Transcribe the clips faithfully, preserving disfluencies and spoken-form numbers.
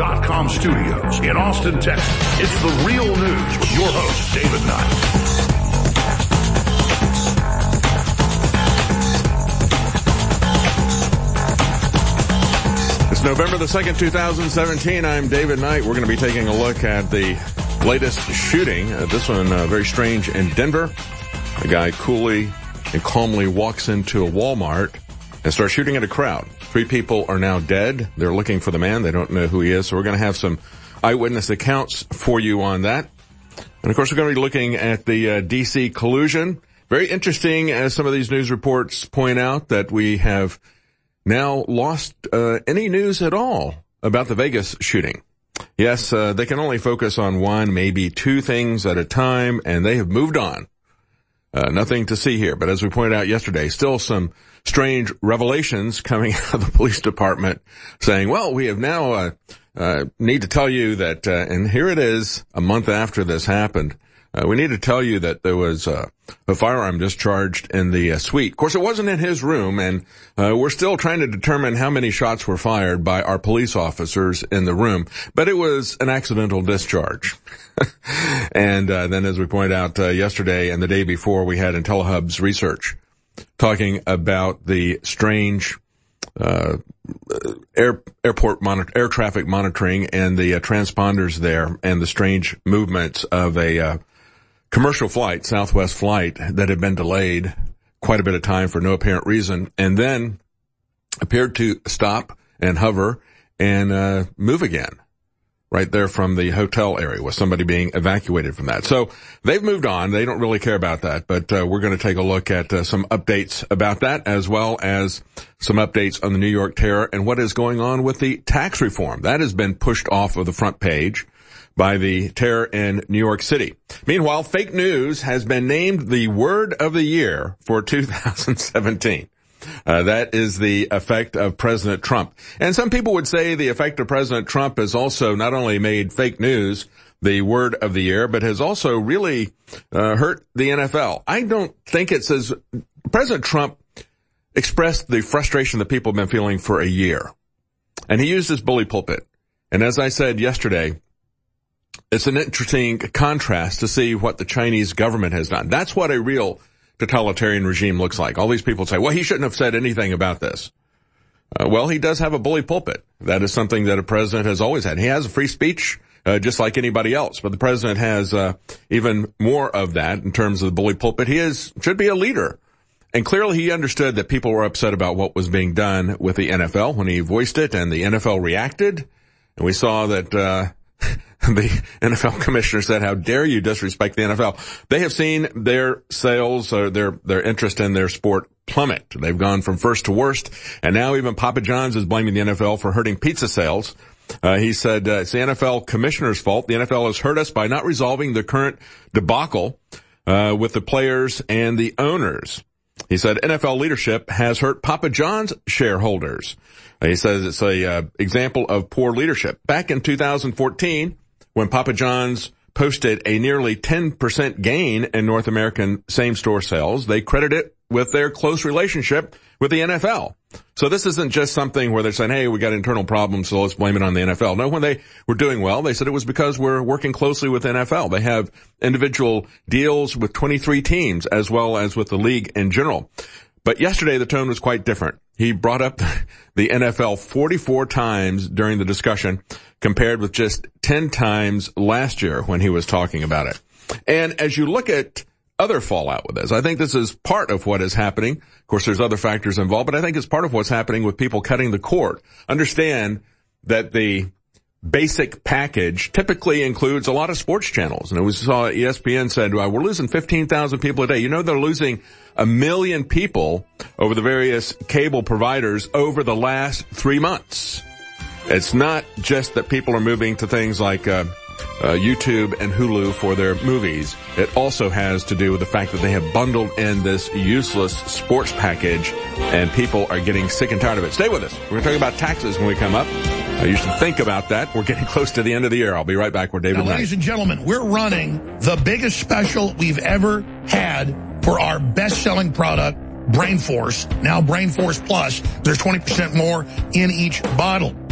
dot com studios in Austin, Texas. It's The Real News with your host, David Knight. It's November the second, two thousand seventeen. I'm David Knight. We're going to be taking a look at the latest shooting. Uh, this one uh, very strange in Denver. A guy coolly and calmly walks into a Walmart and starts shooting at a crowd. Three people are now dead. They're looking for the man. They don't know who he is. So we're going to have some eyewitness accounts for you on that. And of course, we're going to be looking at the uh, D C collusion. Very interesting, as some of these news reports point out, that we have now lost uh, any news at all about the Vegas shooting. Yes, uh, they can only focus on one, maybe two things at a time, and they have moved on. Uh, nothing to see here. But as we pointed out yesterday, still some strange revelations coming out of the police department saying, well, we have now uh, uh need to tell you that, uh, and here it is a month after this happened, uh, we need to tell you that there was uh, a firearm discharged in the uh, suite. Of course, it wasn't in his room, and uh, we're still trying to determine how many shots were fired by our police officers in the room, but it was an accidental discharge. And uh, then, as we pointed out uh, yesterday and the day before, we had IntelliHub's research talking about the strange uh air airport monitor, air traffic monitoring and the uh, transponders there, and the strange movements of a uh, commercial flight, Southwest flight, that had been delayed quite a bit of time for no apparent reason, and then appeared to stop and hover and uh move again right there from the hotel area, with somebody being evacuated from that. So they've moved on. They don't really care about that, but uh, we're going to take a look at uh, some updates about that, as well as some updates on the New York terror and what is going on with the tax reform. That has been pushed off of the front page by the terror in New York City. Meanwhile, fake news has been named the word of the year for two thousand seventeen. Uh, that is the effect of President Trump. And some people would say the effect of President Trump has also not only made fake news the word of the year, but has also really uh, hurt the N F L. I don't think it says President Trump expressed the frustration that people have been feeling for a year. And he used his bully pulpit. And as I said yesterday, it's an interesting contrast to see what the Chinese government has done. That's what a real totalitarian regime looks like. All these people say, well, he shouldn't have said anything about this. Uh, well, he does have a bully pulpit. That is something that a president has always had. He has a free speech, uh, just like anybody else. But the president has uh, even more of that in terms of the bully pulpit. He is should be a leader. And clearly he understood that people were upset about what was being done with the N F L when he voiced it, and the N F L reacted. And we saw that uh the N F L commissioner said, how dare you disrespect the N F L? They have seen their sales, or their, their interest in their sport plummet. They've gone from first to worst. And now even Papa John's is blaming the N F L for hurting pizza sales. Uh, he said, uh, it's the N F L commissioner's fault. The N F L has hurt us by not resolving the current debacle, uh, with the players and the owners. He said, N F L leadership has hurt Papa John's shareholders. Uh, he says it's a, uh, example of poor leadership. Back in two thousand fourteen, when Papa John's posted a nearly ten percent gain in North American same-store sales, they credit it with their close relationship with the N F L. So this isn't just something where they're saying, hey, we got internal problems, so let's blame it on the N F L. No, when they were doing well, they said it was because we're working closely with the N F L. They have individual deals with twenty-three teams, as well as with the league in general. But yesterday, the tone was quite different. He brought up the N F L forty-four times during the discussion, compared with just ten times last year when he was talking about it. And as you look at other fallout with this, I think this is part of what is happening. Of course, there's other factors involved, but I think it's part of what's happening with people cutting the cord. Understand that the basic package typically includes a lot of sports channels. And we saw E S P N said, well, we're losing fifteen thousand people a day. You know, they're losing a million people over the various cable providers over the last three months. It's not just that people are moving to things like uh, uh YouTube and Hulu for their movies. It also has to do with the fact that they have bundled in this useless sports package, and people are getting sick and tired of it. Stay with us. We're going to talk about taxes when we come up. Uh, you should think about that. We're getting close to the end of the year. I'll be right back with David Now, Knight. ladies and gentlemen, we're running the biggest special we've ever had for our best-selling product, Brain Force. Now Brain Force Plus. There's twenty percent more in each bottle.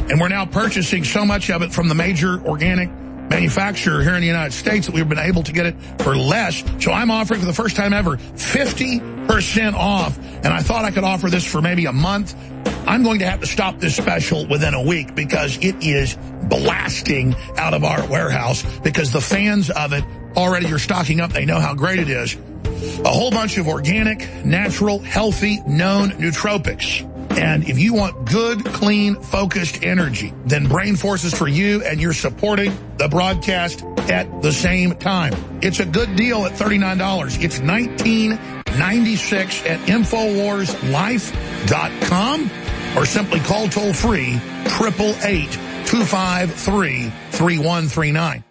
And we're now purchasing so much of it from the major organic manufacturer here in the United States that we've been able to get it for less. So I'm offering for the first time ever fifty percent off. And I thought I could offer this for maybe a month. I'm going to have to stop this special within a week because it is blasting out of our warehouse because the fans of it already are stocking up. They know how great it is. A whole bunch of organic, natural, healthy, known nootropics. And if you want good, clean, focused energy, then Brain Force is for you, and you're supporting the broadcast at the same time. It's a good deal at thirty-nine dollars. It's nineteen ninety-six at Infowars Life dot com, or simply call toll-free eight eight eight, two five three, three one three nine.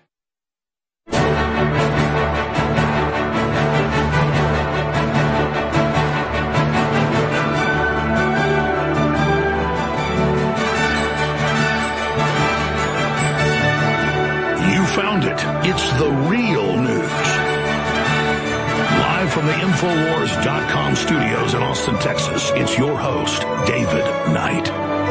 Found it. It's the real news. Live from the Infowars dot com studios in Austin, Texas, it's your host, David Knight.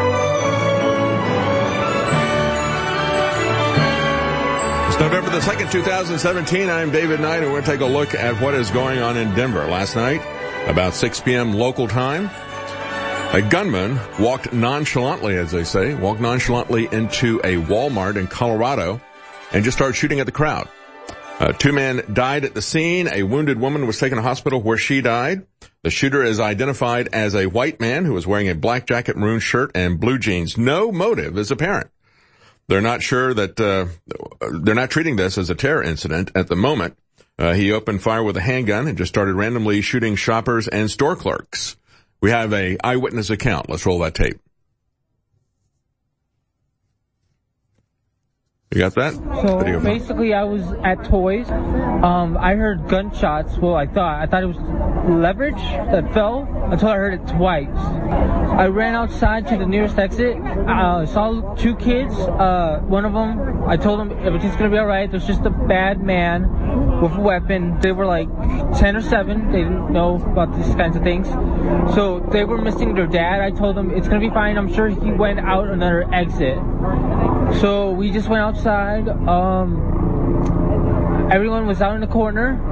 It's November the second, two thousand seventeen. I'm David Knight, and we're going to take a look at what is going on in Denver. Last night, about six p.m. local time, a gunman walked nonchalantly, as they say, walked nonchalantly into a Walmart in Colorado and just started shooting at the crowd. Uh, two men died at the scene. A wounded woman was taken to hospital where she died. The shooter is identified as a white man who was wearing a black jacket, maroon shirt, and blue jeans. No motive is apparent. They're not sure that, uh, they're not treating this as a terror incident at the moment. Uh, he opened fire with a handgun and just started randomly shooting shoppers and store clerks. We have a eyewitness account. Let's roll that tape. You got that? So Video basically I was at Toys. Um, I heard gunshots. Well, I thought. I thought it was leverage that fell until I heard it twice. I ran outside to the nearest exit. I uh, saw two kids. Uh, one of them, I told them everything's going to be all right. There's just a bad man with a weapon. They were like ten or seven. They didn't know about these kinds of things. So they were missing their dad. I told them it's going to be fine. I'm sure he went out another exit. So we just went outside. Um, everyone was out in the corner.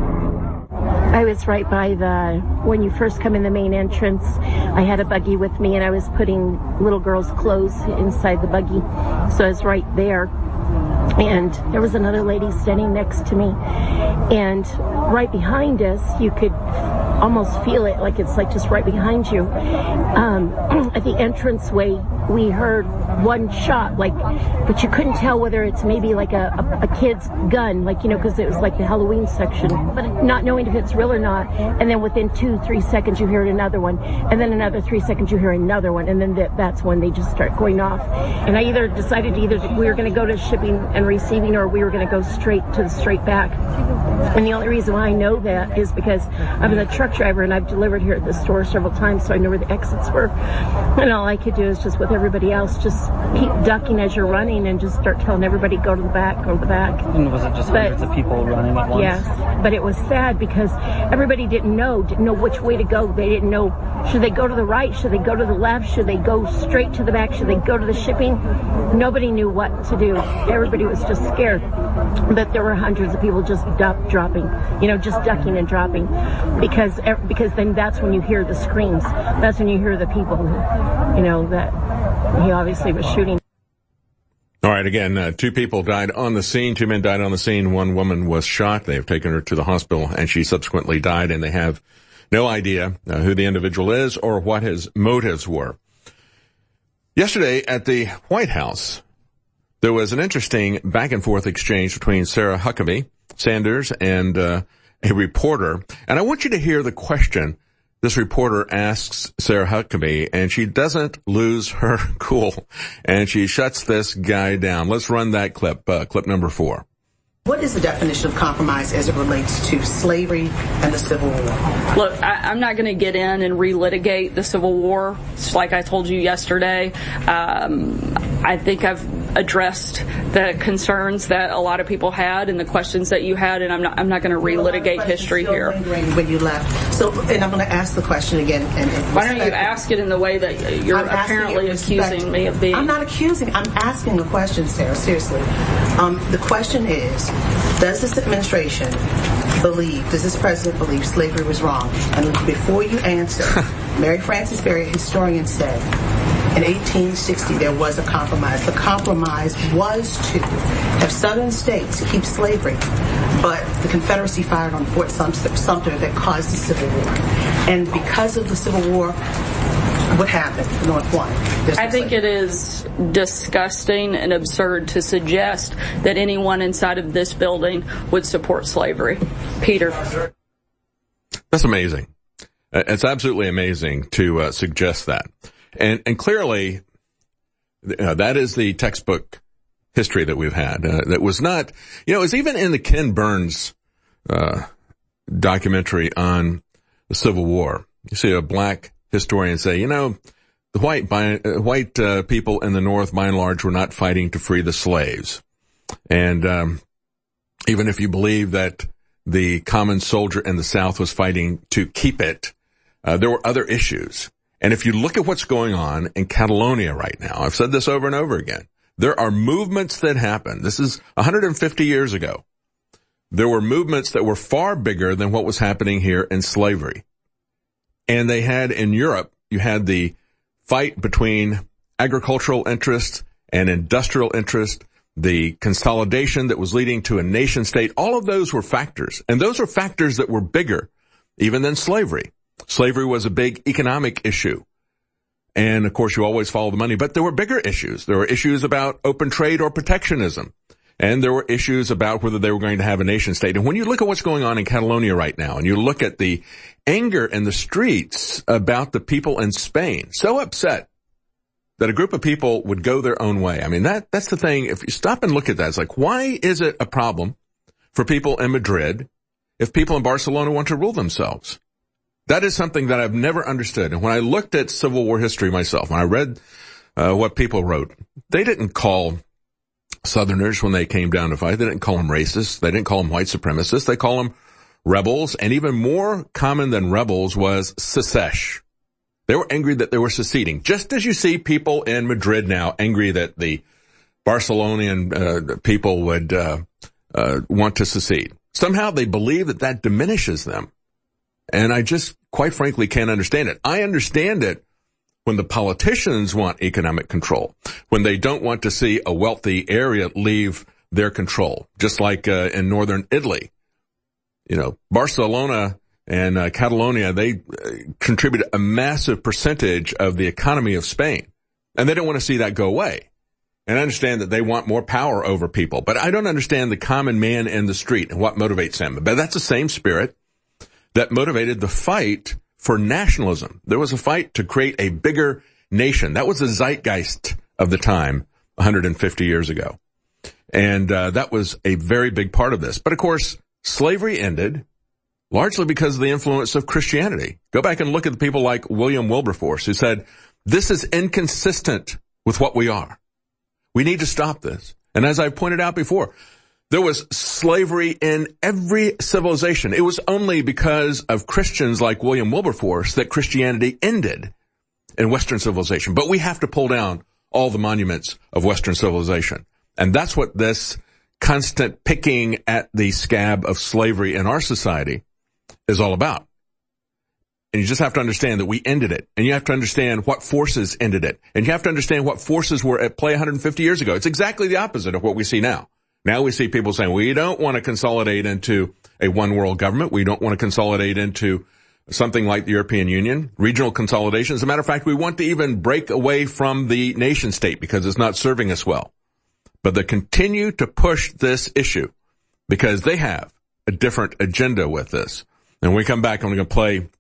I was right by the, when you first come in the main entrance, I had a buggy with me and I was putting little girls' clothes inside the buggy. So I was right there. And there was another lady standing next to me. And right behind us, you could almost feel it, like it's like just right behind you. Um, at the entranceway, we heard one shot, like, but you couldn't tell whether it's maybe like a, a, a kid's gun, like, you know, because it was like the Halloween section, but not knowing if it's real or not. And then within two, three seconds, you hear another one. And then another three seconds, you hear another one. And then th- that's when they just start going off. And I either decided either we were going to go to shipping and receiving, or we were going to go straight to the straight back. And the only reason why I know that is because I'm a truck driver and I've delivered here at the store several times, so I know where the exits were. And all I could do is just with everybody else, just keep ducking as you're running and just start telling everybody, go to the back, go to the back. And was it just but, hundreds of people running at once? Yes, but it was sad because everybody didn't know, didn't know which way to go. They didn't know, should they go to the right, should they go to the left, should they go straight to the back, should they go to the shipping? Nobody knew what to do. Everybody was just scared. But there were hundreds of people just duck, dropping, you know, just ducking and dropping, because because then that's when you hear the screams. That's when you hear the people, you know, that he obviously was shooting. All right, again, uh, two people died on the scene. Two men died on the scene. One woman was shot. They have taken her to the hospital, and she subsequently died, and they have no idea uh, who the individual is or what his motives were. Yesterday at the White House, there was an interesting back-and-forth exchange between Sarah Huckabee Sanders and uh, a reporter. And I want you to hear the question this reporter asks Sarah Huckabee, and she doesn't lose her cool, and she shuts this guy down. Let's run that clip, uh, clip number four. What is the definition of compromise as it relates to slavery and the Civil War? Look, I, I'm not going to get in and relitigate the Civil War. It's like I told you yesterday. Um, I think I've addressed the concerns that a lot of people had and the questions that you had, and I'm not I'm not going to relitigate history here. When you left, so and I'm going to ask the question again. And, and why don't you ask it in the way that you're I'm apparently accusing me of being? I'm not accusing. I'm asking a question, Sarah. Seriously, um, the question is: does this administration believe? Does this president believe slavery was wrong? And before you answer, Mary Frances Berry, a historian, said in eighteen sixty there was a compromise. The compromise was to have southern states keep slavery, but the Confederacy fired on Fort Sumter, Sumter that caused the Civil War. And because of the Civil War, what happened? The North won. There's I think slavery. It is disgusting and absurd to suggest that anyone inside of this building would support slavery. Peter. That's amazing. It's absolutely amazing to uh, suggest that. And, and clearly, uh, that is the textbook history that we've had. Uh, that was not, you know, it was even in the Ken Burns uh, documentary on the Civil War. You see a black historian say, you know, the white by, uh, white uh, people in the North, by and large, were not fighting to free the slaves. And um, even if you believe that the common soldier in the South was fighting to keep it, uh, there were other issues. And if you look at what's going on in Catalonia right now, I've said this over and over again, there are movements that happen. This is one hundred fifty years ago. There were movements that were far bigger than what was happening here in slavery. And they had in Europe, you had the fight between agricultural interests and industrial interest, the consolidation that was leading to a nation state. All of those were factors. And those are factors that were bigger even than slavery. Slavery was a big economic issue. And, of course, you always follow the money. But there were bigger issues. There were issues about open trade or protectionism. And there were issues about whether they were going to have a nation state. And when you look at what's going on in Catalonia right now, and you look at the anger in the streets about the people in Spain, so upset that a group of people would go their own way. I mean, that that's the thing. If you stop and look at that, it's like, why is it a problem for people in Madrid if people in Barcelona want to rule themselves? That is something that I've never understood. And when I looked at Civil War history myself, when I read uh, what people wrote, they didn't call Southerners when they came down to fight. They didn't call them racists. They didn't call them white supremacists. They call them rebels. And even more common than rebels was secesh. They were angry that they were seceding. Just as you see people in Madrid now angry that the Barcelonian uh, people would uh, uh, want to secede. Somehow they believe that that diminishes them. And I just, quite frankly, can't understand it. I understand it when the politicians want economic control, when they don't want to see a wealthy area leave their control, just like uh, in northern Italy. You know, Barcelona and uh, Catalonia, they uh, contribute a massive percentage of the economy of Spain, and they don't want to see that go away. And I understand that they want more power over people, but I don't understand the common man in the street and what motivates him. But that's the same spirit that motivated the fight for nationalism. There was a fight to create a bigger nation. That was the zeitgeist of the time one hundred fifty years ago. And uh, that was a very big part of this. But, of course, slavery ended largely because of the influence of Christianity. Go back and look at the people like William Wilberforce, who said, this is inconsistent with what we are. We need to stop this. And as I pointed out before, there was slavery in every civilization. It was only because of Christians like William Wilberforce that Christianity ended in Western civilization. But we have to pull down all the monuments of Western civilization. And that's what this constant picking at the scab of slavery in our society is all about. And you just have to understand that we ended it. And you have to understand what forces ended it. And you have to understand what forces were at play one hundred fifty years ago. It's exactly the opposite of what we see now. Now we see people saying, we don't want to consolidate into a one world government. We don't want to consolidate into something like the European Union, regional consolidation. As a matter of fact, we want to even break away from the nation state because it's not serving us well. But they continue to push this issue because they have a different agenda with this. And when we come back, I'm going to play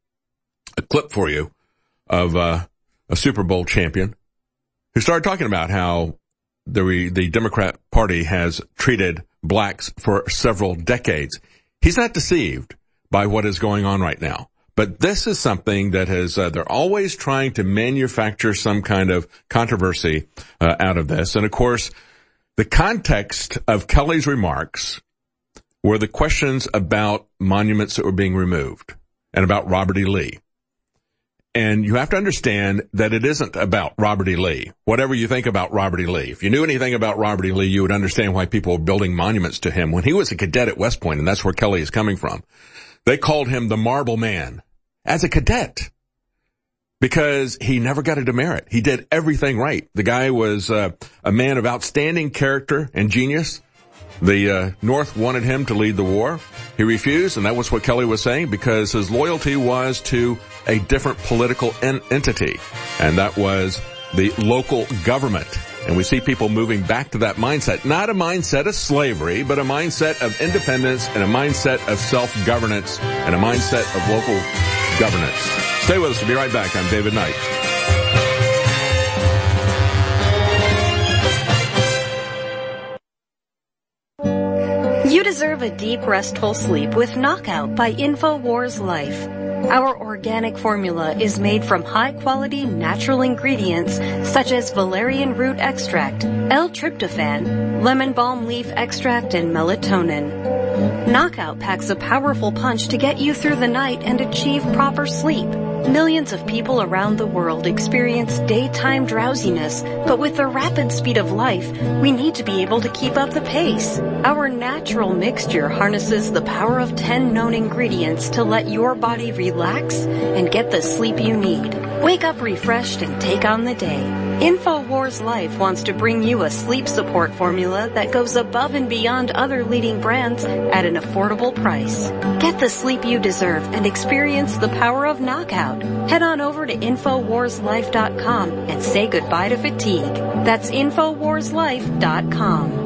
a clip for you of uh, a Super Bowl champion who started talking about how the, the Democrat Party has treated blacks for several decades. He's not deceived by what is going on right now. But this is something that has, uh, they're always trying to manufacture some kind of controversy uh, out of this. And of course, The context of Kelly's remarks were the questions about monuments that were being removed and about Robert E. Lee. And you have to understand that it isn't about Robert E. Lee. Whatever you think about Robert E. Lee, if you knew anything about Robert E. Lee, you would understand why people were building monuments to him when he was a cadet at West Point, and that's where Kelly is coming from. They called him the Marble Man as a cadet because he never got a demerit. He did everything right. The guy was uh, a man of outstanding character and genius. The uh, North wanted him to lead the war. He refused, and that was what Kelly was saying, because his loyalty was to a different political en- entity, and that was the local government. And we see people moving back to that mindset, not a mindset of slavery, but a mindset of independence and a mindset of self-governance and a mindset of local governance. Stay with us. We'll be right back. I'm David Knight. You deserve a deep, restful sleep with Knockout by InfoWars Life. Our organic formula is made from high-quality natural ingredients such as valerian root extract, L-tryptophan, lemon balm leaf extract, and melatonin. Knockout packs a powerful punch to get you through the night and achieve proper sleep. Millions of people around the world experience daytime drowsiness, but with the rapid speed of life, we need to be able to keep up the pace. Our natural mixture harnesses the power of ten known ingredients to let your body relax and get the sleep you need. Wake up refreshed and take on the day. InfoWars Life wants to bring you a sleep support formula that goes above and beyond other leading brands at an affordable price. Get the sleep you deserve and experience the power of Knockout. Head on over to InfoWars Life dot com and say goodbye to fatigue. That's InfoWars Life dot com.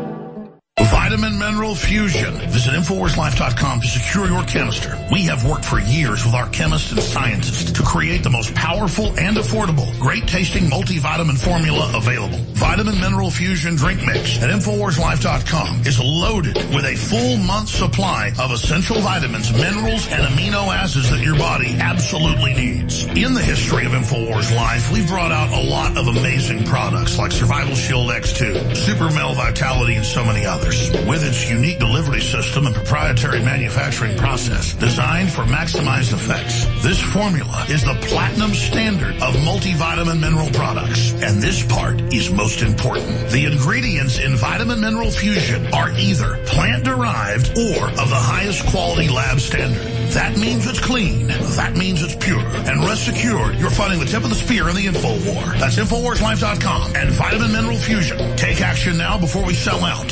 Vitamin Mineral Fusion. Visit InfoWars Life dot com to secure your canister. We have worked for years with our chemists and scientists to create the most powerful and affordable, great-tasting multivitamin formula available. Vitamin Mineral Fusion Drink Mix at InfoWars Life dot com is loaded with a full month supply of essential vitamins, minerals, and amino acids that your body absolutely needs. In the history of InfoWars Life, we've brought out a lot of amazing products like Survival Shield X two, Super Mel Vitality, and so many others. With its unique delivery system and proprietary manufacturing process designed for maximized effects, this formula is the platinum standard of multivitamin mineral products. And this part is most important. The ingredients in Vitamin Mineral Fusion are either plant-derived or of the highest quality lab standard. That means it's clean. That means it's pure. And rest assured, you're fighting the tip of the spear in the info war. That's InfoWars Life dot com and Vitamin Mineral Fusion. Take action now before we sell out.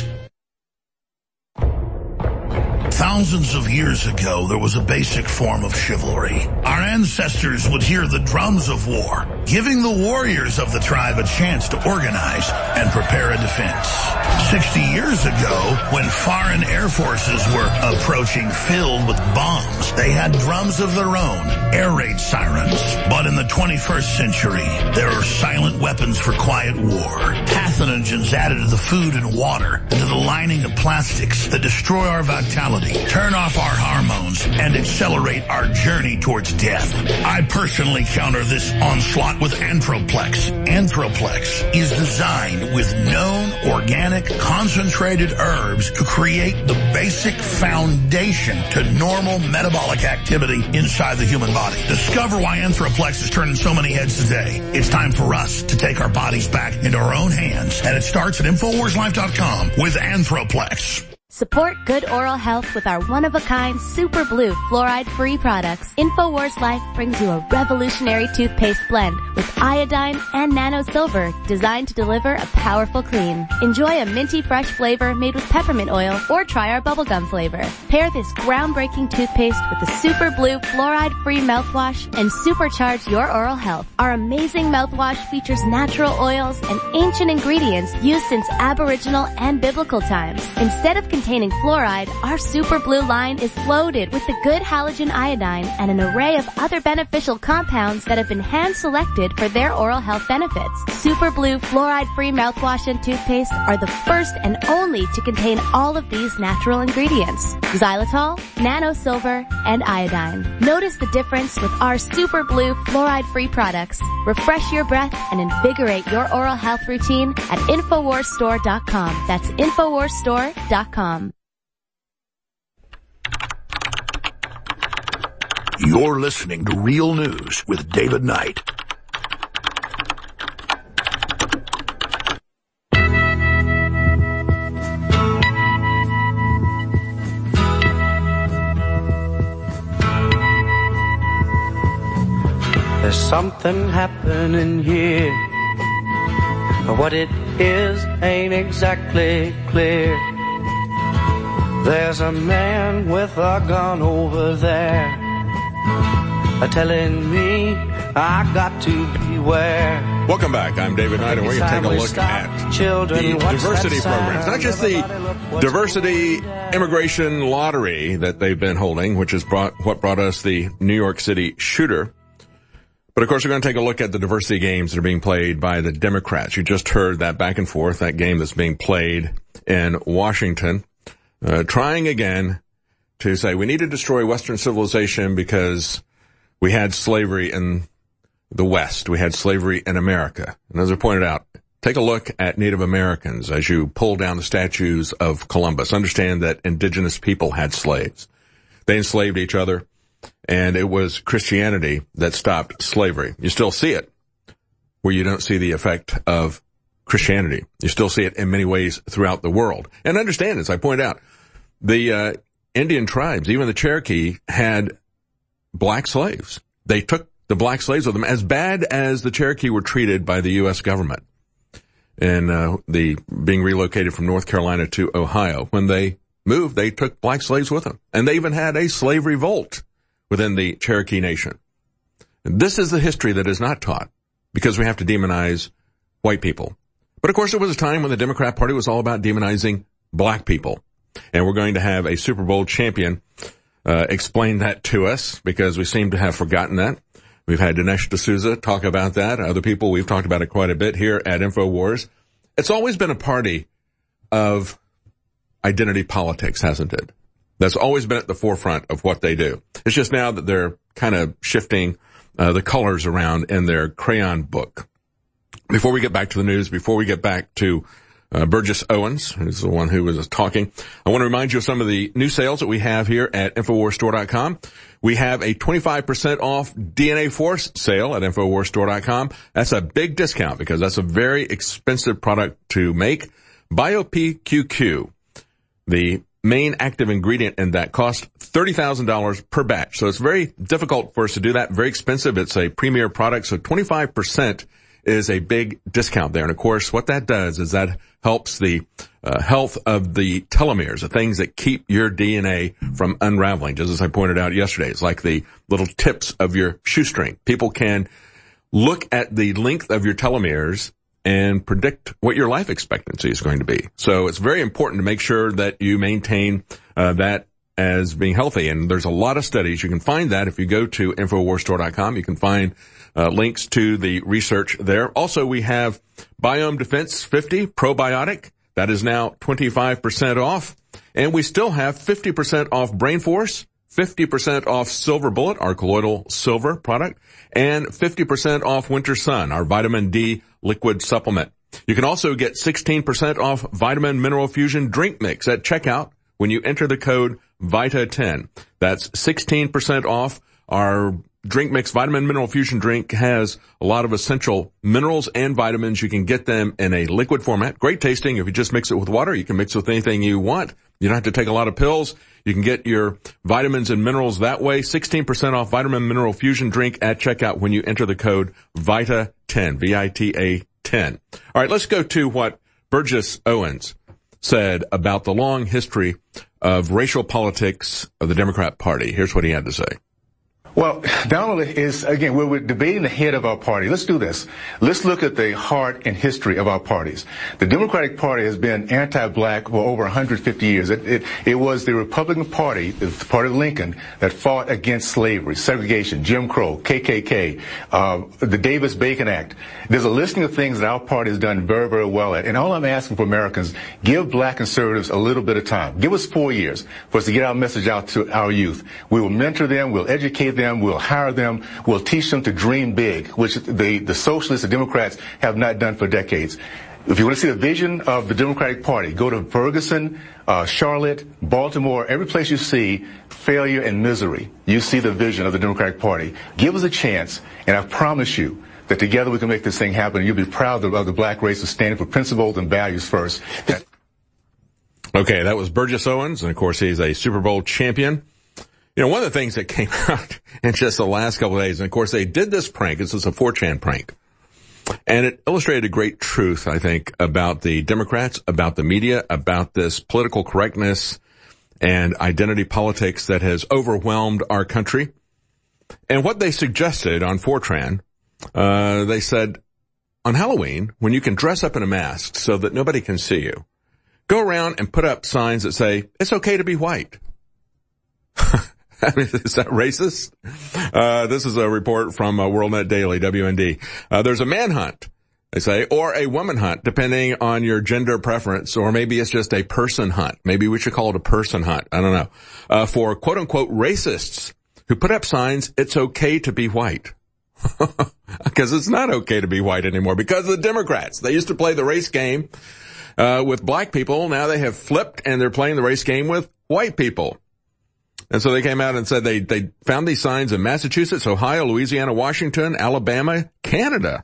Thousands of years ago, there was a basic form of chivalry. Our ancestors would hear the drums of war, giving the warriors of the tribe a chance to organize and prepare a defense. Sixty years ago, when foreign air forces were approaching filled with bombs, they had drums of their own, air raid sirens. But in the twenty-first century, there are silent weapons for quiet war, pathogens added to the food and water, and to the lining of plastics that destroy our vitality, turn off our hormones, and accelerate our journey towards death. I personally counter this onslaught with Anthroplex. Anthroplex is designed with known organic concentrated herbs to create the basic foundation to normal metabolic activity inside the human body. Discover why Anthroplex is turning so many heads today. It's time for us to take our bodies back into our own hands, and it starts at InfoWars Life dot com with Anthroplex. Support good oral health with our one-of-a-kind Super Blue fluoride-free products. InfoWars Life brings you a revolutionary toothpaste blend with iodine and nano silver designed to deliver a powerful clean. Enjoy a minty fresh flavor made with peppermint oil or try our bubblegum flavor. Pair this groundbreaking toothpaste with the Super Blue fluoride-free mouthwash and supercharge your oral health. Our amazing mouthwash features natural oils and ancient ingredients used since Aboriginal and biblical times. Instead of containing fluoride, our Super Blue line is loaded with the good halogen iodine and an array of other beneficial compounds that have been hand-selected noted for their oral health benefits. Super Blue fluoride-free mouthwash and toothpaste are the first and only to contain all of these natural ingredients: xylitol, nano silver, and iodine. Notice the difference with our Super Blue fluoride-free products. Refresh your breath and invigorate your oral health routine at infowars store dot com. That's infowars store dot com. You're listening to Real News with David Knight. There's something happening here. What it is ain't exactly clear. There's a man with a gun over there, telling me I got to beware. Welcome back. I'm David Knight, and we're going to take a look at children, the diversity programs. Not just the diversity immigration lottery that they've been holding, which is brought, what brought us the New York City shooter. But of course, we're going to take a look at the diversity games that are being played by the Democrats. You just heard that back and forth, that game that's being played in Washington, uh, trying again to say we need to destroy Western civilization because we had slavery in the West. We had slavery in America. And as I pointed out, take a look at Native Americans as you pull down the statues of Columbus. Understand that indigenous people had slaves. They enslaved each other. And it was Christianity that stopped slavery. You still see it where you don't see the effect of Christianity. You still see it in many ways throughout the world. And understand, as I point out, the uh, Indian tribes, even the Cherokee, had black slaves. They took the black slaves with them, as bad as the Cherokee were treated by the U S government and uh, the being relocated from North Carolina to Ohio. When they moved, they took black slaves with them. And they even had a slave revolt within the Cherokee Nation. And this is the history that is not taught because we have to demonize white people. But of course, there was a time when the Democrat Party was all about demonizing black people. And we're going to have a Super Bowl champion uh, explain that to us because we seem to have forgotten that. We've had Dinesh D'Souza talk about that. Other people, we've talked about it quite a bit here at InfoWars. It's always been a party of identity politics, hasn't it? That's always been at the forefront of what they do. It's just now that they're kind of shifting uh, the colors around in their crayon book. Before we get back to the news, before we get back to uh, Burgess Owens, who's the one who was talking, I want to remind you of some of the new sales that we have here at infowars store dot com. We have a twenty-five percent off D N A Force sale at infowars store dot com. That's a big discount because that's a very expensive product to make. BioPQQ, the main active ingredient in that, costs thirty thousand dollars per batch. So it's very difficult for us to do that. Very expensive. It's a premier product. So twenty-five percent is a big discount there. And of course, what that does is that helps the uh, health of the telomeres, the things that keep your D N A from unraveling. Just as I pointed out yesterday, it's like the little tips of your shoestring. People can look at the length of your telomeres and predict what your life expectancy is going to be. So it's very important to make sure that you maintain uh, that as being healthy. And there's a lot of studies. You can find that if you go to infowars store dot com. You can find uh, links to the research there. Also, we have Biome Defense fifty Probiotic. That is now twenty-five percent off. And we still have fifty percent off Brain Force, fifty percent off Silver Bullet, our colloidal silver product, and fifty percent off Winter Sun, our vitamin D liquid supplement. You can also get sixteen percent off Vitamin Mineral Fusion Drink Mix at checkout when you enter the code Vita ten. That's sixteen percent off. Our Drink Mix Vitamin Mineral Fusion Drink has a lot of essential minerals and vitamins. You can get them in a liquid format. Great tasting. If you just mix it with water, you can mix it with anything you want. You don't have to take a lot of pills. You can get your vitamins and minerals that way. sixteen percent off Vitamin Mineral Fusion Drink at checkout when you enter the code Vita ten, V I T A ten. All right, let's go to what Burgess Owens said about the long history of racial politics of the Democrat Party. Here's what he had to say. Well, Donald is, again, we're, we're debating the head of our party. Let's do this. Let's look at the heart and history of our parties. The Democratic Party has been anti-black for over one hundred fifty years. It, it, it was the Republican Party, the party of Lincoln, that fought against slavery, segregation, Jim Crow, K K K, uh, the Davis-Bacon Act. There's a listing of things that our party has done very, very well at. And all I'm asking for Americans, give black conservatives a little bit of time. Give us four years for us to get our message out to our youth. We will mentor them. We'll educate them. We'll hire them. We'll teach them to dream big, which the, the socialists and Democrats have not done for decades. If you want to see the vision of the Democratic Party, go to Ferguson, uh, Charlotte, Baltimore, every place you see failure and misery, you see the vision of the Democratic Party. Give us a chance, and I promise you that together we can make this thing happen, and you'll be proud of, of the black race of standing for principles and values first. Okay, that was Burgess Owens, and of course he's a Super Bowl champion. You know, one of the things that came out in just the last couple of days, and of course they did this prank, this is a four chan prank, and it illustrated a great truth, I think, about the Democrats, about the media, about this political correctness and identity politics that has overwhelmed our country. And what they suggested on four chan, uh, they said, on Halloween, when you can dress up in a mask so that nobody can see you, go around and put up signs that say, it's okay to be white. I mean, is that racist? Uh, this is a report from uh, WorldNet Daily, W N D. Uh, there's a manhunt, they say, or a woman hunt, depending on your gender preference, or maybe it's just a person hunt. Maybe we should call it a person hunt. I don't know. Uh, for quote-unquote racists who put up signs, it's okay to be white. Because it's not okay to be white anymore. Because the Democrats, they used to play the race game uh, with black people. Now they have flipped, and they're playing the race game with white people. And so they came out and said they, they found these signs in Massachusetts, Ohio, Louisiana, Washington, Alabama, Canada.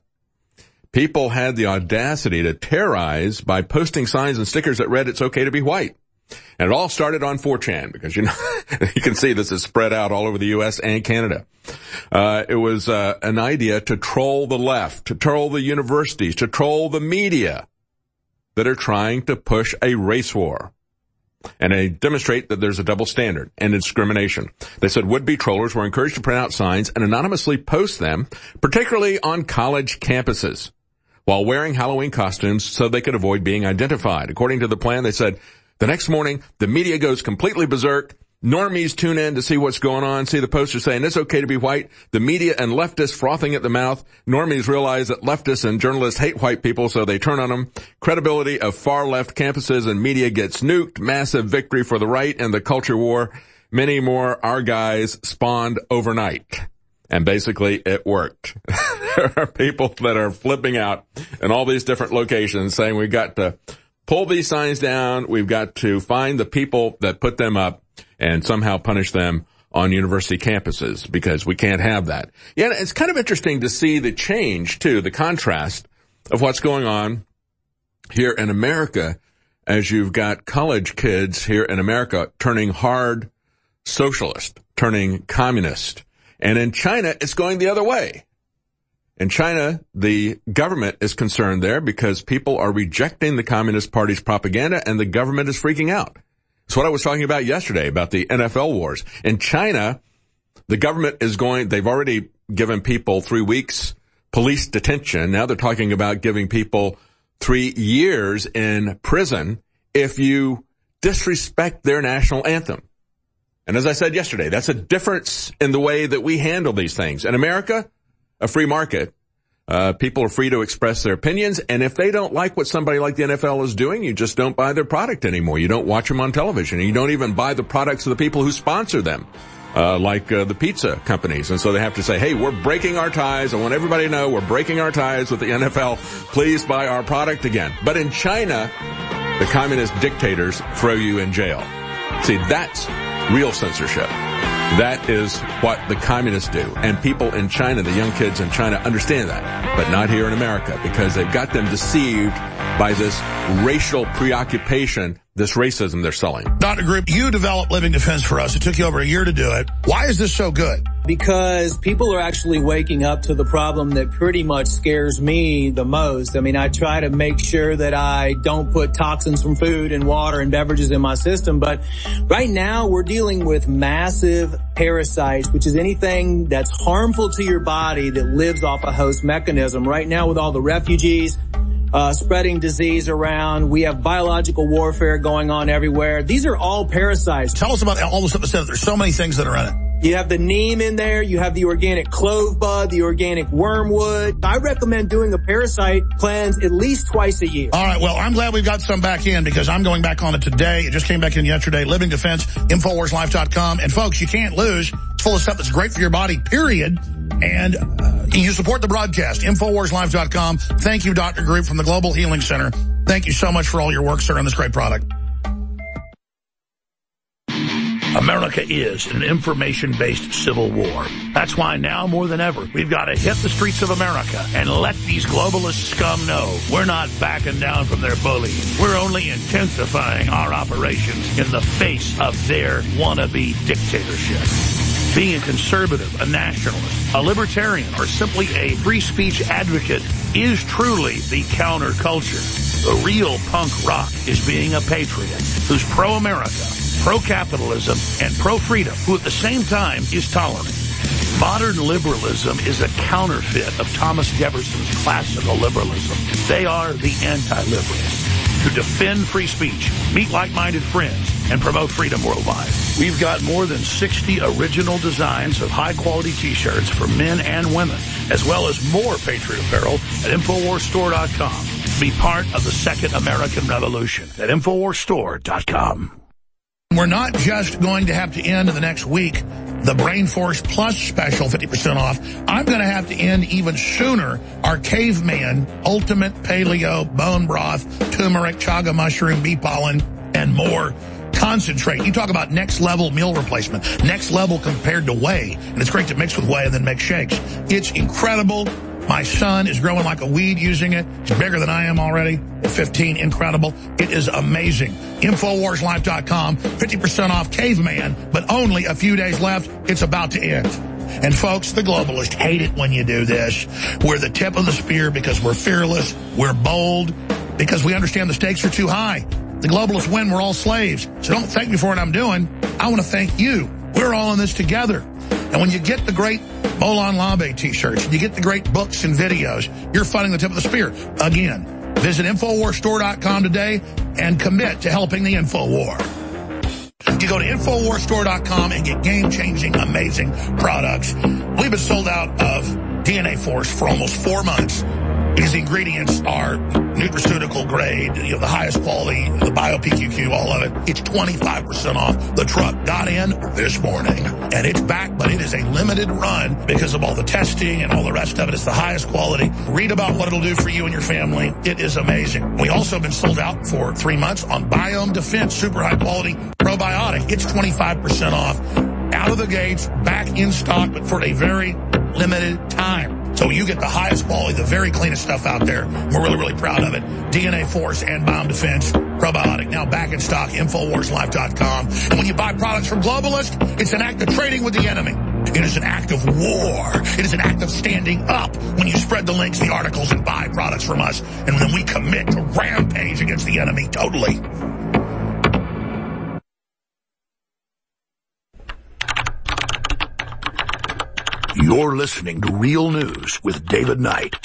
People had the audacity to terrorize by posting signs and stickers that read, it's okay to be white. And it all started on four chan because, you know, you can see this is spread out all over the U S and Canada. Uh, it was, uh, an idea to troll the left, to troll the universities, to troll the media that are trying to push a race war. And they demonstrate that there's a double standard and discrimination. They said would-be trollers were encouraged to print out signs and anonymously post them, particularly on college campuses, while wearing Halloween costumes so they could avoid being identified. According to the plan, they said the next morning, the media goes completely berserk. Normies tune in to see what's going on, see the poster saying it's okay to be white. The media and leftists frothing at the mouth. Normies realize that leftists and journalists hate white people, so they turn on them. Credibility of far-left campuses and media gets nuked. Massive victory for the right and the culture war. Many more our guys spawned overnight. And basically, it worked. There are people that are flipping out in all these different locations saying we've got to pull these signs down. We've got to find the people that put them up and somehow punish them on university campuses because we can't have that. Yeah, it's kind of interesting to see the change, too, the contrast of what's going on here in America as you've got college kids here in America turning hard socialist, turning communist. And in China, it's going the other way. In China, the government is concerned there because people are rejecting the Communist Party's propaganda and the government is freaking out. It's what I was talking about yesterday about the N F L wars. In China, the government is going, they've already given people three weeks police detention. Now they're talking about giving people three years in prison if you disrespect their national anthem. And as I said yesterday, that's a difference in the way that we handle these things. In America, a free market, uh, people are free to express their opinions. And if they don't like what somebody like the N F L is doing, you just don't buy their product anymore. You don't watch them on television. And you don't even buy the products of the people who sponsor them, uh, like uh, the pizza companies. And so they have to say, hey, we're breaking our ties. I want everybody to know we're breaking our ties with the N F L. Please buy our product again. But in China, the communist dictators throw you in jail. See, that's real censorship. That is what the communists do. And people in China, the young kids in China, understand that. But not here in America because they've got them deceived by this racial preoccupation, this racism they're selling. Doctor Group, you developed Living Defense for us. It took you over a year to do it. Why is this so good? Because people are actually waking up to the problem that pretty much scares me the most. I mean, I try to make sure that I don't put toxins from food and water and beverages in my system, but right now we're dealing with massive parasites, which is anything that's harmful to your body that lives off a host mechanism. Right now with all the refugees, Uh, spreading disease around. We have biological warfare going on everywhere. These are all parasites. Tell us about all the stuff that says there's so many things that are in it. You have the neem in there. You have the organic clove bud, the organic wormwood. I recommend doing a parasite cleanse at least twice a year. All right. Well, I'm glad we've got some back in because I'm going back on it today. It just came back in yesterday. Living Defense, Infowars Life dot com. And folks, you can't lose. It's full of stuff that's great for your body, period. And uh, you support the broadcast, Infowars Life dot com. Thank you, Doctor Group from the Global Healing Center. Thank you so much for all your work, sir, on this great product. America is an information-based civil war. That's why now more than ever, we've got to hit the streets of America and let these globalist scum know we're not backing down from their bullying. We're only intensifying our operations in the face of their wannabe dictatorship. Being a conservative, a nationalist, a libertarian, or simply a free speech advocate is truly the counterculture. The real punk rock is being a patriot who's pro-America, pro-capitalism, and pro-freedom, who at the same time is tolerant. Modern liberalism is a counterfeit of Thomas Jefferson's classical liberalism. They are the anti-liberals who defend free speech, meet like-minded friends, and promote freedom worldwide. We've got more than sixty original designs of high-quality T-shirts for men and women, as well as more Patriot apparel at Infowars Store dot com. Be part of the Second American Revolution at Infowars Store dot com. We're not just going to have to end in the next week the Brain Force Plus special, fifty percent off. I'm going to have to end even sooner our Caveman Ultimate Paleo Bone Broth, Turmeric, Chaga Mushroom, Bee Pollen, and more concentrate. You talk about next level meal replacement, next level compared to whey. And it's great to mix with whey and then make shakes. It's incredible. My son is growing like a weed using it. He's bigger than I am already. At fifteen, incredible. It is amazing. Infowars Life dot com, fifty percent off Caveman, but only a few days left. It's about to end. And folks, the globalists hate it when you do this. We're the tip of the spear because we're fearless, we're bold, because we understand the stakes are too high. The globalists win, we're all slaves. So don't thank me for what I'm doing. I want to thank you. We're all in this together. And when you get the great Bolon Lambe T-shirts, and you get the great books and videos, you're funding the tip of the spear. Again, visit Infowars Store dot com today and commit to helping the Infowar. You go to Infowars Store dot com and get game-changing, amazing products. We've been sold out of D N A Force for almost four months. Because the ingredients are nutraceutical grade, you know, the highest quality, the Bio-P Q Q, all of it. It's twenty-five percent off. The truck got in this morning, and it's back, but it is a limited run because of all the testing and all the rest of it. It's the highest quality. Read about what it'll do for you and your family. It is amazing. We also have been sold out for three months on Biome Defense, super high quality probiotic. It's twenty-five percent off. Out of the gates, back in stock, but for a very limited time. So you get the highest quality, the very cleanest stuff out there. We're really, really proud of it. D N A Force and Biome Defense probiotic now back in stock, Infowars Life dot com. And when you buy products from globalists, it's an act of trading with the enemy. It is an act of war. It is an act of standing up when you spread the links, the articles, and buy products from us. And then we commit to rampage against the enemy totally. You're listening to Real News with David Knight.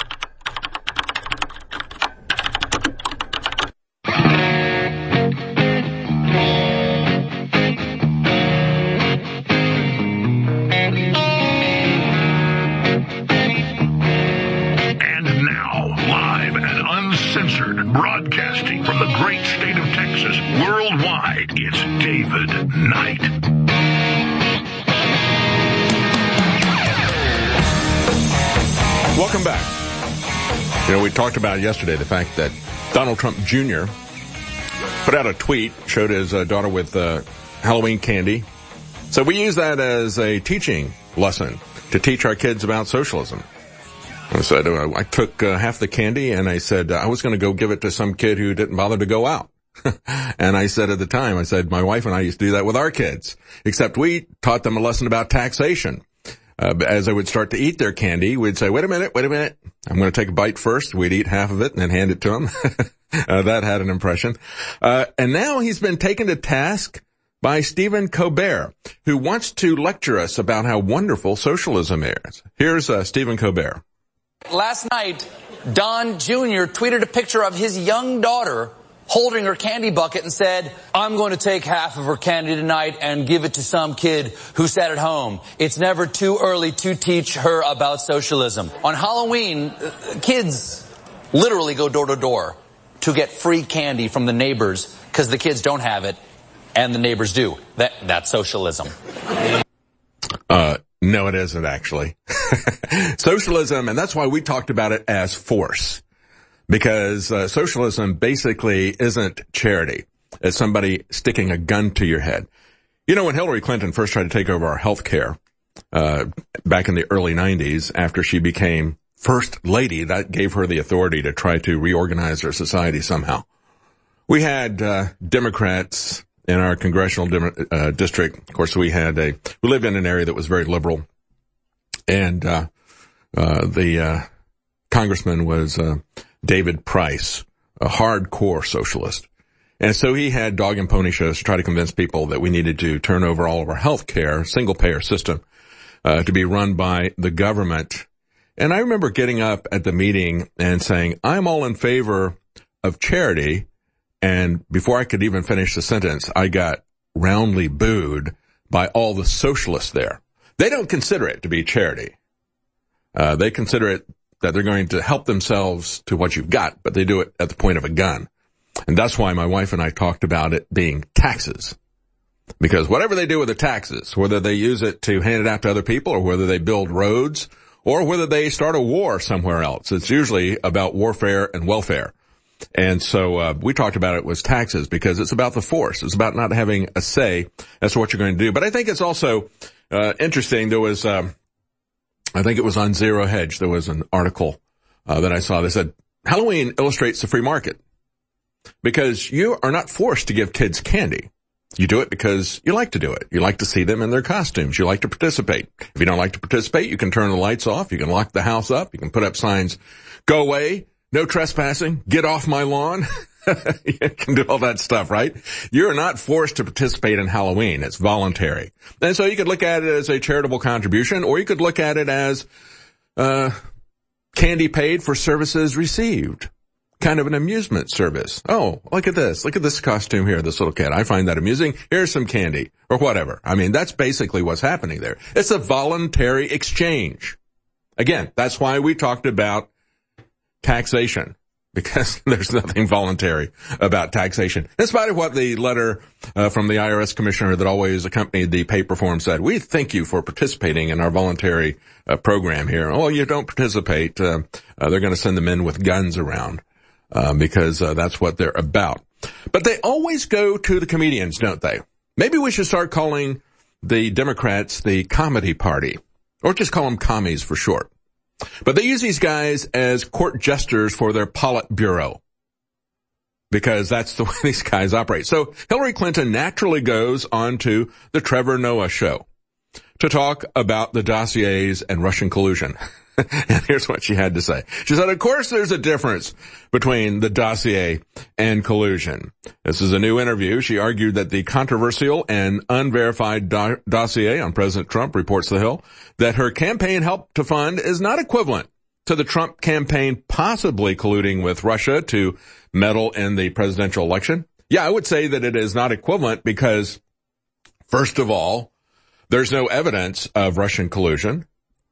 And now, live and uncensored, broadcasting from the great state of Texas, worldwide, it's David Knight. Welcome back. You know, we talked about yesterday the fact that Donald Trump Junior put out a tweet, showed his uh, daughter with uh, Halloween candy. So we use that as a teaching lesson to teach our kids about socialism. I said, uh, I took uh, half the candy and I said, uh, I was going to go give it to some kid who didn't bother to go out. And I said at the time, I said, my wife and I used to do that with our kids, except we taught them a lesson about taxation. Uh, as they would start to eat their candy, we'd say, wait a minute, wait a minute. I'm going to take a bite first. We'd eat half of it and then hand it to them. uh, that had an impression. Uh, and now he's been taken to task by Stephen Colbert, who wants to lecture us about how wonderful socialism is. Here's uh, Stephen Colbert. Last night, Don Junior tweeted a picture of his young daughter holding her candy bucket and said, I'm going to take half of her candy tonight and give it to some kid who sat at home. It's never too early to teach her about socialism. On Halloween, kids literally go door to door to get free candy from the neighbors because the kids don't have it and the neighbors do. That, that's socialism. Uh, no, it isn't actually. Socialism, and that's why we talked about it as force. Because uh, socialism basically isn't charity. It's somebody sticking a gun to your head. You know, when Hillary Clinton first tried to take over our health care uh, back in the early nineties, after she became first lady, that gave her the authority to try to reorganize our society somehow. We had uh, Democrats in our congressional dem- uh, district. Of course, we had a we lived in an area that was very liberal, and uh, uh, the uh, congressman was uh, David Price, a hardcore socialist. And so he had dog and pony shows to try to convince people that we needed to turn over all of our health care, single-payer system, uh, to be run by the government. And I remember getting up at the meeting and saying, I'm all in favor of charity. And before I could even finish the sentence, I got roundly booed by all the socialists there. They don't consider it to be charity. Uh, they consider it that they're going to help themselves to what you've got, but they do it at the point of a gun. And that's why my wife and I talked about it being taxes. Because whatever they do with the taxes, whether they use it to hand it out to other people or whether they build roads or whether they start a war somewhere else, it's usually about warfare and welfare. And so uh, we talked about it was taxes because it's about the force. It's about not having a say as to what you're going to do. But I think it's also uh, interesting. There was um, I think it was on Zero Hedge. There was an article uh, that I saw that said, Halloween illustrates the free market because you are not forced to give kids candy. You do it because you like to do it. You like to see them in their costumes. You like to participate. If you don't like to participate, you can turn the lights off. You can lock the house up. You can put up signs, go away, no trespassing, get off my lawn. You can do all that stuff, right? You're not forced to participate in Halloween. It's voluntary. And so you could look at it as a charitable contribution, or you could look at it as uh candy paid for services received. Kind of an amusement service. Oh, look at this. Look at this costume here, this little kid. I find that amusing. Here's some candy, or whatever. I mean, that's basically what's happening there. It's a voluntary exchange. Again, that's why we talked about taxation. Because there's nothing voluntary about taxation. In spite of what the letter uh, from the I R S commissioner that always accompanied the paper form said, we thank you for participating in our voluntary uh, program here. Oh, you don't participate. Uh, uh, they're going to send them in with guns around uh, because uh, that's what they're about. But they always go to the comedians, don't they? Maybe we should start calling the Democrats the comedy party, or just call them commies for short. But they use these guys as court jesters for their Politburo, because that's the way these guys operate. So Hillary Clinton naturally goes on to the Trevor Noah show to talk about the dossiers and Russian collusion. And here's what she had to say. She said, of course there's a difference between the dossier and collusion. This is a new interview. She argued that the controversial and unverified do- dossier on President Trump, reports The Hill, that her campaign helped to fund is not equivalent to the Trump campaign possibly colluding with Russia to meddle in the presidential election. Yeah, I would say that it is not equivalent because, first of all, there's no evidence of Russian collusion.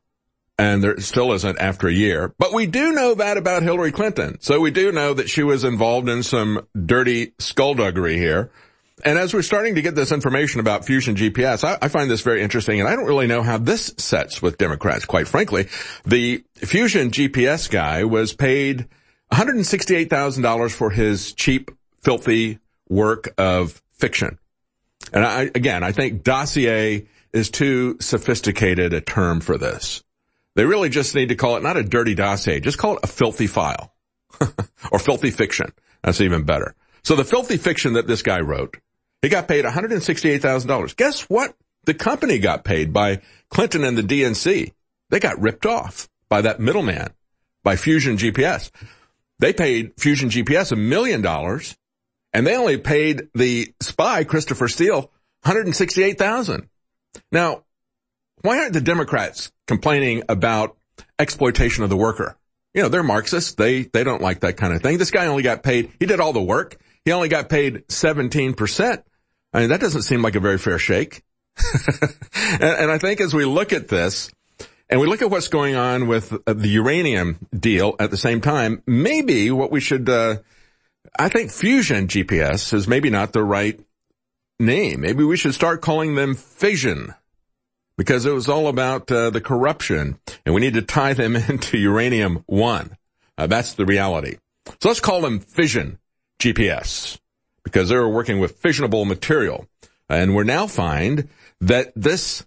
And there still isn't after a year. But we do know that about Hillary Clinton. So we do know that she was involved in some dirty skullduggery here. And as we're starting to get this information about Fusion G P S, I, I find this very interesting, and I don't really know how this sets with Democrats, quite frankly. The Fusion G P S guy was paid one hundred sixty-eight thousand dollars for his cheap, filthy work of fiction. And I, again, I think dossier is too sophisticated a term for this. They really just need to call it not a dirty dossier, just call it a filthy file or filthy fiction. That's even better. So the filthy fiction that this guy wrote, he got paid one hundred sixty-eight thousand dollars. Guess what? The company got paid by Clinton and the D N C. They got ripped off by that middleman, by Fusion G P S. They paid Fusion G P S a million dollars, and they only paid the spy, Christopher Steele, one hundred sixty-eight thousand dollars. Now, why aren't the Democrats complaining about exploitation of the worker? You know, they're Marxists. They, they don't like that kind of thing. This guy only got paid, he did all the work. He only got paid seventeen percent. I mean, that doesn't seem like a very fair shake. and, and I think as we look at this, and we look at what's going on with uh, the uranium deal at the same time, maybe what we should, uh, I think Fusion G P S is maybe not the right name. Maybe we should start calling them Fission, because it was all about uh, the corruption, and we need to tie them into Uranium One. Uh, that's the reality. So let's call them Fission G P S, because they're working with fissionable material. And we're now find that this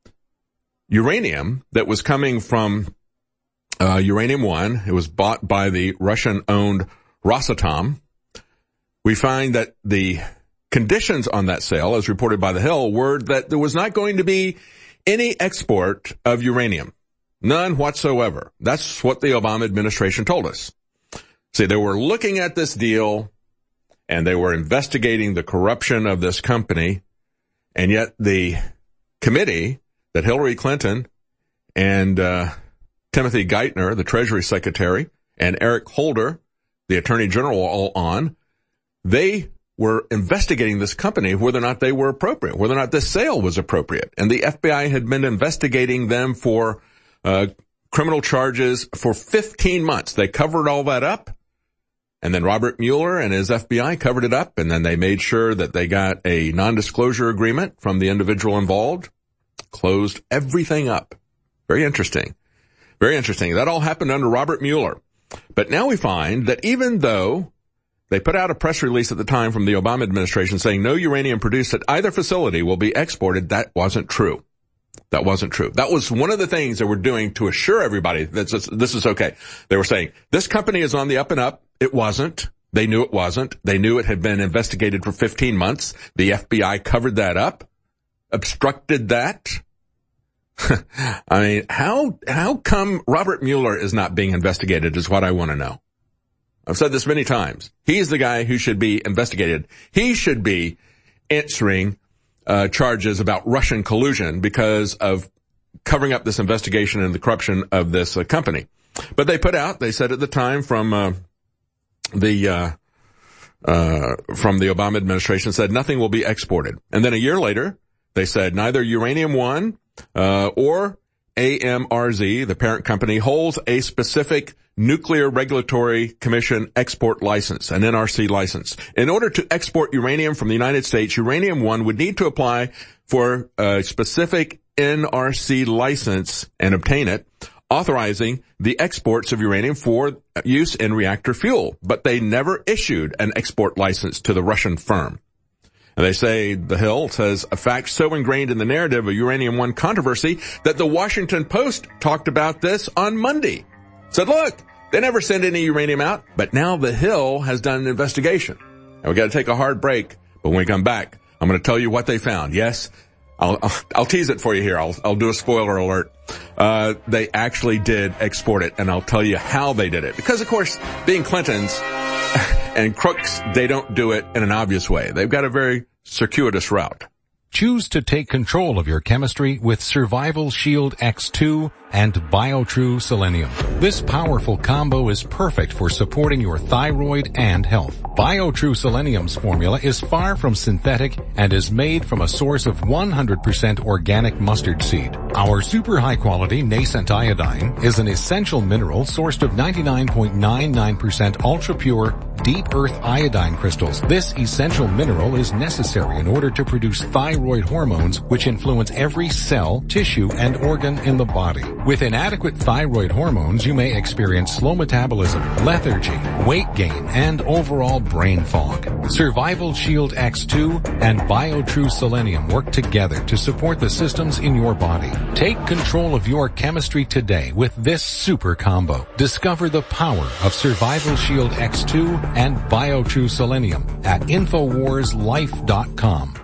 uranium that was coming from uh, Uranium One, it was bought by the Russian-owned Rosatom. We find that the conditions on that sale, as reported by The Hill, were that there was not going to be any export of uranium. None whatsoever. That's what the Obama administration told us. See, they were looking at this deal, and they were investigating the corruption of this company, and yet the committee that Hillary Clinton and uh Timothy Geithner, the Treasury Secretary, and Eric Holder, the Attorney General, all on, they were investigating this company, whether or not they were appropriate, whether or not this sale was appropriate. And the F B I had been investigating them for uh criminal charges for fifteen months. They covered all that up. And then Robert Mueller and his F B I covered it up, and then they made sure that they got a non-disclosure agreement from the individual involved, closed everything up. Very interesting. Very interesting. That all happened under Robert Mueller. But now we find that even though they put out a press release at the time from the Obama administration saying no uranium produced at either facility will be exported, that wasn't true. That wasn't true. That was one of the things they were doing to assure everybody that this, this is okay. They were saying, this company is on the up and up. It wasn't. They knew it wasn't. They knew it had been investigated for fifteen months. The F B I covered that up, obstructed that. I mean, how, how come Robert Mueller is not being investigated is what I want to know. I've said this many times. He's the guy who should be investigated. He should be answering uh charges about Russian collusion because of covering up this investigation and the corruption of this uh, company. But they put out, they said at the time from uh the uh uh from the Obama administration, said nothing will be exported. And then a year later, they said neither Uranium One uh or A M R Z, the parent company, holds a specific Nuclear Regulatory Commission export license, an N R C license. In order to export uranium from the United States, Uranium One would need to apply for a specific N R C license and obtain it, authorizing the exports of uranium for use in reactor fuel. But they never issued an export license to the Russian firm. And they say, The Hill says, a fact so ingrained in the narrative of Uranium One controversy that the Washington Post talked about this on Monday. Said, look, they never sent any uranium out, but now The Hill has done an investigation. And we got to take a hard break, but when we come back, I'm going to tell you what they found. Yes, I'll, I'll, I'll tease it for you here. I'll, I'll do a spoiler alert. Uh, they actually did export it, and I'll tell you how they did it. Because, of course, being Clintons and crooks, they don't do it in an obvious way. They've got a very circuitous route. Choose to take control of your chemistry with Survival Shield X two and BioTrue Selenium. This powerful combo is perfect for supporting your thyroid and health. BioTrue Selenium's formula is far from synthetic and is made from a source of one hundred percent organic mustard seed. Our super high quality nascent iodine is an essential mineral sourced of ninety-nine point nine nine percent ultra pure deep earth iodine crystals. This essential mineral is necessary in order to produce thyroid hormones, which influence every cell, tissue, and organ in the body. With inadequate thyroid hormones, you may experience slow metabolism, lethargy, weight gain, and overall brain fog. Survival Shield X two and BioTrue Selenium work together to support the systems in your body. Take control of your chemistry today with this super combo. Discover the power of Survival Shield X two and BioTrue Selenium at Infowars Life dot com.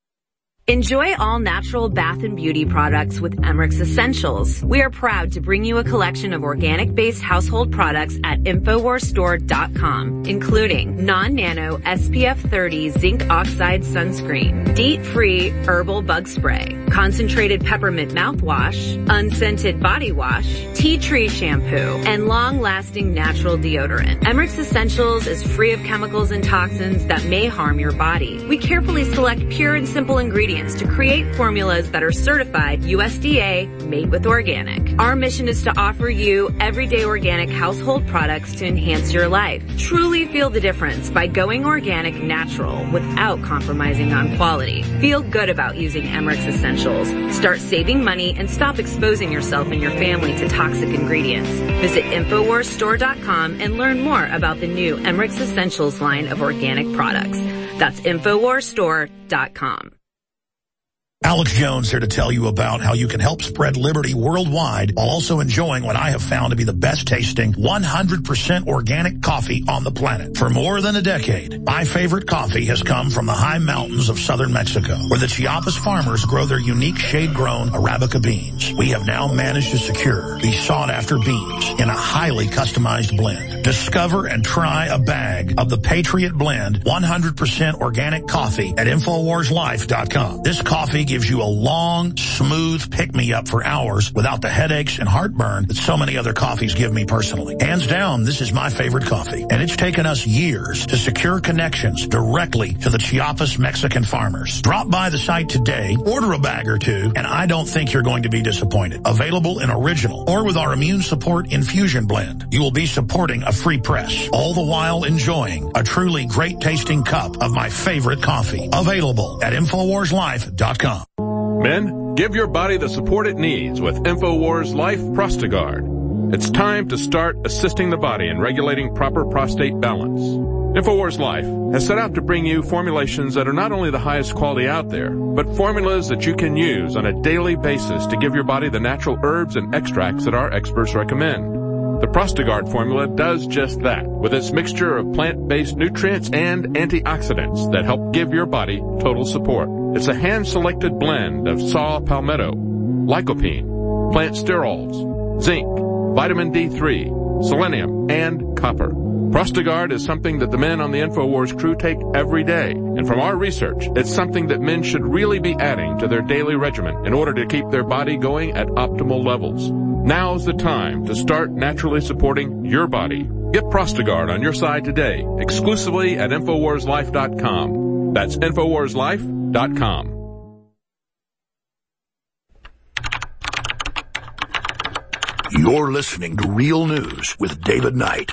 Enjoy all natural bath and beauty products with Emmerich's Essentials. We are proud to bring you a collection of organic-based household products at Infowars Store dot com, including non-nano S P F thirty zinc oxide sunscreen, DEET-free herbal bug spray, concentrated peppermint mouthwash, unscented body wash, tea tree shampoo, and long-lasting natural deodorant. Emmerich's Essentials is free of chemicals and toxins that may harm your body. We carefully select pure and simple ingredients to create formulas that are certified U S D A made with organic. Our mission is to offer you everyday organic household products to enhance your life. Truly feel the difference by going organic natural without compromising on quality. Feel good about using Emmerich's Essentials. Start saving money and stop exposing yourself and your family to toxic ingredients. Visit Infowars Store dot com and learn more about the new Emmerich's Essentials line of organic products. That's Infowars Store dot com. Alex Jones here to tell you about how you can help spread liberty worldwide while also enjoying what I have found to be the best tasting one hundred percent organic coffee on the planet. For more than a decade, my favorite coffee has come from the high mountains of southern Mexico, where the Chiapas farmers grow their unique shade-grown Arabica beans. We have now managed to secure these sought-after beans in a highly customized blend. Discover and try a bag of the Patriot Blend one hundred percent organic coffee at Infowars Life dot com. This coffee gives you a long, smooth pick-me-up for hours without the headaches and heartburn that so many other coffees give me personally. Hands down, this is my favorite coffee, and it's taken us years to secure connections directly to the Chiapas Mexican farmers. Drop by the site today, order a bag or two, and I don't think you're going to be disappointed. Available in original or with our immune support infusion blend. You will be supporting a free press, all the while enjoying a truly great-tasting cup of my favorite coffee. Available at Infowars Life dot com. Men, give your body the support it needs with InfoWars Life Prostagard. It's time to start assisting the body in regulating proper prostate balance. InfoWars Life has set out to bring you formulations that are not only the highest quality out there, but formulas that you can use on a daily basis to give your body the natural herbs and extracts that our experts recommend. The Prostagard formula does just that, with its mixture of plant-based nutrients and antioxidants that help give your body total support. It's a hand-selected blend of saw palmetto, lycopene, plant sterols, zinc, vitamin D three, selenium, and copper. Prostagard is something that the men on the InfoWars crew take every day. And from our research, it's something that men should really be adding to their daily regimen in order to keep their body going at optimal levels. Now's the time to start naturally supporting your body. Get Prostagard on your side today, exclusively at Infowars Life dot com. That's Infowars Life dot com. You're listening to Real News with David Knight.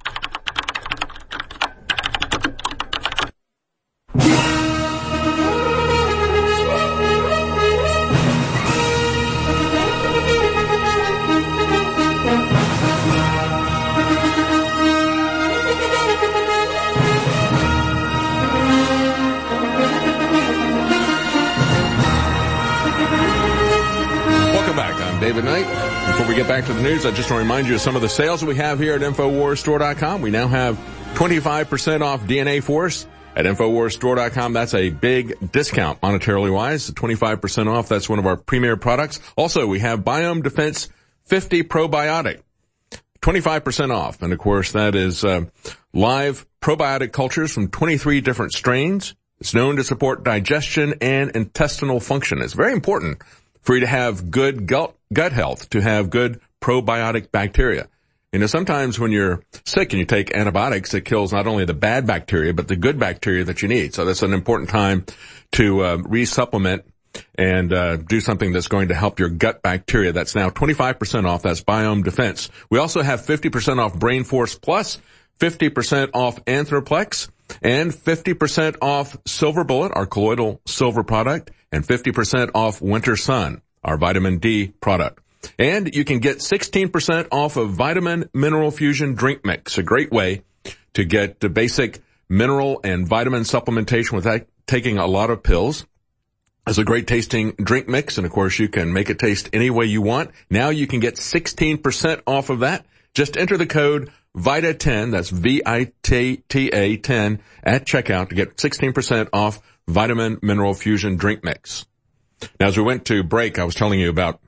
David Knight. Before we get back to the news, I just want to remind you of some of the sales that we have here at Infowars Store dot com. We now have twenty-five percent off D N A Force at Infowars Store dot com. That's a big discount monetarily wise, twenty-five percent off. That's one of our premier products. Also, we have Biome Defense fifty Probiotic, twenty-five percent off. And of course, that is uh, live probiotic cultures from twenty-three different strains. It's known to support digestion and intestinal function. It's very important for you to have good gut, gut health, to have good probiotic bacteria. You know, sometimes when you're sick and you take antibiotics, it kills not only the bad bacteria, but the good bacteria that you need. So that's an important time to uh, resupplement and uh do something that's going to help your gut bacteria. That's now twenty-five percent off. That's Biome Defense. We also have fifty percent off Brain Force Plus, fifty percent off Anthroplex, and fifty percent off Silver Bullet, our colloidal silver product, and fifty percent off Winter Sun, our vitamin D product. And you can get sixteen percent off of Vitamin Mineral Fusion Drink Mix, a great way to get the basic mineral and vitamin supplementation without taking a lot of pills. It's a great tasting drink mix, and of course you can make it taste any way you want. Now you can get sixteen percent off of that. Just enter the code VITA ten, that's V I T T A ten, at checkout to get sixteen percent off Vitamin Mineral Fusion Drink Mix. Now, as we went to break, I was telling you about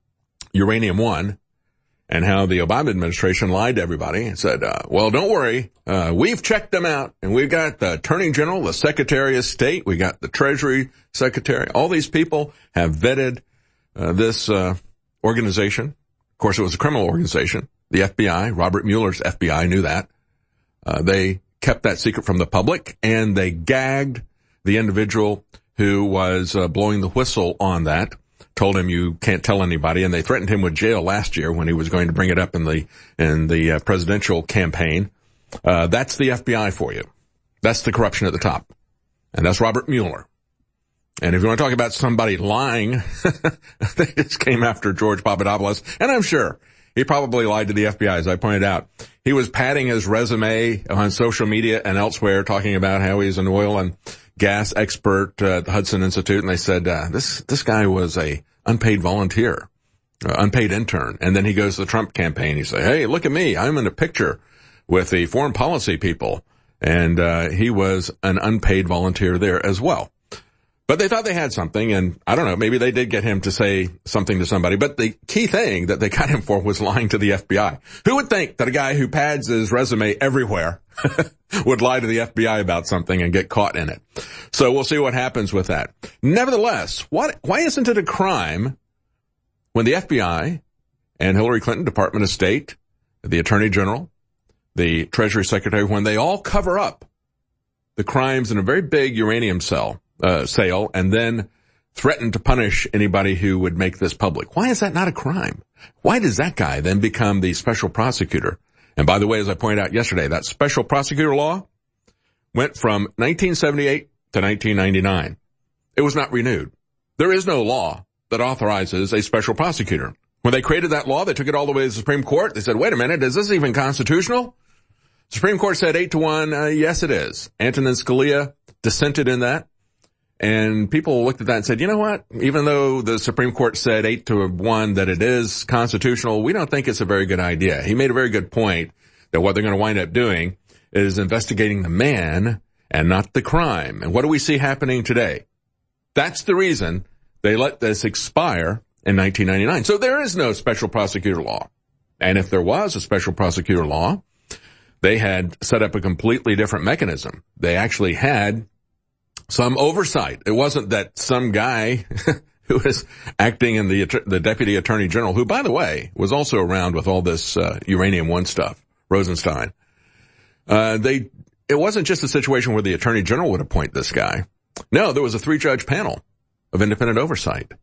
Uranium One and how the Obama administration lied to everybody and said, uh, well, don't worry, uh, we've checked them out, and we've got the Attorney General, the Secretary of State, we got the Treasury Secretary. All these people have vetted uh, this uh, organization. Of course, it was a criminal organization. The F B I, Robert Mueller's F B I, knew that. Uh, they kept that secret from the public, and they gagged the individual who was uh, blowing the whistle on that, told him you can't tell anybody, and they threatened him with jail last year when he was going to bring it up in the in the uh, presidential campaign. Uh, that's the F B I for you. That's the corruption at the top. And that's Robert Mueller. And if you want to talk about somebody lying, they just came after George Papadopoulos, and I'm sure he probably lied to the F B I, as I pointed out. He was padding his resume on social media and elsewhere, talking about how he's an oil and gas expert uh, at the Hudson Institute, and they said, uh, this this guy was a unpaid volunteer, uh, unpaid intern. And then he goes to the Trump campaign. He said, hey, look at me. I'm in a picture with the foreign policy people. And uh he was an unpaid volunteer there as well. But they thought they had something, and I don't know, maybe they did get him to say something to somebody. But the key thing that they got him for was lying to the F B I. Who would think that a guy who pads his resume everywhere would lie to the F B I about something and get caught in it? So we'll see what happens with that. Nevertheless, what, why isn't it a crime when the F B I and Hillary Clinton, Department of State, the Attorney General, the Treasury Secretary, when they all cover up the crimes in a very big uranium cell, uh, sale, and then threaten to punish anybody who would make this public? Why is that not a crime? Why does that guy then become the special prosecutor? And by the way, as I pointed out yesterday, that special prosecutor law went from nineteen seventy-eight to nineteen ninety-nine. It was not renewed. There is no law that authorizes a special prosecutor. When they created that law, they took it all the way to the Supreme Court. They said, wait a minute, is this even constitutional? The Supreme Court said eight to one, uh, yes, it is. Antonin Scalia dissented in that. And people looked at that and said, you know what? Even though the Supreme Court said eight to one that it is constitutional, we don't think it's a very good idea. He made a very good point that what they're going to wind up doing is investigating the man and not the crime. And what do we see happening today? That's the reason they let this expire in nineteen ninety-nine. So there is no special prosecutor law. And if there was a special prosecutor law, they had set up a completely different mechanism. They actually had some oversight. It wasn't that some guy who was acting in the the deputy attorney general, who, by the way, was also around with all this uh, Uranium One stuff, Rosenstein. Uh, they it wasn't just a situation where the attorney general would appoint this guy. No, there was a three-judge panel of independent oversight,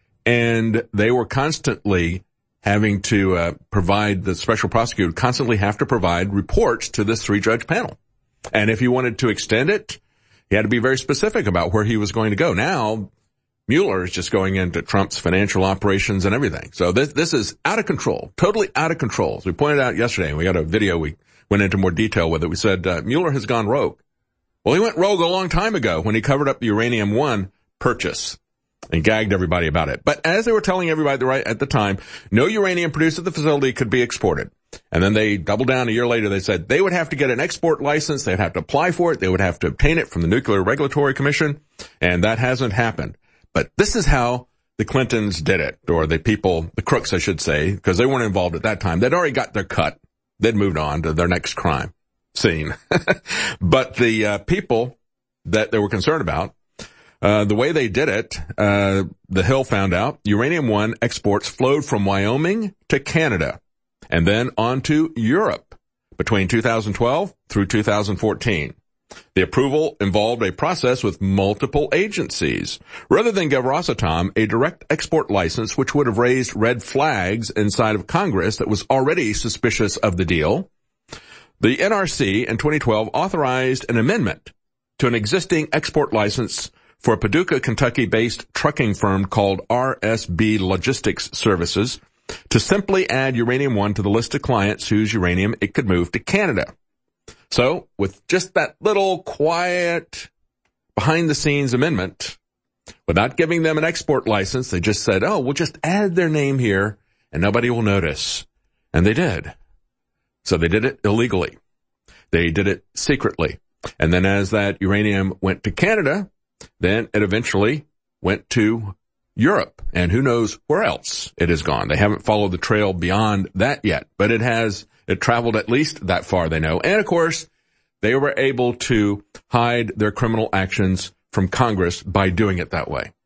and they were constantly having to uh, provide, the special prosecutor would constantly have to provide reports to this three-judge panel. And if he wanted to extend it, he had to be very specific about where he was going to go. Now, Mueller is just going into Trump's financial operations and everything. So this, this is out of control, totally out of control. As we pointed out yesterday, and we got a video, we went into more detail with it. We said, uh, Mueller has gone rogue. Well, he went rogue a long time ago when he covered up the Uranium One purchase and gagged everybody about it. But as they were telling everybody right at the time, no uranium produced at the facility could be exported. And then they doubled down a year later. They said they would have to get an export license. They'd have to apply for it. They would have to obtain it from the Nuclear Regulatory Commission. And that hasn't happened. But this is how the Clintons did it, or the people, the crooks, I should say, because they weren't involved at that time. They'd already got their cut. They'd moved on to their next crime scene. But the uh, people that they were concerned about, Uh, the way they did it, uh, the Hill found out Uranium One exports flowed from Wyoming to Canada and then on to Europe between two thousand twelve through two thousand fourteen. The approval involved a process with multiple agencies. Rather than give Rosatom a direct export license, which would have raised red flags inside of Congress that was already suspicious of the deal, the N R C in twenty twelve authorized an amendment to an existing export license for a Paducah, Kentucky-based trucking firm called R S B Logistics Services to simply add Uranium One to the list of clients whose uranium it could move to Canada. So with just that little quiet behind-the-scenes amendment, without giving them an export license, they just said, oh, we'll just add their name here and nobody will notice. And they did. So they did it illegally. They did it secretly. And then as that uranium went to Canada, then it eventually went to Europe. And who knows where else it has gone. They haven't followed the trail beyond that yet, but it has, it traveled at least that far, they know. And of course, they were able to hide their criminal actions from Congress by doing it that way.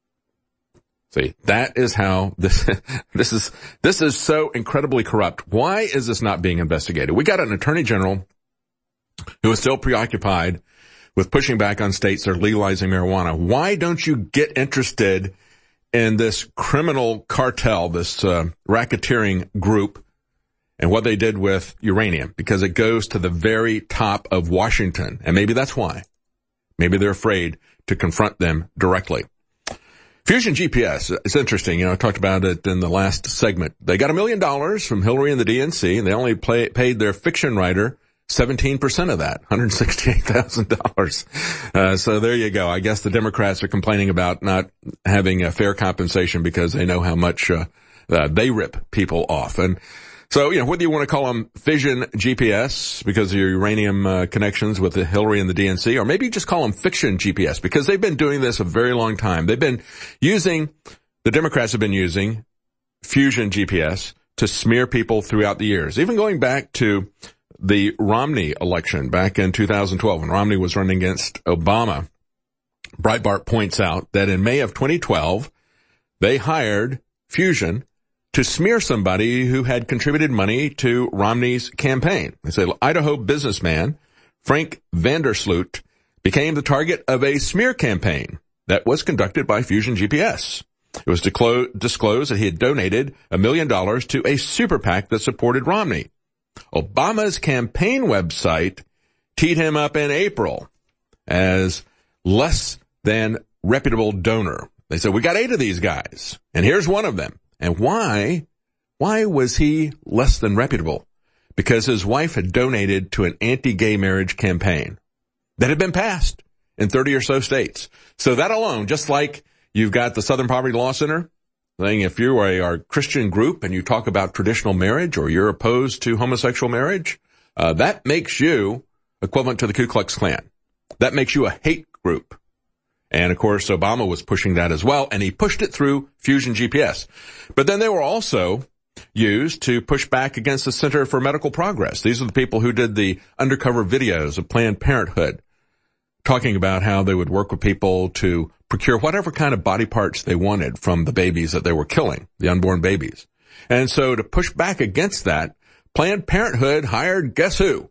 See, that is how this, this is, this is so incredibly corrupt. Why is this not being investigated? We got an attorney general who is still preoccupied with pushing back on states that are legalizing marijuana. Why don't you get interested in this criminal cartel, this uh, racketeering group, and what they did with uranium? Because it goes to the very top of Washington, and maybe that's why. Maybe they're afraid to confront them directly. Fusion G P S, it's interesting. You know, I talked about it in the last segment. They got a million dollars from Hillary and the D N C, and they only play, paid their fiction writer seventeen percent of that, one hundred sixty-eight thousand dollars. Uh, so there you go. I guess the Democrats are complaining about not having a fair compensation because they know how much uh, uh, they rip people off. And so, you know, whether you want to call them fission G P S because of your uranium uh, connections with the Hillary and the D N C, or maybe just call them fiction G P S because they've been doing this a very long time. They've been using, the Democrats have been using fusion G P S to smear people throughout the years, even going back to the Romney election back in two thousand twelve when Romney was running against Obama. Breitbart points out that in May of twenty twelve, they hired Fusion to smear somebody who had contributed money to Romney's campaign. They say Idaho businessman Frank Vandersloot became the target of a smear campaign that was conducted by Fusion G P S. It was disclosed that he had donated a million dollars to a super PAC that supported Romney. Obama's campaign website teed him up in April as less than reputable donor. They said, we got eight of these guys, and here's one of them. And why, why was he less than reputable? Because his wife had donated to an anti-gay marriage campaign that had been passed in thirty or so states. So that alone, just like you've got the Southern Poverty Law Center saying if you are a Christian group and you talk about traditional marriage or you're opposed to homosexual marriage, uh, that makes you equivalent to the Ku Klux Klan. That makes you a hate group. And of course, Obama was pushing that as well, and he pushed it through Fusion G P S. But then they were also used to push back against the Center for Medical Progress. These are the people who did the undercover videos of Planned Parenthood, talking about how they would work with people to procure whatever kind of body parts they wanted from the babies that they were killing, the unborn babies. And so to push back against that, Planned Parenthood hired, guess who?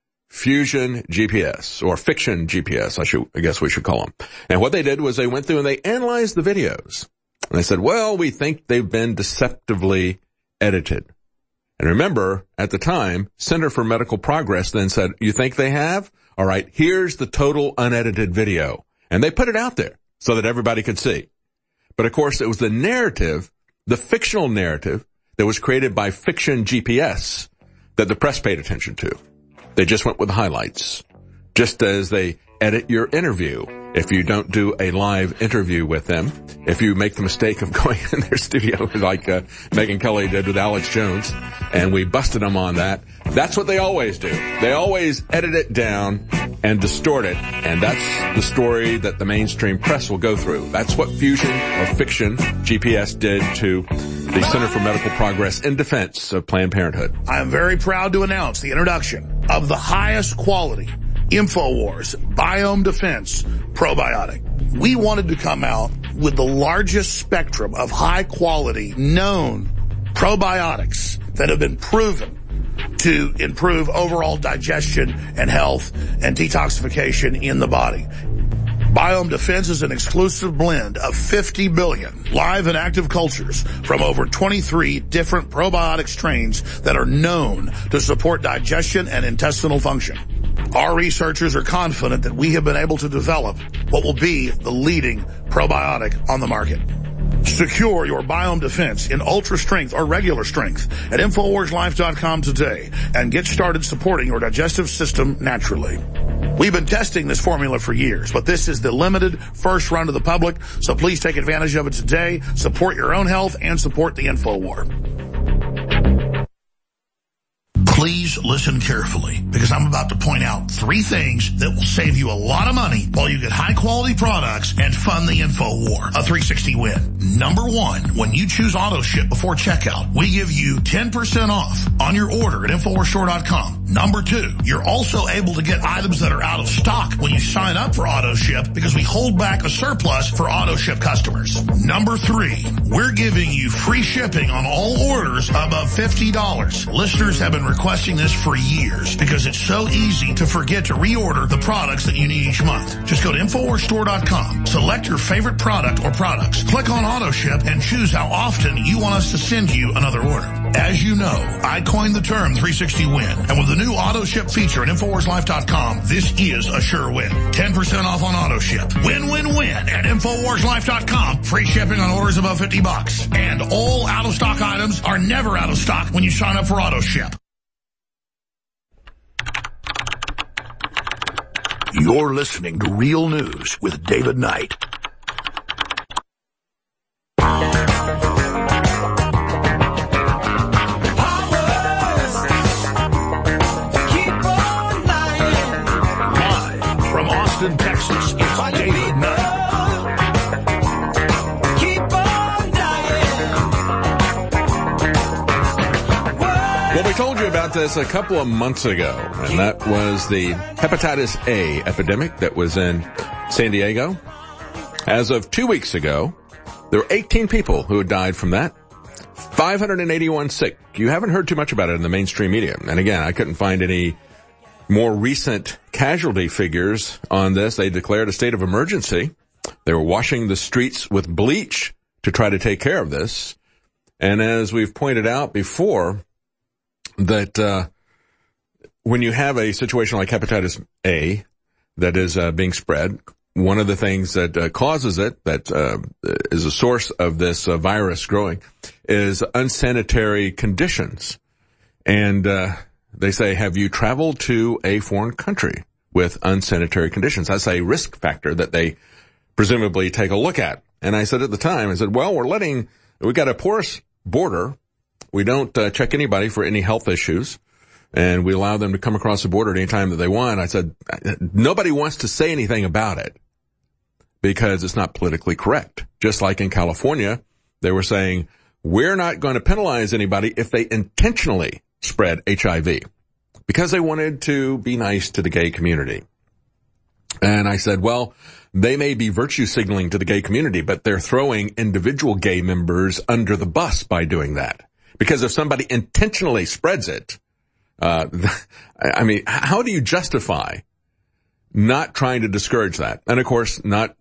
Fusion G P S, or Fiction G P S, I should, I guess we should call them. And what they did was they went through and they analyzed the videos. And they said, well, we think they've been deceptively edited. And remember, at the time, Center for Medical Progress then said, you think they have? All right, here's the total unedited video. And they put it out there so that everybody could see. But of course, it was the narrative, the fictional narrative that was created by Fiction G P S that the press paid attention to. They just went with the highlights, just as they edit your interview. If you don't do a live interview with them, if you make the mistake of going in their studio like uh, Megyn Kelly did with Alex Jones, and we busted them on that, that's what they always do. They always edit it down and distort it, and that's the story that the mainstream press will go through. That's what Fusion or Fiction G P S did to the Center for Medical Progress in defense of Planned Parenthood. I am very proud to announce the introduction of the highest quality InfoWars Biome Defense Probiotic. We wanted to come out with the largest spectrum of high quality known probiotics that have been proven to improve overall digestion and health and detoxification in the body. Biome Defense is an exclusive blend of fifty billion live and active cultures from over twenty-three different probiotic strains that are known to support digestion and intestinal function. Our researchers are confident that we have been able to develop what will be the leading probiotic on the market. Secure your biome defense in ultra strength or regular strength at Infowars Life dot com today and get started supporting your digestive system naturally. We've been testing this formula for years, but this is the limited first run to the public, so please take advantage of it today. Support your own health and support the InfoWar. Please listen carefully, because I'm about to point out three things that will save you a lot of money while you get high-quality products and fund the InfoWar. A three sixty win. Number one, when you choose AutoShip before checkout, we give you ten percent off on your order at Infowars Store dot com. Number two, you're also able to get items that are out of stock when you sign up for AutoShip because we hold back a surplus for AutoShip customers. Number three, we're giving you free shipping on all orders above fifty dollars. Listeners have been requesting this for years because it's so easy to forget to reorder the products that you need each month. Just go to Infowars Store dot com, select your favorite product or products, click on AutoShip, and choose how often you want us to send you another order. As you know, I coined the term three sixty win, and with the new AutoShip feature at Infowars Life dot com, this is a sure win. ten percent off on AutoShip. Win-win-win at Infowars Life dot com. Free shipping on orders above fifty bucks. And all out-of-stock items are never out of stock when you sign up for AutoShip. You're listening to Real News with David Knight. Live from Austin, Texas, it's David Knight. Well, we told you about this a couple of months ago, and that was the hepatitis A epidemic that was in San Diego. As of two weeks ago, there were eighteen people who had died from that, five hundred eighty-one sick. You haven't heard too much about it in the mainstream media. And again, I couldn't find any more recent casualty figures on this. They declared a state of emergency. They were washing the streets with bleach to try to take care of this. And as we've pointed out before, that uh when you have a situation like hepatitis A that is uh, being spread, one of the things that uh, causes it, that uh, is a source of this uh, virus growing, is unsanitary conditions. And uh they say, have you traveled to a foreign country with unsanitary conditions? That's a risk factor that they presumably take a look at. And I said at the time, I said, well, we're letting, we got a porous border. We don't uh, check anybody for any health issues, and we allow them to come across the border at any time that they want. I said, nobody wants to say anything about it because it's not politically correct. Just like in California, they were saying, we're not going to penalize anybody if they intentionally spread H I V because they wanted to be nice to the gay community. And I said, well, they may be virtue signaling to the gay community, but they're throwing individual gay members under the bus by doing that. Because if somebody intentionally spreads it, uh, I mean, how do you justify not trying to discourage that? And of course, not,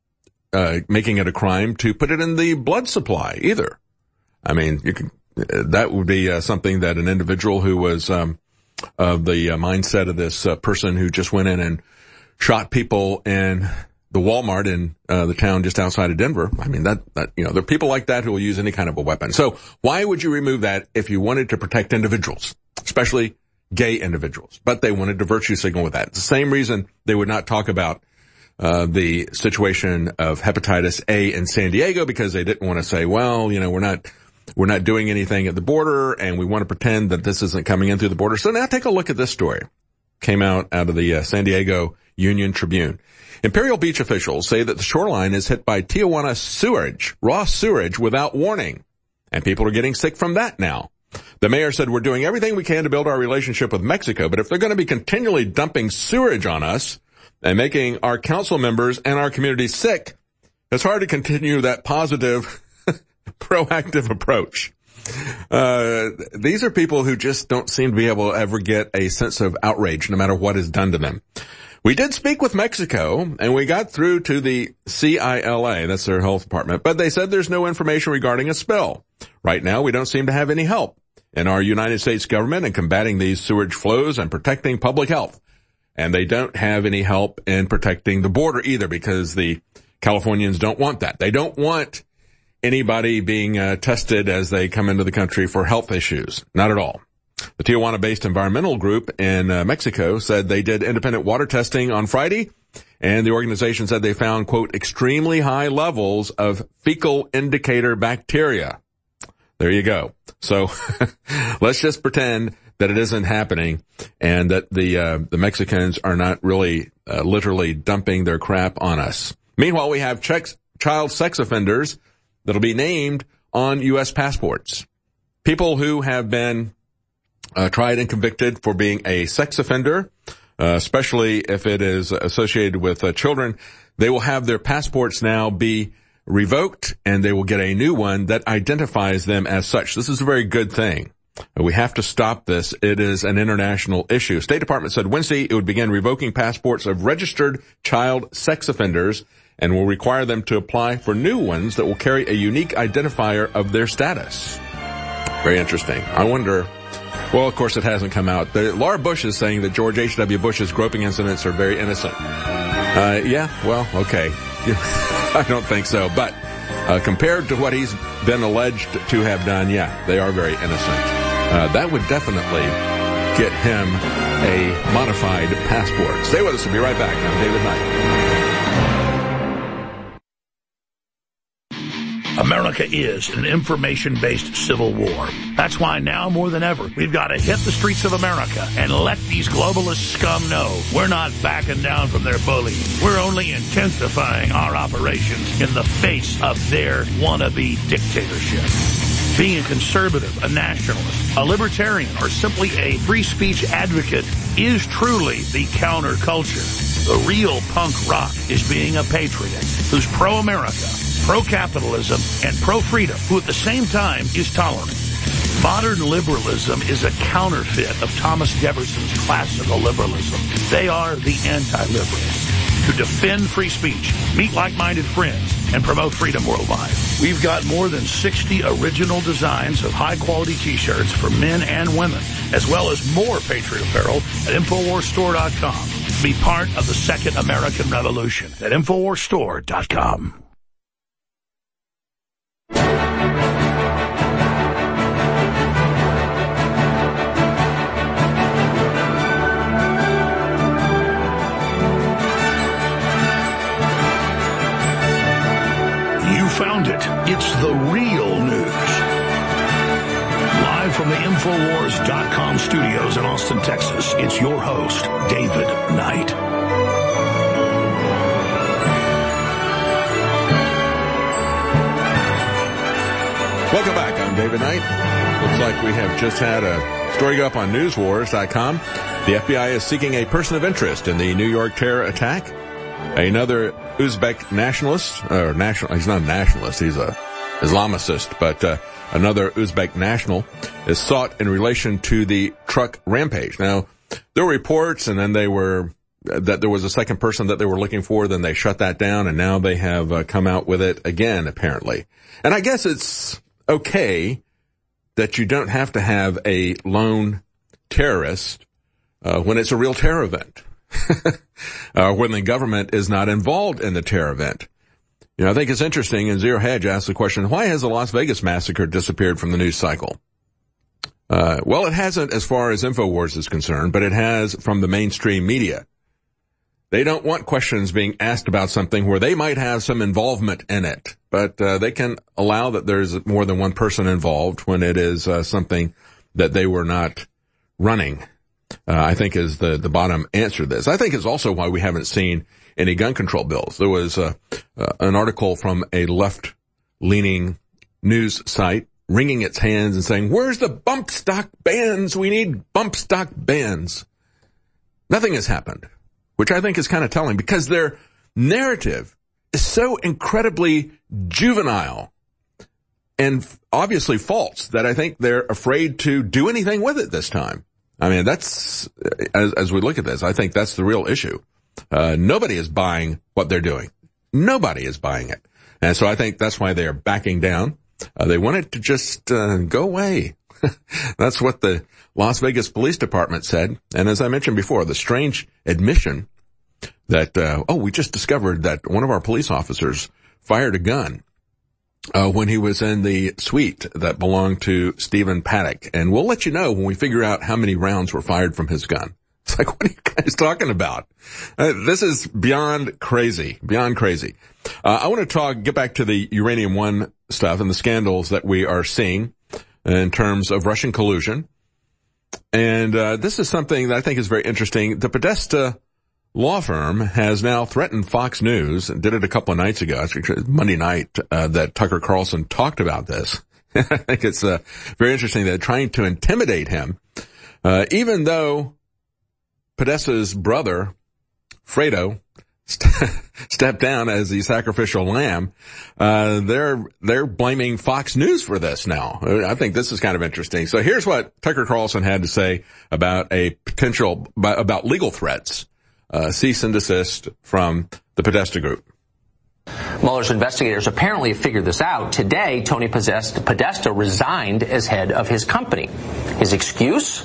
uh, making it a crime to put it in the blood supply either. I mean, you can, that would be uh, something that an individual who was, um, of the uh, mindset of this uh, person who just went in and shot people in the Walmart in uh, the town just outside of Denver. I mean, that, that, you know, there are people like that who will use any kind of a weapon. So why would you remove that if you wanted to protect individuals, especially gay individuals? But they wanted to virtue signal with that. It's the same reason they would not talk about uh the situation of hepatitis A in San Diego, because they didn't want to say, well, you know, we're not we're not doing anything at the border, and we want to pretend that this isn't coming in through the border. So now take a look at this story. Came out out of the uh, San Diego Union Tribune. Imperial Beach officials say that the shoreline is hit by Tijuana sewage, raw sewage, without warning. And people are getting sick from that now. The mayor said, we're doing everything we can to build our relationship with Mexico, but if they're going to be continually dumping sewage on us and making our council members and our community sick, it's hard to continue that positive, proactive approach. Uh, these are people who just don't seem to be able to ever get a sense of outrage no matter what is done to them. We did speak with Mexico, and we got through to the C I L A, that's their health department, but they said there's no information regarding a spill. Right now, we don't seem to have any help in our United States government in combating these sewage flows and protecting public health. And they don't have any help in protecting the border either, because the Californians don't want that. They don't want anybody being uh, tested as they come into the country for health issues. Not at all. The Tijuana-based environmental group in uh, Mexico said they did independent water testing on Friday, and the organization said they found, quote, extremely high levels of fecal indicator bacteria. There you go. So let's just pretend that it isn't happening and that the uh, the Mexicans are not really uh, literally dumping their crap on us. Meanwhile, we have checks, child sex offenders that'll be named on U S passports. People who have been uh, tried and convicted for being a sex offender, uh, especially if it is associated with uh, children, they will have their passports now be revoked, and they will get a new one that identifies them as such. This is a very good thing. We have to stop this. It is an international issue. State Department said Wednesday it would begin revoking passports of registered child sex offenders and will require them to apply for new ones that will carry a unique identifier of their status. Very interesting. I wonder, well, of course it hasn't come out. The, Laura Bush is saying that George H W. Bush's groping incidents are very innocent. Uh, yeah, well, okay. I don't think so. But uh, compared to what he's been alleged to have done, yeah, they are very innocent. Uh, that would definitely get him a modified passport. Stay with us. We'll be right back. I'm David Knight. America is an information-based civil war. That's why now more than ever, we've got to hit the streets of America and let these globalist scum know we're not backing down from their bullying. We're only intensifying our operations in the face of their wannabe dictatorship. Being a conservative, a nationalist, a libertarian, or simply a free speech advocate is truly the counterculture. The real punk rock is being a patriot who's pro-America, pro-capitalism, and pro-freedom, who at the same time is tolerant. Modern liberalism is a counterfeit of Thomas Jefferson's classical liberalism. They are the anti-liberals. To defend free speech, meet like-minded friends, and promote freedom worldwide. We've got more than sixty original designs of high-quality T-shirts for men and women, as well as more Patriot apparel at Infowars Store dot com. Be part of the Second American Revolution at Infowars Store dot com. Found it. It's the real news. Live from the Infowars dot com studios in Austin, Texas, it's your host, David Knight. Welcome back. I'm David Knight. Looks like we have just had a story go up on News Wars dot com. The F B I is seeking a person of interest in the New York terror attack. Another Uzbek nationalist, or national, he's not a nationalist, he's a Islamicist, but uh, another Uzbek national is sought in relation to the truck rampage. Now, there were reports, and then they were, that there was a second person that they were looking for, then they shut that down, and now they have uh, come out with it again, apparently. And I guess it's okay that you don't have to have a lone terrorist uh, when it's a real terror event. uh, when the government is not involved in the terror event. You know, I think it's interesting, and Zero Hedge asked the question, why has the Las Vegas massacre disappeared from the news cycle? Uh, well, it hasn't as far as InfoWars is concerned, but it has from the mainstream media. They don't want questions being asked about something where they might have some involvement in it, but uh, they can allow that there's more than one person involved when it is uh, something that they were not running. Uh, I think is the, the bottom answer to this. I think it's also why we haven't seen any gun control bills. There was uh, uh, an article from a left-leaning news site wringing its hands and saying, where's the bump stock bans? We need bump stock bans. Nothing has happened, which I think is kind of telling because their narrative is so incredibly juvenile and obviously false that I think they're afraid to do anything with it this time. I mean, that's, as, as we look at this, I think that's the real issue. Uh, nobody is buying what they're doing. Nobody is buying it. And so I think that's why they are backing down. Uh, they want it to just, uh, go away. That's what the Las Vegas Police Department said. And as I mentioned before, the strange admission that, uh, oh, we just discovered that one of our police officers fired a gun. uh, when he was in the suite that belonged to Stephen Paddock. And we'll let you know when we figure out how many rounds were fired from his gun. It's like, what are you guys talking about? Uh, this is beyond crazy, beyond crazy. Uh, I want to talk, get back to the Uranium One stuff and the scandals that we are seeing in terms of Russian collusion. And uh, this is something that I think is very interesting. The Podesta law firm has now threatened Fox News, and did it a couple of nights ago, actually Monday night, uh, that Tucker Carlson talked about this. I think it's uh, very interesting that they're trying to intimidate him, uh, even though Podesta's brother, Fredo, st- stepped down as the sacrificial lamb. Uh, they're, they're blaming Fox News for this now. I think this is kind of interesting. So here's what Tucker Carlson had to say about a potential, about legal threats, uh, cease and desist from the Podesta Group. Mueller's investigators apparently have figured this out. Today, Tony Podesta, Podesta resigned as head of his company. His excuse?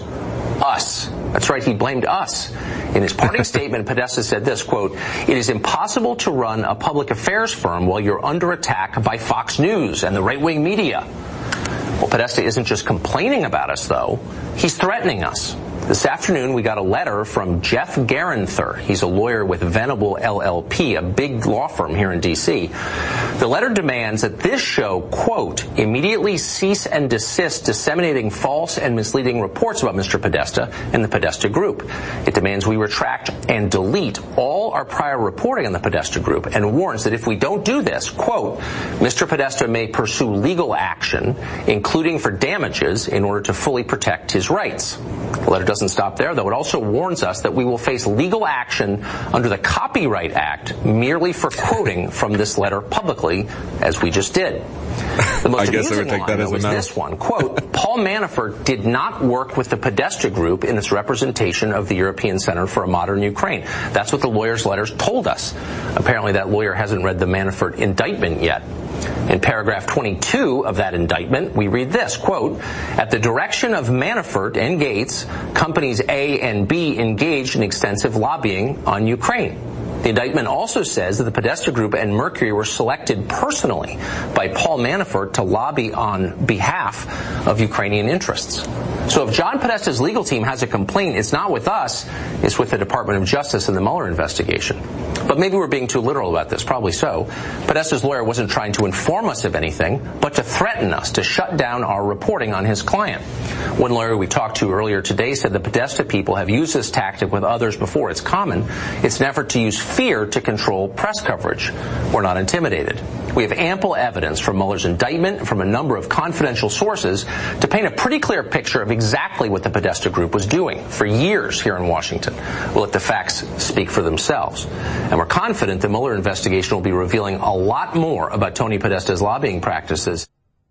Us. That's right, he blamed us. In his parting statement, Podesta said this, quote, "It is impossible to run a public affairs firm while you're under attack by Fox News and the right-wing media." Well, Podesta isn't just complaining about us, though. He's threatening us. This afternoon, we got a letter from Jeff Garanther. He's a lawyer with Venable L L P, a big law firm here in D C. The letter demands that this show, quote, immediately cease and desist disseminating false and misleading reports about Mister Podesta and the Podesta Group. It demands we retract and delete all our prior reporting on the Podesta Group and warns that if we don't do this, quote, Mister Podesta may pursue legal action, including for damages, in order to fully protect his rights. The letter doesn't stop there, though. It also warns us that we will face legal action under the Copyright Act merely for quoting from this letter publicly, as we just did. The most I guess I would take that as was a no. this one, quote, Paul Manafort did not work with the Podesta Group in its representation of the European Center for a Modern Ukraine. That's what the lawyer's letters told us. Apparently that lawyer hasn't read the Manafort indictment yet. In paragraph twenty-two of that indictment, we read this, quote, at the direction of Manafort and Gates, companies A and B engaged in extensive lobbying on Ukraine. The indictment also says that the Podesta Group and Mercury were selected personally by Paul Manafort to lobby on behalf of Ukrainian interests. So if John Podesta's legal team has a complaint, it's not with us, it's with the Department of Justice and the Mueller investigation. But maybe we're being too literal about this, probably so. Podesta's lawyer wasn't trying to inform us of anything, but to threaten us, to shut down our reporting on his client. One lawyer we talked to earlier today said the Podesta people have used this tactic with others before. It's common. It's an effort to use fear to control press coverage. We're not intimidated. We have ample evidence from Mueller's indictment and from a number of confidential sources to paint a pretty clear picture of exactly what the Podesta Group was doing for years here in Washington. We'll let the facts speak for themselves. And we're confident the Mueller investigation will be revealing a lot more about Tony Podesta's lobbying practices.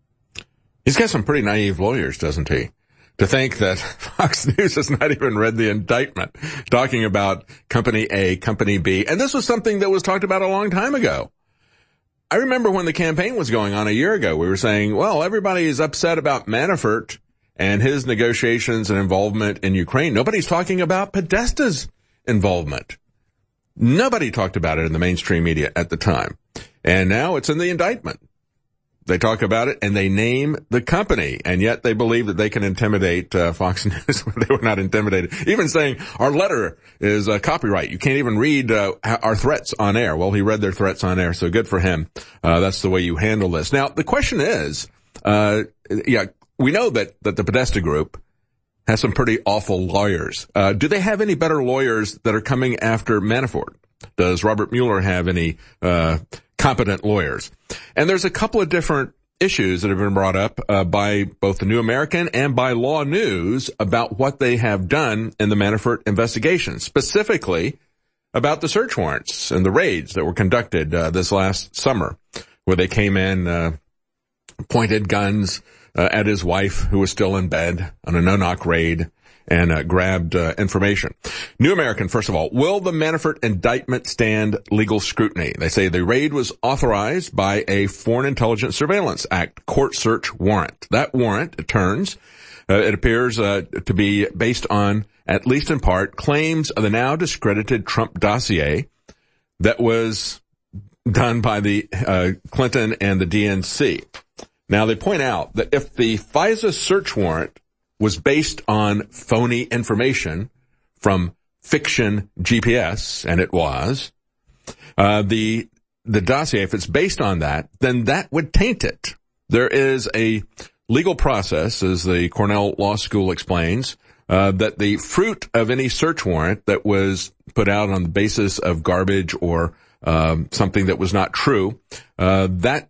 He's got some pretty naive lawyers, doesn't he? To think that Fox News has not even read the indictment, talking about Company A, Company B. And this was something that was talked about a long time ago. I remember when the campaign was going on a year ago, we were saying, well, everybody is upset about Manafort and his negotiations and involvement in Ukraine. Nobody's talking about Podesta's involvement. Nobody talked about it in the mainstream media at the time. And now it's in the indictment. They talk about it and they name the company, and yet they believe that they can intimidate uh, Fox News. They were not intimidated. Even saying our letter is uh, copyright. You can't even read uh, our threats on air. Well, he read their threats on air, so good for him. Uh, that's the way you handle this. Now, the question is, uh, yeah, we know that, that the Podesta Group has some pretty awful lawyers. Uh, do they have any better lawyers that are coming after Manafort? Does Robert Mueller have any uh competent lawyers? And there's a couple of different issues that have been brought up uh, by both the New American and by Law News about what they have done in the Manafort investigation, specifically about the search warrants and the raids that were conducted uh, this last summer, where they came in, uh, pointed guns uh, at his wife, who was still in bed, on a no-knock raid, and uh, grabbed uh, information. New American, first of all, will the Manafort indictment stand legal scrutiny? They say the raid was authorized by a Foreign Intelligence Surveillance Act court search warrant. That warrant, it turns, uh, it appears uh, to be based on, at least in part, claims of the now discredited Trump dossier that was done by the uh, Clinton and the D N C. Now, they point out that if the FISA search warrant was based on phony information from fiction G P S, and it was, uh, the the dossier, if it's based on that, then that would taint it. There is a legal process, as the Cornell Law School explains, uh, that the fruit of any search warrant that was put out on the basis of garbage or um, something that was not true, uh, that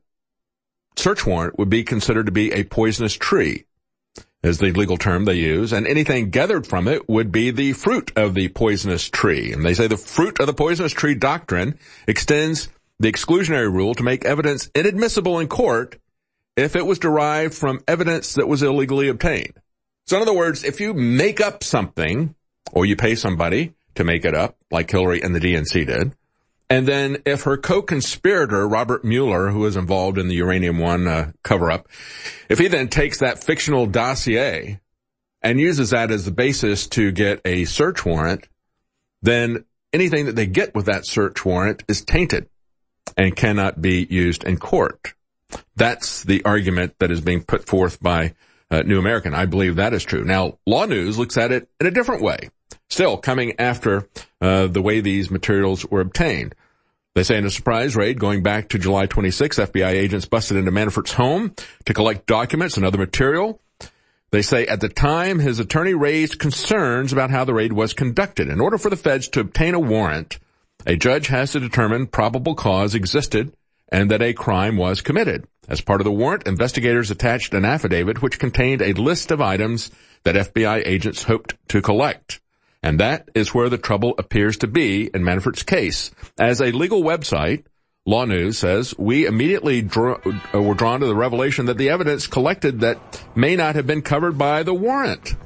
search warrant would be considered to be a poisonous tree, is the legal term they use, and anything gathered from it would be the fruit of the poisonous tree. And they say the fruit of the poisonous tree doctrine extends the exclusionary rule to make evidence inadmissible in court if it was derived from evidence that was illegally obtained. So in other words, if you make up something, or you pay somebody to make it up, like Hillary and the D N C did, and then if her co-conspirator, Robert Mueller, who was involved in the Uranium One uh, cover-up, if he then takes that fictional dossier and uses that as the basis to get a search warrant, then anything that they get with that search warrant is tainted and cannot be used in court. That's the argument that is being put forth by uh, New American. I believe that is true. Now, Law News looks at it in a different way, still coming after uh, the way these materials were obtained. They say in a surprise raid going back to July twenty-sixth, F B I agents busted into Manafort's home to collect documents and other material. They say at the time, his attorney raised concerns about how the raid was conducted. In order for the feds to obtain a warrant, a judge has to determine probable cause existed and that a crime was committed. As part of the warrant, investigators attached an affidavit which contained a list of items that F B I agents hoped to collect. And that is where the trouble appears to be in Manafort's case. As a legal website, Law News says, we immediately draw, uh, were drawn to the revelation that the evidence collected that may not have been covered by the warrant.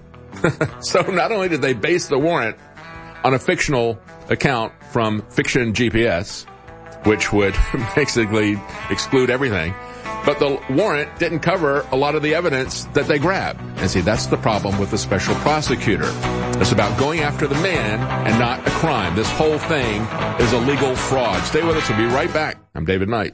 So not only did they base the warrant on a fictional account from fiction G P S, which would basically exclude everything, but the warrant didn't cover a lot of the evidence that they grabbed. And see, that's the problem with the special prosecutor. It's about going after the man and not a crime. This whole thing is a legal fraud. Stay with us. We'll be right back. I'm David Knight.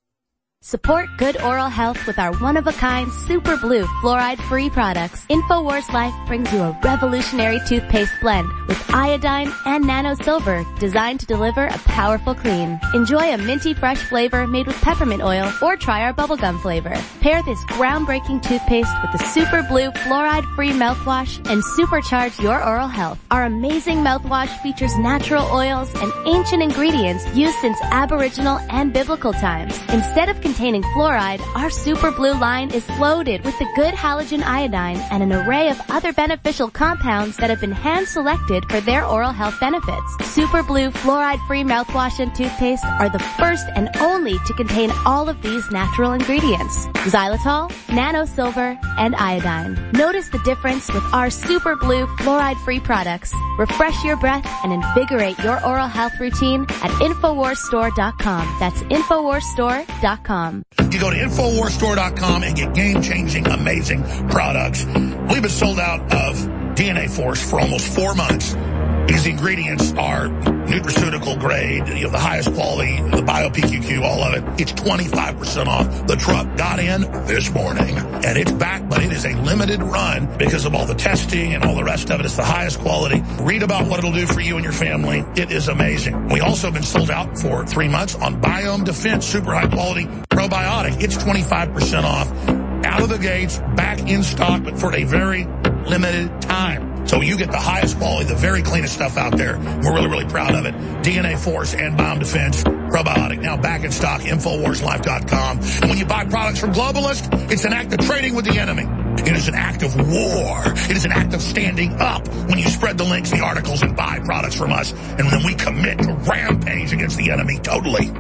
Support good oral health with our one-of-a-kind Super Blue fluoride-free products. InfoWars Life brings you a revolutionary toothpaste blend with iodine and nano silver designed to deliver a powerful clean. Enjoy a minty fresh flavor made with peppermint oil or try our bubblegum flavor. Pair this groundbreaking toothpaste with the Super Blue fluoride-free mouthwash and supercharge your oral health. Our amazing mouthwash features natural oils and ancient ingredients used since Aboriginal and biblical times. Instead of containing fluoride, our Super Blue line is loaded with the good halogen iodine and an array of other beneficial compounds that have been hand-selected for their oral health benefits. Super Blue fluoride-free mouthwash and toothpaste are the first and only to contain all of these natural ingredients: xylitol, nano silver, and iodine. Notice the difference with our Super Blue fluoride-free products. Refresh your breath and invigorate your oral health routine at Infowars Store dot com. That's Infowars Store dot com. You go to Infowars Store dot com and get game-changing, amazing products. We've been sold out of D N A Force for almost four months because the ingredients are nutraceutical grade, you know, the highest quality, the Bio P Q Q, all of it. It's twenty-five percent off. The truck got in this morning, and it's back, but it is a limited run because of all the testing and all the rest of it. It's the highest quality. Read about what it'll do for you and your family. It is amazing. We also have been sold out for three months on Biome Defense, super high quality probiotic. It's twenty-five percent off. Out of the gates, back in stock, but for a very limited time. So you get the highest quality, the very cleanest stuff out there. We're really, really proud of it. D N A Force and Biome Defense probiotic, now back in stock, Infowars Life dot com. And when you buy products from globalists, it's an act of trading with the enemy. It is an act of war. It is an act of standing up when you spread the links, the articles, and buy products from us. And then we commit to rampage against the enemy totally.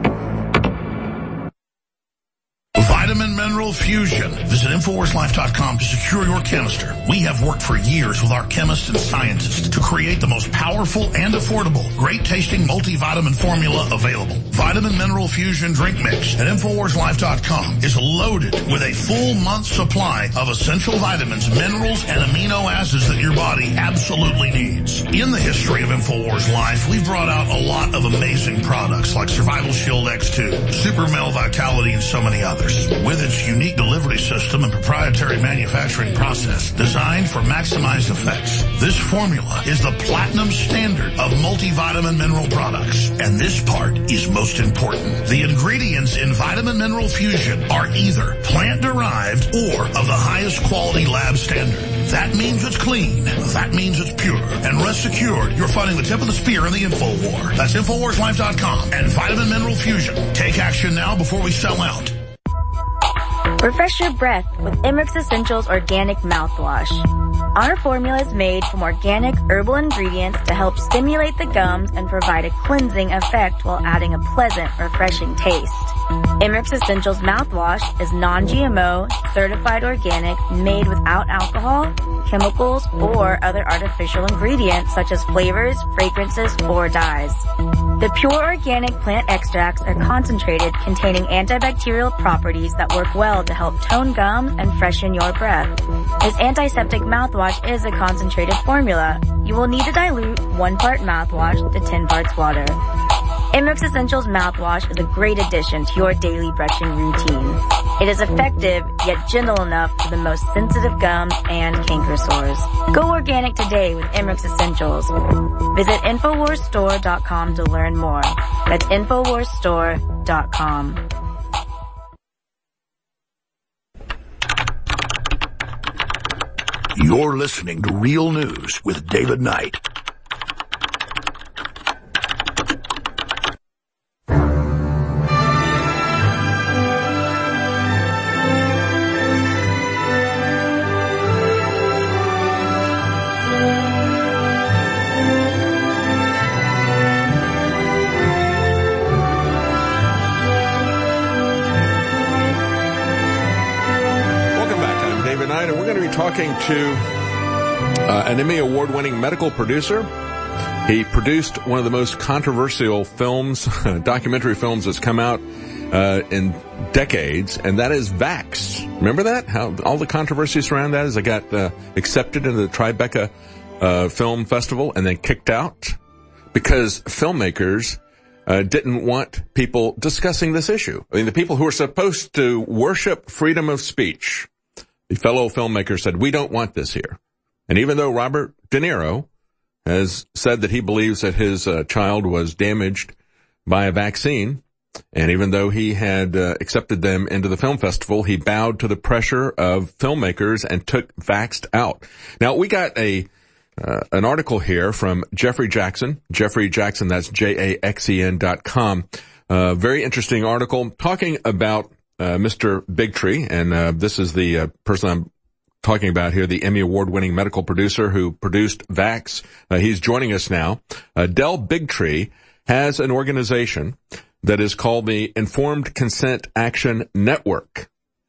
Vitamin Mineral Fusion. Visit Infowars Life dot com to secure your canister. We have worked for years with our chemists and scientists to create the most powerful and affordable, great-tasting multivitamin formula available. Vitamin Mineral Fusion Drink Mix at Infowars Life dot com is loaded with a full month supply of essential vitamins, minerals, and amino acids that your body absolutely needs. In the history of Infowars Life, we've brought out a lot of amazing products like Survival Shield X two, Super Male Vitality, and so many others. With its unique delivery system and proprietary manufacturing process designed for maximized effects, this formula is the platinum standard of multivitamin mineral products. And this part is most important. The ingredients in Vitamin Mineral Fusion are either plant-derived or of the highest quality lab standard. That means it's clean. That means it's pure. And rest assured, you're fighting the tip of the spear in the info war. That's Infowars Life dot com and Vitamin Mineral Fusion. Take action now before we sell out. Refresh your breath with Emmerich Essentials Organic Mouthwash. Our formula is made from organic herbal ingredients to help stimulate the gums and provide a cleansing effect while adding a pleasant, refreshing taste. Emmerich Essentials Mouthwash is non-G M O, certified organic, made without alcohol, chemicals, or other artificial ingredients such as flavors, fragrances, or dyes. The pure organic plant extracts are concentrated, containing antibacterial properties that work well to help tone gums and freshen your breath. This antiseptic mouthwash is a concentrated formula. You will need to dilute one part mouthwash to ten parts water. Emmerich Essentials Mouthwash is a great addition to your daily brushing routine. It is effective, yet gentle enough for the most sensitive gums and canker sores. Go organic today with Emmerich Essentials. Visit Infowars Store dot com to learn more. That's Infowars Store dot com. You're listening to Real News with David Knight. Talking to uh, an Emmy Award-winning medical producer. He produced one of the most controversial films, documentary films that's come out uh, in decades, and that is Vax. Remember that? How all the controversy surrounding that as it got uh, accepted into the Tribeca uh, Film Festival and then kicked out because filmmakers uh, didn't want people discussing this issue. I mean, the people who are supposed to worship freedom of speech, the fellow filmmaker said, we don't want this here. And even though Robert De Niro has said that he believes that his uh, child was damaged by a vaccine, and even though he had uh, accepted them into the film festival, he bowed to the pressure of filmmakers and took Vaxxed out. Now, we got a uh, an article here from Jeffrey Jackson. Jeffrey Jackson, that's J A X E N dot com. Uh, very interesting article talking about Uh, Mister Bigtree, and uh, this is the uh, person I'm talking about here, the Emmy Award-winning medical producer who produced Vax. Uh, he's joining us now. Uh, Del Bigtree has an organization that is called the Informed Consent Action Network.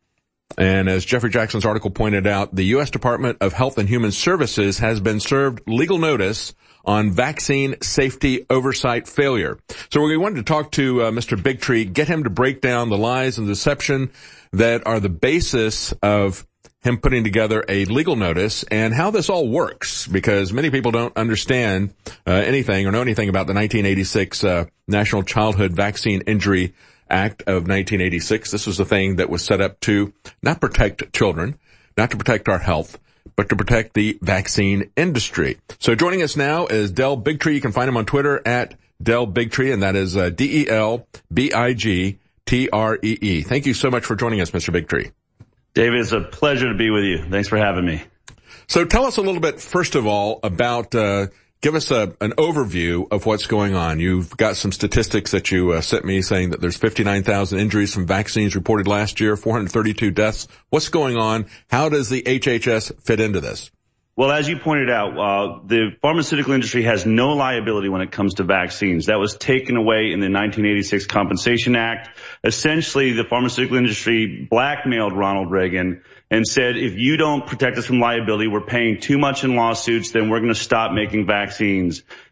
And as Jeffrey Jackson's article pointed out, the U S Department of Health and Human Services has been served legal notice on vaccine safety oversight failure. So we wanted to talk to uh, Mister Bigtree, get him to break down the lies and deception that are the basis of him putting together a legal notice and how this all works, because many people don't understand uh, anything or know anything about the nineteen eighty-six uh, National Childhood Vaccine Injury Act of nineteen eighty-six. This was a thing that was set up to not protect children, not to protect our health, but to protect the vaccine industry. So joining us now is Del Bigtree. You can find him on Twitter at Del Bigtree, and that is uh, D E L B I G T R E E. Thank you so much for joining us, Mister Bigtree. David, it's a pleasure to be with you. Thanks for having me. So tell us a little bit, first of all, about, uh, give us a, an overview of what's going on. You've got some statistics that you uh, sent me saying that there's fifty-nine thousand injuries from vaccines reported last year, four hundred thirty-two deaths. What's going on? How does the H H S fit into this? Well, as you pointed out, uh, the pharmaceutical industry has no liability when it comes to vaccines. That was taken away in the nineteen eighty-six Compensation Act. Essentially, the pharmaceutical industry blackmailed Ronald Reagan and said, if you don't protect us from liability, we're paying too much in lawsuits, then we're going to stop making vaccines.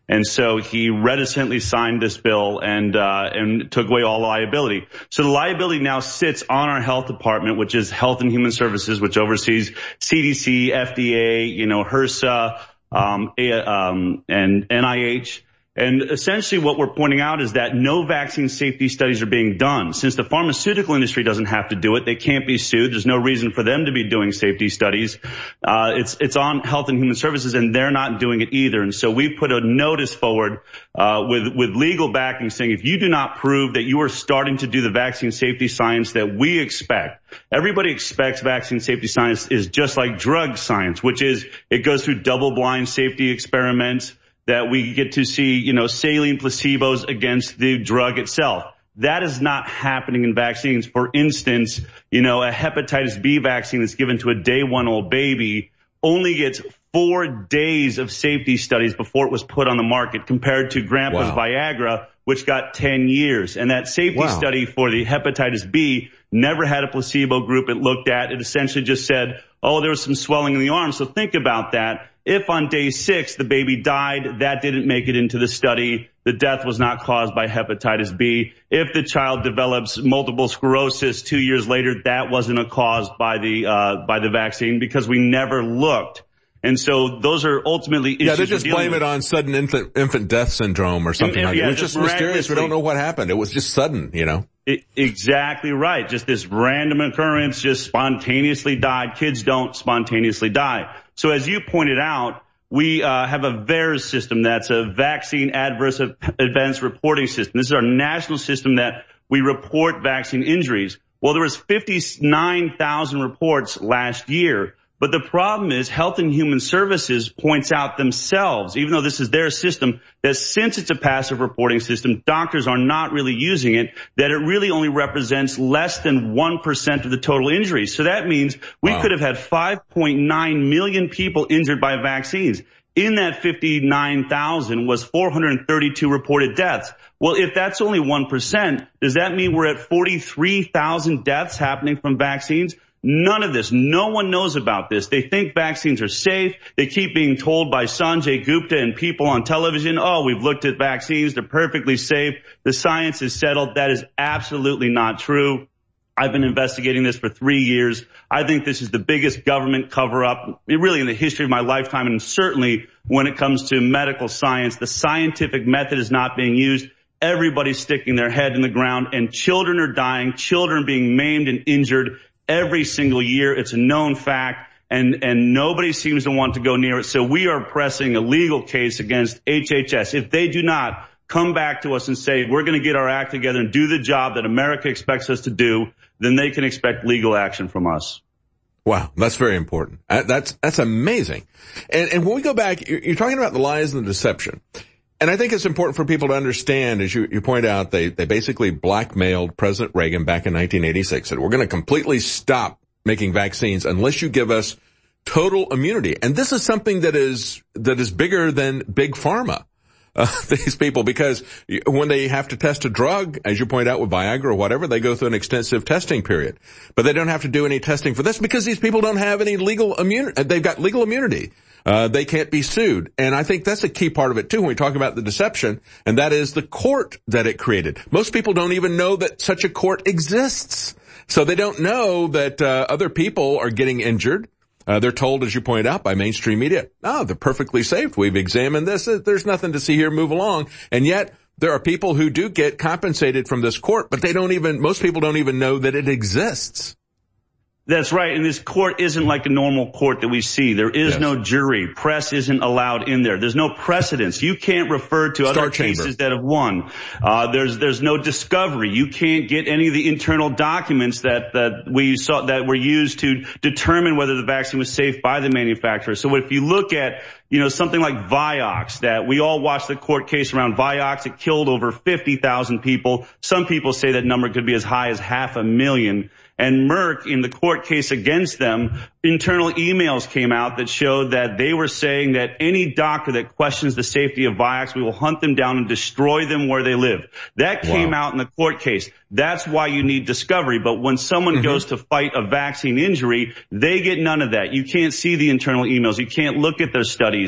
And so he reticently signed this bill and uh and took away all liability. So the liability now sits on our health department, which is Health and Human Services, which oversees C D C, F D A, you know, HRSA, um, um and N I H. And essentially what we're pointing out is that no vaccine safety studies are being done. Since the pharmaceutical industry doesn't have to do it, they can't be sued. There's no reason for them to be doing safety studies. Uh, it's, it's on Health and Human Services, and they're not doing it either. And so we put a notice forward, uh, with, with legal backing saying if you do not prove that you are starting to do the vaccine safety science that we expect, everybody expects vaccine safety science is just like drug science, which is it goes through double-blind safety experiments, that we get to see, you know, saline placebos against the drug itself. That is not happening in vaccines. For instance, you know, a hepatitis B vaccine that's given to a day one old baby only gets four days of safety studies before it was put on the market compared to Grandpa's Wow. Viagra, which got ten years. And that safety Wow. study for the hepatitis B never had a placebo group it looked at. It essentially just said, oh, there was some swelling in the arm. So think about that. If on day six the baby died, that didn't make it into the study. The death was not caused by hepatitis B. If the child develops multiple sclerosis two years later, that wasn't a cause by the uh by the vaccine because we never looked. And so those are ultimately issues. Yeah, they just we're dealing blame it with. on sudden infant, infant death syndrome or something And- like yeah, that. It was just just mysterious. We miraculously. don't know what happened. It was just sudden, you know. It, exactly right. Just this random occurrence, just spontaneously died. Kids don't spontaneously die. So as you pointed out, we uh, have a V A E R S system. That's a vaccine adverse events reporting system. This is our national system that we report vaccine injuries. Well, there was fifty-nine thousand reports last year. But the problem is Health and Human Services points out themselves, even though this is their system, that since it's a passive reporting system, doctors are not really using it, that it really only represents less than one percent of the total injuries. So that means we Wow. could have had five point nine million people injured by vaccines. In that fifty-nine thousand was four hundred thirty-two reported deaths. Well, if that's only one percent, does that mean we're at forty-three thousand deaths happening from vaccines? None of this. No one knows about this. They think vaccines are safe. They keep being told by Sanjay Gupta and people on television, oh, we've looked at vaccines. They're perfectly safe. The science is settled. That is absolutely not true. I've been investigating this for three years. I think this is the biggest government cover-up, really in the history of my lifetime, and certainly when it comes to medical science. The scientific method is not being used. Everybody's sticking their head in the ground, and children are dying, children being maimed and injured every single year. It's a known fact, and, and nobody seems to want to go near it. So we are pressing a legal case against H H S. If they do not come back to us and say, we're going to get our act together and do the job that America expects us to do, then they can expect legal action from us. Wow, that's very important. Uh, That's that's amazing. And and when we go back, you're, you're talking about the lies and the deception. And I think it's important for people to understand, as you, you point out, they, they basically blackmailed President Reagan back in nineteen eighty-six, that we're going to completely stop making vaccines unless you give us total immunity. And this is something that is, that is bigger than big pharma, uh, these people, because when they have to test a drug, as you point out with Viagra or whatever, they go through an extensive testing period. But they don't have to do any testing for this because these people don't have any legal immunity. They've got legal immunity. Uh, they can't be sued. And I think that's a key part of it too when we talk about the deception, and that is the court that it created. Most people don't even know that such a court exists. So they don't know that uh, other people are getting injured. Uh, they're told, as you point out, by mainstream media, oh, they're perfectly safe. We've examined this. There's nothing to see here. Move along. And yet there are people who do get compensated from this court, but they don't even, most people don't even know that it exists. That's right. And this court isn't like a normal court that we see. There is Yes. no jury. Press isn't allowed in there. There's no precedence. You can't refer to Star other chamber. cases that have won. Uh, there's, there's no discovery. You can't get any of the internal documents that, that we saw, that were used to determine whether the vaccine was safe by the manufacturer. So if you look at, you know, something like Vioxx, that we all watched the court case around Vioxx, it killed over fifty thousand people. Some people say that number could be as high as half a million. And Merck, in the court case against them, internal emails came out that showed that they were saying that any doctor that questions the safety of Vioxx, we will hunt them down and destroy them where they live. That came Wow. out in the court case. That's why you need discovery. But when someone Mm-hmm. goes to fight a vaccine injury, they get none of that. You can't see the internal emails. You can't look at their studies.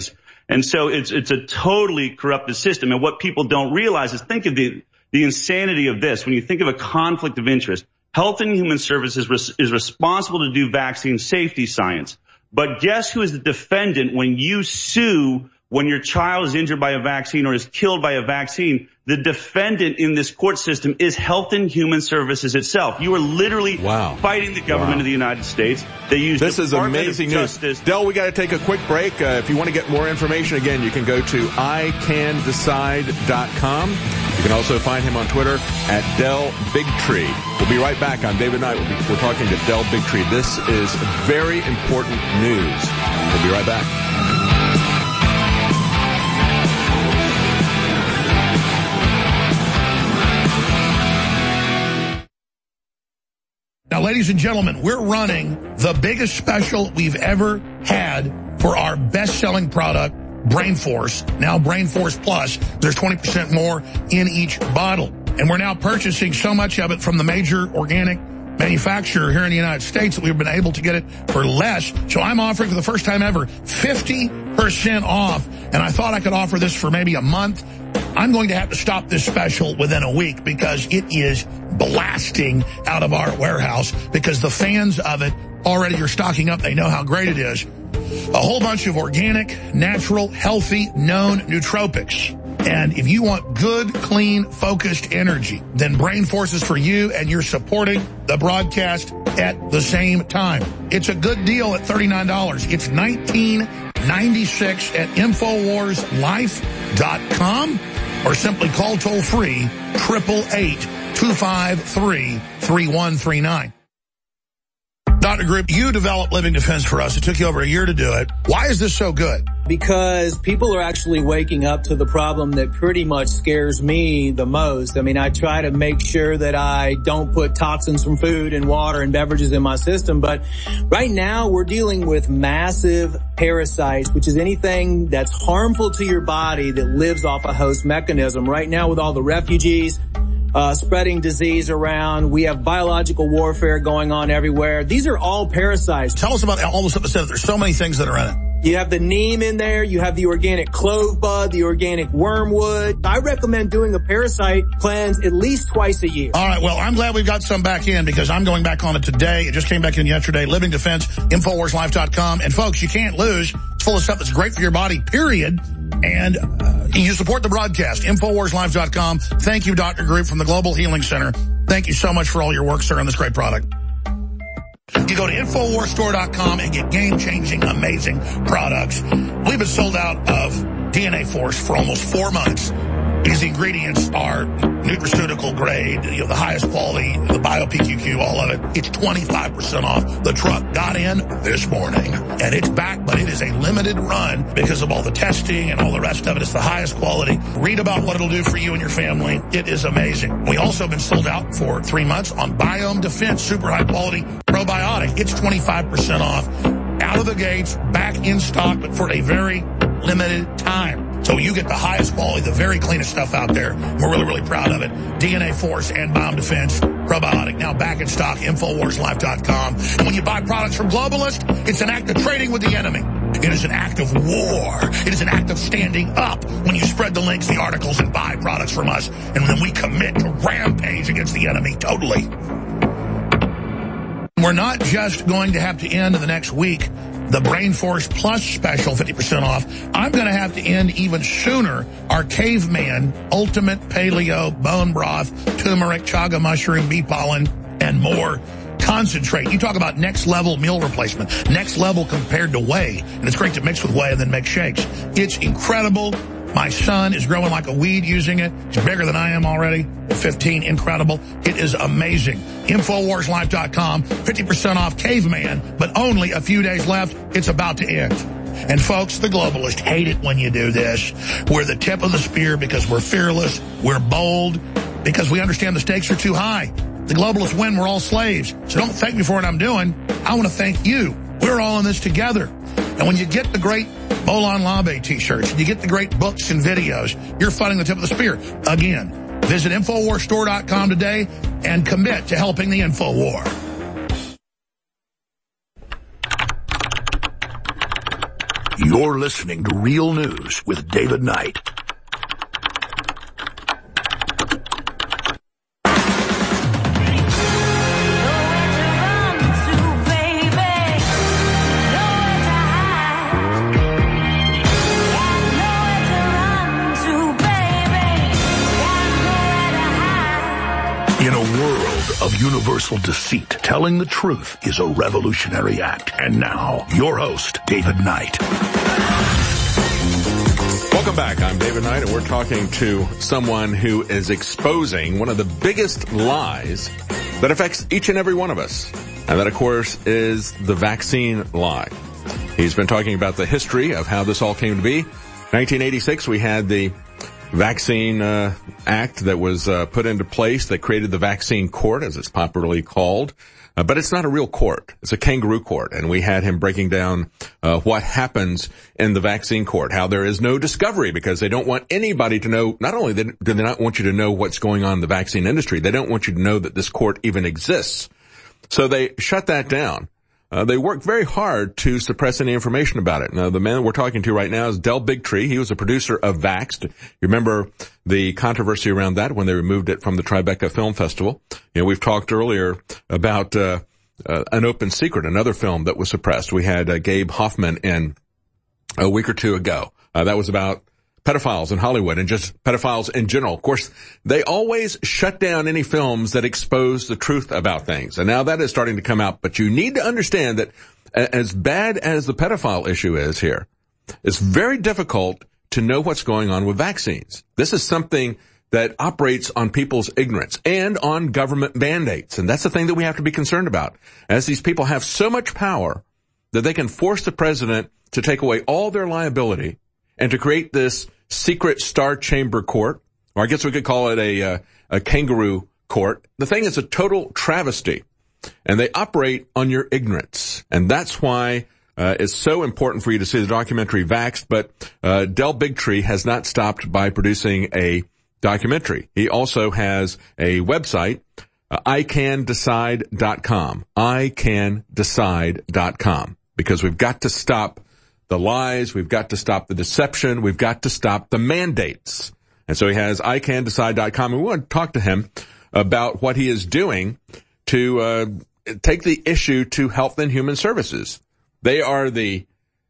And so it's it's a totally corrupted system. And what people don't realize is, think of the the insanity of this. When you think of a conflict of interest, Health and Human Services res- is responsible to do vaccine safety science. But guess who is the defendant when you sue when your child is injured by a vaccine or is killed by a vaccine? The defendant in this court system is Health and Human Services itself. You are literally wow. fighting the government wow. of the United States. They use this Department is amazing of Justice. News. Del, we got to take a quick break. Uh, if you want to get more information, again, you can go to I can decide dot com. You can also find him on Twitter at Del Bigtree. We'll be right back on David Knight. We'll be, we're talking to Del Bigtree. This is very important news. We'll be right back. Now, ladies and gentlemen, we're running the biggest special we've ever had for our best-selling product, Brain Force, now Brain Force Plus. There's twenty percent more in each bottle. And we're now purchasing so much of it from the major organic manufacturer here in the United States that we've been able to get it for less. So I'm offering for the first time ever fifty percent off. And I thought I could offer this for maybe a month. I'm going to have to stop this special within a week because it is blasting out of our warehouse because the fans of it already are stocking up. They know how great it is. A whole bunch of organic, natural, healthy, known nootropics. And if you want good, clean, focused energy, then Brain Force is for you, and you're supporting the broadcast at the same time. It's a good deal at thirty-nine dollars. It's nineteen ninety-six at Infowars Life dot com, or simply call toll-free eight eight eight, two five three, three one three nine. Doctor Group, you developed Living Defense for us. It took you over a year to do it. Why is this so good? Because people are actually waking up to the problem that pretty much scares me the most. I mean, I try to make sure that I don't put toxins from food and water and beverages in my system. But right now we're dealing with massive parasites, which is anything that's harmful to your body that lives off a host mechanism. Right now with all the refugees, Uh, spreading disease around. We have biological warfare going on everywhere. These are all parasites. Tell us about all the stuff that said there's so many things that are in it. You have the neem in there. You have the organic clove bud, the organic wormwood. I recommend doing a parasite cleanse at least twice a year. All right. Well, I'm glad we've got some back in because I'm going back on it today. It just came back in yesterday. Living Defense, Infowars Life dot com. And folks, you can't lose. It's full of stuff that's great for your body, period. And uh, you support the broadcast, Infowars Life dot com. Thank you, Doctor Group from the Global Healing Center. Thank you so much for all your work, sir, on this great product. You go to Infowars Store dot com and get game-changing, amazing products. We've been sold out of D N A Force for almost four months. Because the ingredients are nutraceutical grade, you know, the highest quality, the Bio-P Q Q, all of it. It's twenty-five percent off. The truck got in this morning, and it's back, but it is a limited run because of all the testing and all the rest of it. It's the highest quality. Read about what it'll do for you and your family. It is amazing. We also have been sold out for three months on Biome Defense, super high quality probiotic. It's twenty-five percent off. Out of the gates, back in stock, but for a very limited time. So you get the highest quality, the very cleanest stuff out there. We're really, really proud of it. D N A Force and Biome Defense probiotic, now back in stock, Infowars Life dot com. And when you buy products from Globalist, it's an act of trading with the enemy. It is an act of war. It is an act of standing up when you spread the links, the articles, and buy products from us. And then we commit to rampage against the enemy, totally. We're not just going to have to end in the next week the Brain Force Plus special, fifty percent off. I'm going to have to end even sooner our Caveman Ultimate Paleo Bone Broth, Turmeric, Chaga Mushroom, Bee Pollen, and more concentrate. You talk about next level meal replacement, next level compared to whey. And it's great to mix with whey and then make shakes. It's incredible. My son is growing like a weed using it. He's bigger than I am already. At fifteen, incredible. It is amazing. Infowars Life dot com, fifty percent off Caveman, but only a few days left. It's about to end. And folks, the globalists hate it when you do this. We're the tip of the spear because we're fearless, we're bold, because we understand the stakes are too high. The globalists win, we're all slaves. So don't thank me for what I'm doing. I want to thank you. We're all in this together. And when you get the great Bolon Labe t-shirts, and you get the great books and videos, you're fighting the tip of the spear. Again, visit Infowars Store dot com today and commit to helping the InfoWar. You're listening to Real News with David Knight. In a world of universal deceit, telling the truth is a revolutionary act. And now, your host, David Knight. Welcome back. I'm David Knight, and we're talking to someone who is exposing one of the biggest lies that affects each and every one of us. And that, of course, is the vaccine lie. He's been talking about the history of how this all came to be. nineteen eighty-six, we had the Vaccine uh, Act that was uh, put into place that created the Vaccine Court, as it's popularly called. Uh, but it's not a real court. It's a kangaroo court. And we had him breaking down uh, what happens in the vaccine court, how there is no discovery because they don't want anybody to know. Not only do they not want you to know what's going on in the vaccine industry, they don't want you to know that this court even exists. So they shut that down. Uh, they worked very hard to suppress any information about it. Now, the man we're talking to right now is Del Bigtree. He was a producer of Vaxxed. You remember the controversy around that when they removed it from the Tribeca Film Festival. You know, we've talked earlier about uh, uh An Open Secret, another film that was suppressed. We had uh, Gabe Hoffman in a week or two ago. Uh, that was about pedophiles in Hollywood and just pedophiles in general. Of course, they always shut down any films that expose the truth about things. And now that is starting to come out. But you need to understand that as bad as the pedophile issue is here, it's very difficult to know what's going on with vaccines. This is something that operates on people's ignorance and on government mandates. And that's the thing that we have to be concerned about. As these people have so much power that they can force the president to take away all their liability and to create this secret star chamber court, or I guess we could call it a, uh, a kangaroo court. The thing is a total travesty, and they operate on your ignorance. And that's why uh, it's so important for you to see the documentary Vaxxed. But uh, Del Bigtree has not stopped by producing a documentary. He also has a website, uh, I can decide dot com, I can decide dot com, because we've got to stop the lies, we've got to stop the deception, we've got to stop the mandates. And so he has I can decide dot com, and we want to talk to him about what he is doing to uh take the issue to Health and Human Services. They are the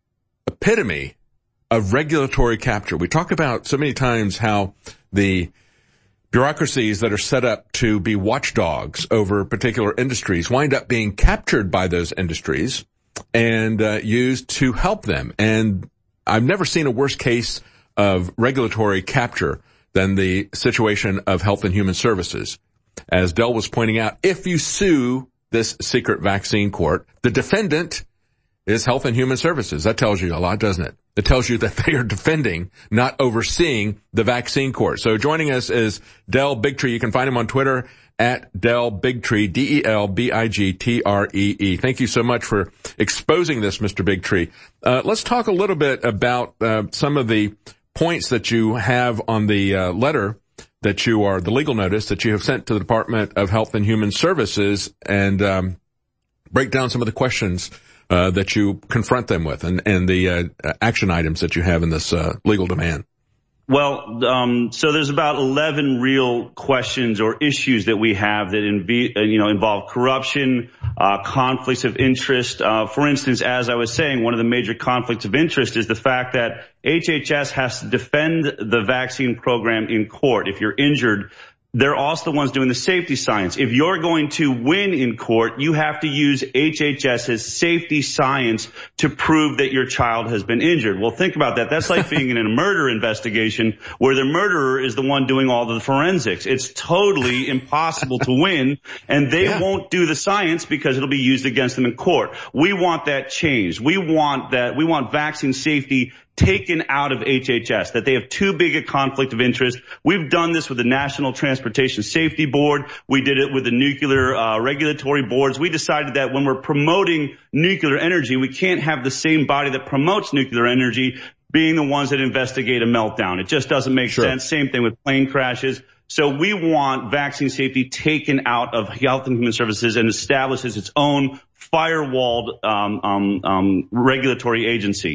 epitome of regulatory capture. We talk about so many times how the bureaucracies that are set up to be watchdogs over particular industries wind up being captured by those industries and uh, used to help them. And I've never seen a worse case of regulatory capture than the situation of Health and Human Services. As Del was pointing out, if you sue this secret vaccine court, the defendant is Health and Human Services. That tells you a lot, doesn't it? It tells you that they are defending, not overseeing the vaccine court. So joining us is Del Bigtree. You can find him on Twitter at Del Bigtree, D E L B I G T R E E. Thank you so much for exposing this, Mister Bigtree. Uh, let's talk a little bit about uh, some of the points that you have on the uh, letter that you are, the legal notice that you have sent to the Department of Health and Human Services, and um, break down some of the questions uh, that you confront them with and, and the uh, action items that you have in this uh, legal demand. Well, um, so there's about eleven real questions or issues that we have that inv- you know, involve corruption, uh, conflicts of interest. Uh, for instance, as I was saying, one of the major conflicts of interest is the fact that H H S has to defend the vaccine program in court. If you're injured, they're also the ones doing the safety science. If you're going to win in court, you have to use H H S's safety science to prove that your child has been injured. Well, think about that. That's like being in a murder investigation where the murderer is the one doing all the forensics. It's totally impossible to win, and they yeah. won't do the science because it'll be used against them in court. We want that changed. We want that. We want vaccine safety taken out of H H S, that they have too big a conflict of interest. We've done this with the National Transportation Safety Board. We did it with the nuclear uh, regulatory boards. We decided that when we're promoting nuclear energy, we can't have the same body that promotes nuclear energy being the ones that investigate a meltdown. It just doesn't make sure. sense. Same thing with plane crashes. So we want vaccine safety taken out of Health and Human Services and established as its own firewalled um, um, um, regulatory agency.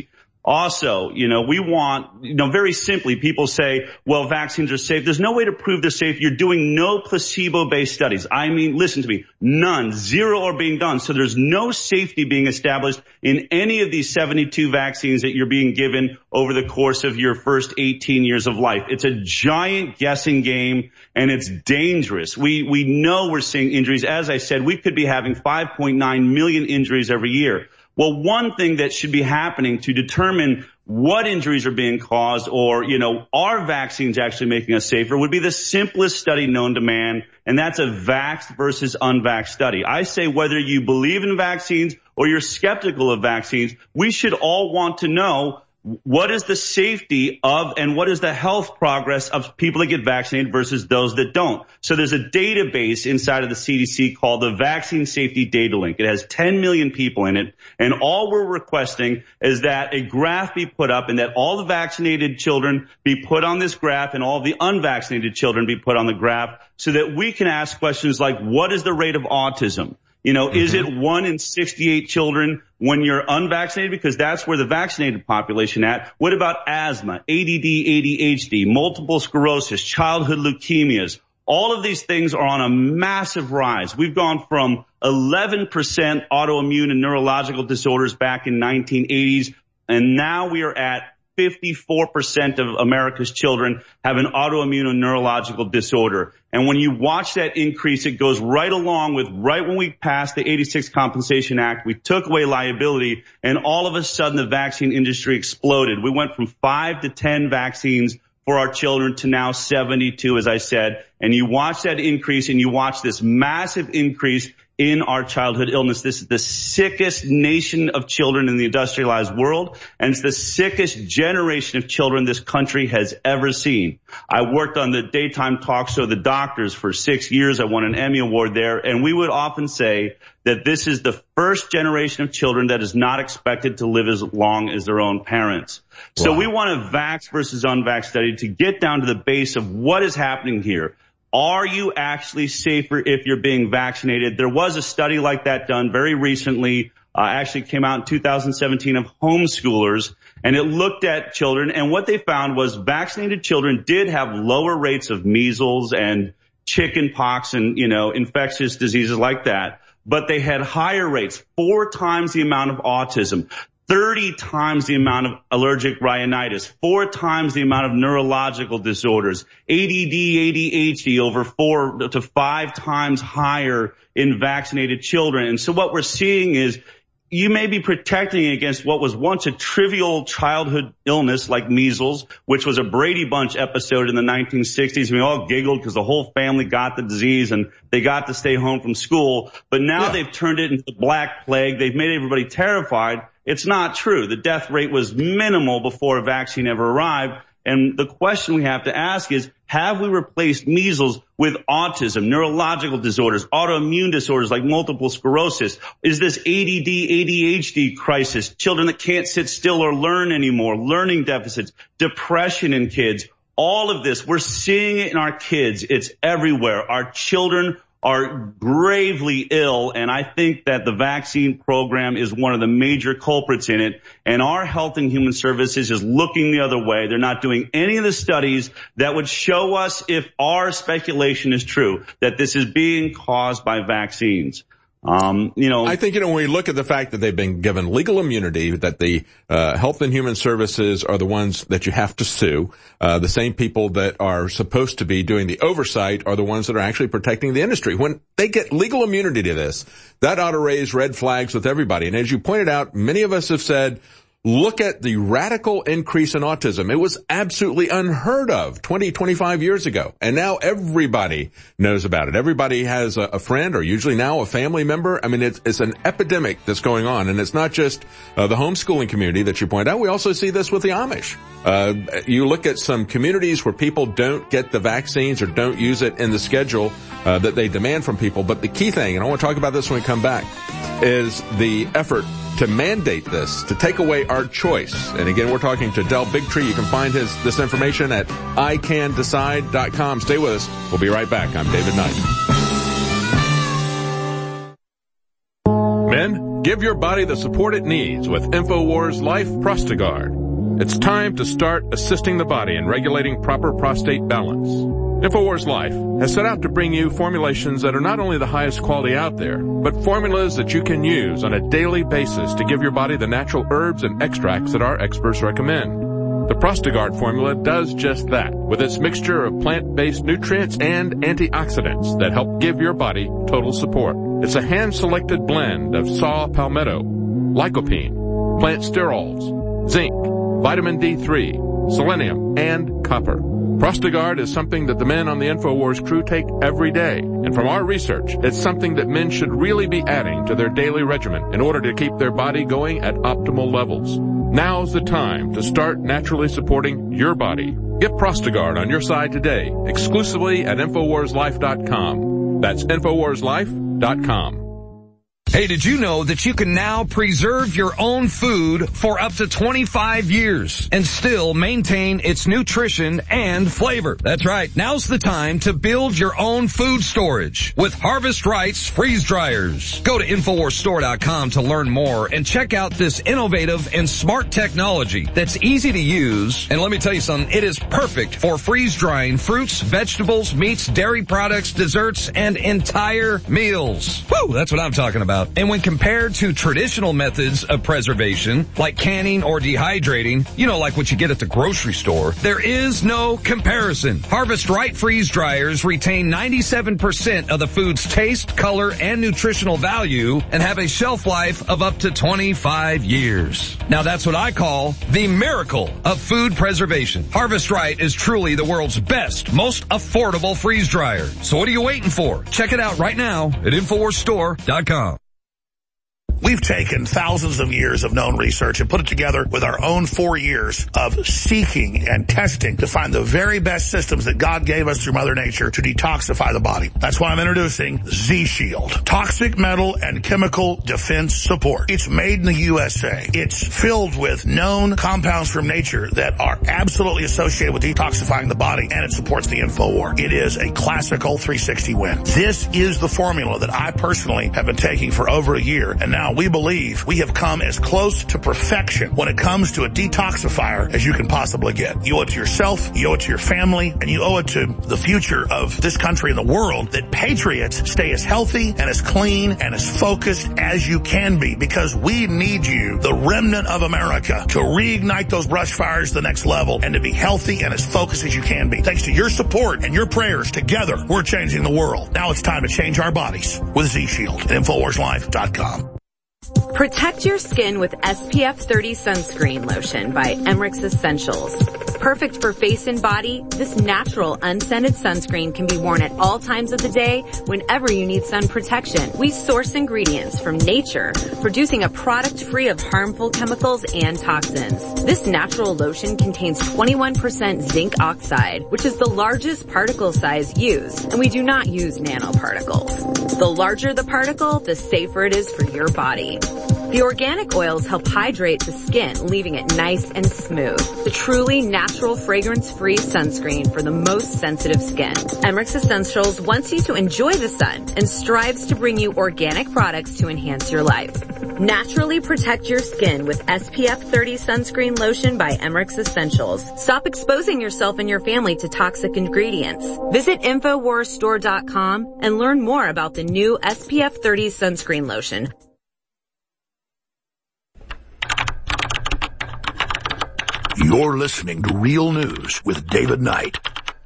Also, you know, we want, you know, very simply, people say, well, vaccines are safe. There's no way to prove they're safe. You're doing no placebo-based studies. I mean, listen to me, none, zero are being done. So there's no safety being established in any of these seventy-two vaccines that you're being given over the course of your first eighteen years of life. It's a giant guessing game, and it's dangerous. We, we know we're seeing injuries. As I said, we could be having five point nine million injuries every year. Well, one thing that should be happening to determine what injuries are being caused or, you know, are vaccines actually making us safer would be the simplest study known to man, and that's a vaxxed versus unvaxxed study. I say whether you believe in vaccines or you're skeptical of vaccines, we should all want to know what is the safety of and what is the health progress of people that get vaccinated versus those that don't. So there's a database inside of the C D C called the Vaccine Safety Data Link. It has ten million people in it, and all we're requesting is that a graph be put up and that all the vaccinated children be put on this graph and all the unvaccinated children be put on the graph so that we can ask questions like, what is the rate of autism? You know, mm-hmm. Is it one in sixty-eight children when you're unvaccinated? Because that's where the vaccinated population at. What about asthma, A D D, A D H D, multiple sclerosis, childhood leukemias? All of these things are on a massive rise. We've gone from eleven percent autoimmune and neurological disorders back in nineteen eighties, and now we are at fifty-four percent of America's children have an autoimmune and neurological disorder. And when you watch that increase, it goes right along with right when we passed the eighty-six Compensation Act, we took away liability, and all of a sudden the vaccine industry exploded. We went from five to ten vaccines for our children to now seventy-two, as I said. And you watch that increase and you watch this massive increase in our childhood illness. This is the sickest nation of children in the industrialized world, and it's the sickest generation of children this country has ever seen. I worked on the daytime talk show The Doctors for six years. I won an Emmy Award there, and we would often say that this is the first generation of children that is not expected to live as long as their own parents. So wow. We want a vax versus unvax study to get down to the base of what is happening here. Are you actually safer if you're being vaccinated? There was a study like that done very recently, uh, actually came out in two thousand seventeen of homeschoolers, and it looked at children, and what they found was vaccinated children did have lower rates of measles and chicken pox and, you know, infectious diseases like that, but they had higher rates, four times the amount of autism, thirty times the amount of allergic rhinitis, four times the amount of neurological disorders, A D D, A D H D over four to five times higher in vaccinated children. And so what we're seeing is you may be protecting against what was once a trivial childhood illness like measles, which was a Brady Bunch episode in the nineteen sixties. We all giggled because the whole family got the disease and they got to stay home from school. But now yeah. they've turned it into the Black Plague. They've made everybody terrified. It's not true. The death rate was minimal before a vaccine ever arrived. And the question we have to ask is, have we replaced measles with autism, neurological disorders, autoimmune disorders like multiple sclerosis? Is this A D D, A D H D crisis, children that can't sit still or learn anymore, learning deficits, depression in kids? All of this, we're seeing it in our kids. It's everywhere. Our children are gravely ill, and I think that the vaccine program is one of the major culprits in it, and our Health and Human Services is looking the other way. They're not doing any of the studies that would show us if our speculation is true, that this is being caused by vaccines. Um, you know, I think, you know, when we look at the fact that they've been given legal immunity, that the uh, Health and Human Services are the ones that you have to sue, uh, the same people that are supposed to be doing the oversight are the ones that are actually protecting the industry. When they get legal immunity to this, that ought to raise red flags with everybody. And as you pointed out, many of us have said, look at the radical increase in autism. It was absolutely unheard of twenty, twenty-five years ago. And now everybody knows about it. Everybody has a, a friend or usually now a family member. I mean, it's, it's an epidemic that's going on. And it's not just uh, the homeschooling community that you point out. We also see this with the Amish. Uh, you look at some communities where people don't get the vaccines or don't use it in the schedule uh, that they demand from people. But the key thing, and I want to talk about this when we come back, is the effort to mandate this, to take away our choice. And again, we're talking to Del Bigtree. You can find his this information at I can decide dot com. Stay with us. We'll be right back. I'm David Knight. Men, Give your body the support it needs with InfoWars Life Prostagard. It's time to start assisting the body in regulating proper prostate balance. InfoWars Life has set out to bring you formulations that are not only the highest quality out there, but formulas that you can use on a daily basis to give your body the natural herbs and extracts that our experts recommend. The Prostagard formula does just that, with its mixture of plant-based nutrients and antioxidants that help give your body total support. It's a hand-selected blend of saw palmetto, lycopene, plant sterols, zinc, vitamin D three, selenium, and copper. Prostagard is something that the men on the InfoWars crew take every day. And from our research, it's something that men should really be adding to their daily regimen in order to keep their body going at optimal levels. Now's the time to start naturally supporting your body. Get Prostagard on your side today, exclusively at InfoWars Life dot com. That's InfoWars Life dot com. Hey, did you know that you can now preserve your own food for up to twenty-five years and still maintain its nutrition and flavor? That's right. Now's the time to build your own food storage with Harvest Right's freeze dryers. Go to InfoWars Store dot com to learn more and check out this innovative and smart technology that's easy to use. And let me tell you something, it is perfect for freeze drying fruits, vegetables, meats, dairy products, desserts, and entire meals. Woo, that's what I'm talking about. And when compared to traditional methods of preservation, like canning or dehydrating, you know, like what you get at the grocery store, there is no comparison. Harvest Right freeze dryers retain ninety-seven percent of the food's taste, color, and nutritional value and have a shelf life of up to twenty-five years. Now that's what I call the miracle of food preservation. Harvest Right is truly the world's best, most affordable freeze dryer. So what are you waiting for? Check it out right now at InfoWars Store dot com. We've taken thousands of years of known research and put it together with our own four years of seeking and testing to find the very best systems that God gave us through Mother Nature to detoxify the body. That's why I'm introducing Z-Shield. Toxic metal and chemical defense support. It's made in the U S A. It's filled with known compounds from nature that are absolutely associated with detoxifying the body, and it supports the InfoWar. It is a classical three sixty win. This is the formula that I personally have been taking for over a year, and now we believe we have come as close to perfection when it comes to a detoxifier as you can possibly get. You owe it to yourself, you owe it to your family, and you owe it to the future of this country and the world that patriots stay as healthy and as clean and as focused as you can be, because we need you, the remnant of America, to reignite those brush fires to the next level and to be healthy and as focused as you can be. Thanks to your support and your prayers, together we're changing the world. Now it's time to change our bodies with Z-Shield at InfoWars Life dot com. Protect your skin with S P F thirty sunscreen lotion by Emmerich Essentials. Perfect for face and body, this natural unscented sunscreen can be worn at all times of the day whenever you need sun protection. We source ingredients from nature, producing a product free of harmful chemicals and toxins. This natural lotion contains twenty-one percent zinc oxide, which is the largest particle size used, and we do not use nanoparticles. The larger the particle, the safer it is for your body. The organic oils help hydrate the skin, leaving it nice and smooth. The truly natural fragrance-free sunscreen for the most sensitive skin. Emmerich Essentials wants you to enjoy the sun and strives to bring you organic products to enhance your life. Naturally protect your skin with S P F thirty sunscreen lotion by Emmerich Essentials. Stop exposing yourself and your family to toxic ingredients. Visit InfoWars Store dot com and learn more about the new S P F thirty sunscreen lotion. You're listening to Real News with David Knight.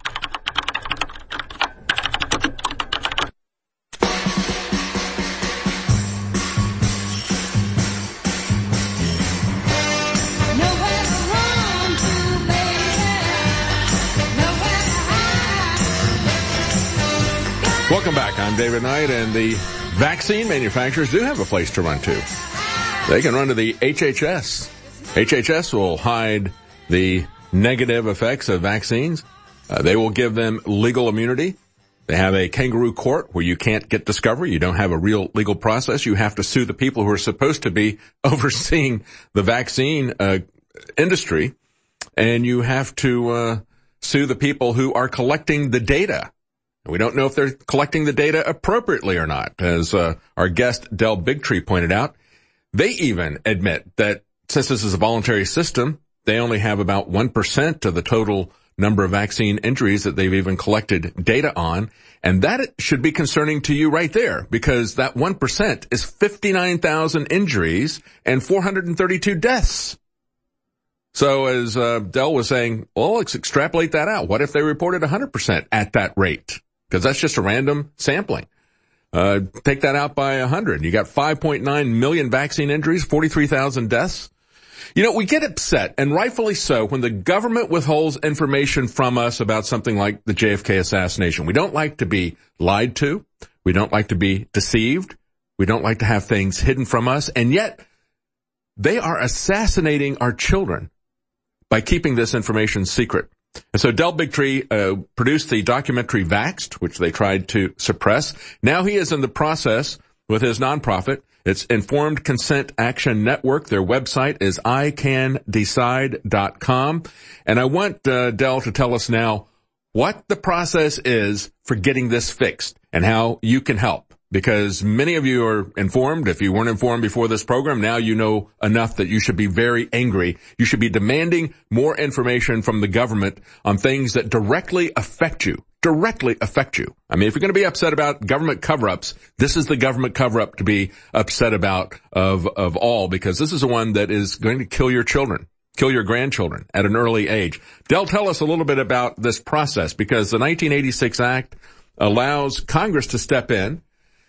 Welcome back. I'm David Knight, and the vaccine manufacturers do have a place to run to. They can run to the H H S. H H S will hide the negative effects of vaccines. Uh, they will give them legal immunity. They have a kangaroo court where you can't get discovery. You don't have a real legal process. You have to sue the people who are supposed to be overseeing the vaccine uh, industry, and you have to uh, sue the people who are collecting the data. We don't know if they're collecting the data appropriately or not. As uh, our guest Del Bigtree pointed out, They even admit that since this is a voluntary system, they only have about one percent of the total number of vaccine injuries that they've even collected data on. And that should be concerning to you right there, because that one percent is fifty-nine thousand injuries and four hundred thirty-two deaths. So as uh, Del was saying, well, let's extrapolate that out. What if they reported one hundred percent at that rate? Because that's just a random sampling. Uh, take that out by one hundred. You got five point nine million vaccine injuries, forty-three thousand deaths. You know, we get upset, and rightfully so, when the government withholds information from us about something like the J F K assassination. We don't like to be lied to. We don't like to be deceived. We don't like to have things hidden from us. And yet, they are assassinating our children by keeping this information secret. And so Del Bigtree uh, produced the documentary Vaxxed, which they tried to suppress. Now he is in the process with his nonprofit. It's Informed Consent Action Network. Their website is I can decide dot com. And I want uh, Del to tell us now what the process is for getting this fixed and how you can help. Because many of you are informed. If you weren't informed before this program, now you know enough that you should be very angry. You should be demanding more information from the government on things that directly affect you. Directly affect you. I mean, if you're going to be upset about government cover-ups, this is the government cover-up to be upset about of, of all, because this is the one that is going to kill your children, kill your grandchildren at an early age. Del, tell us a little bit about this process, because the nineteen eighty-six Act allows Congress to step in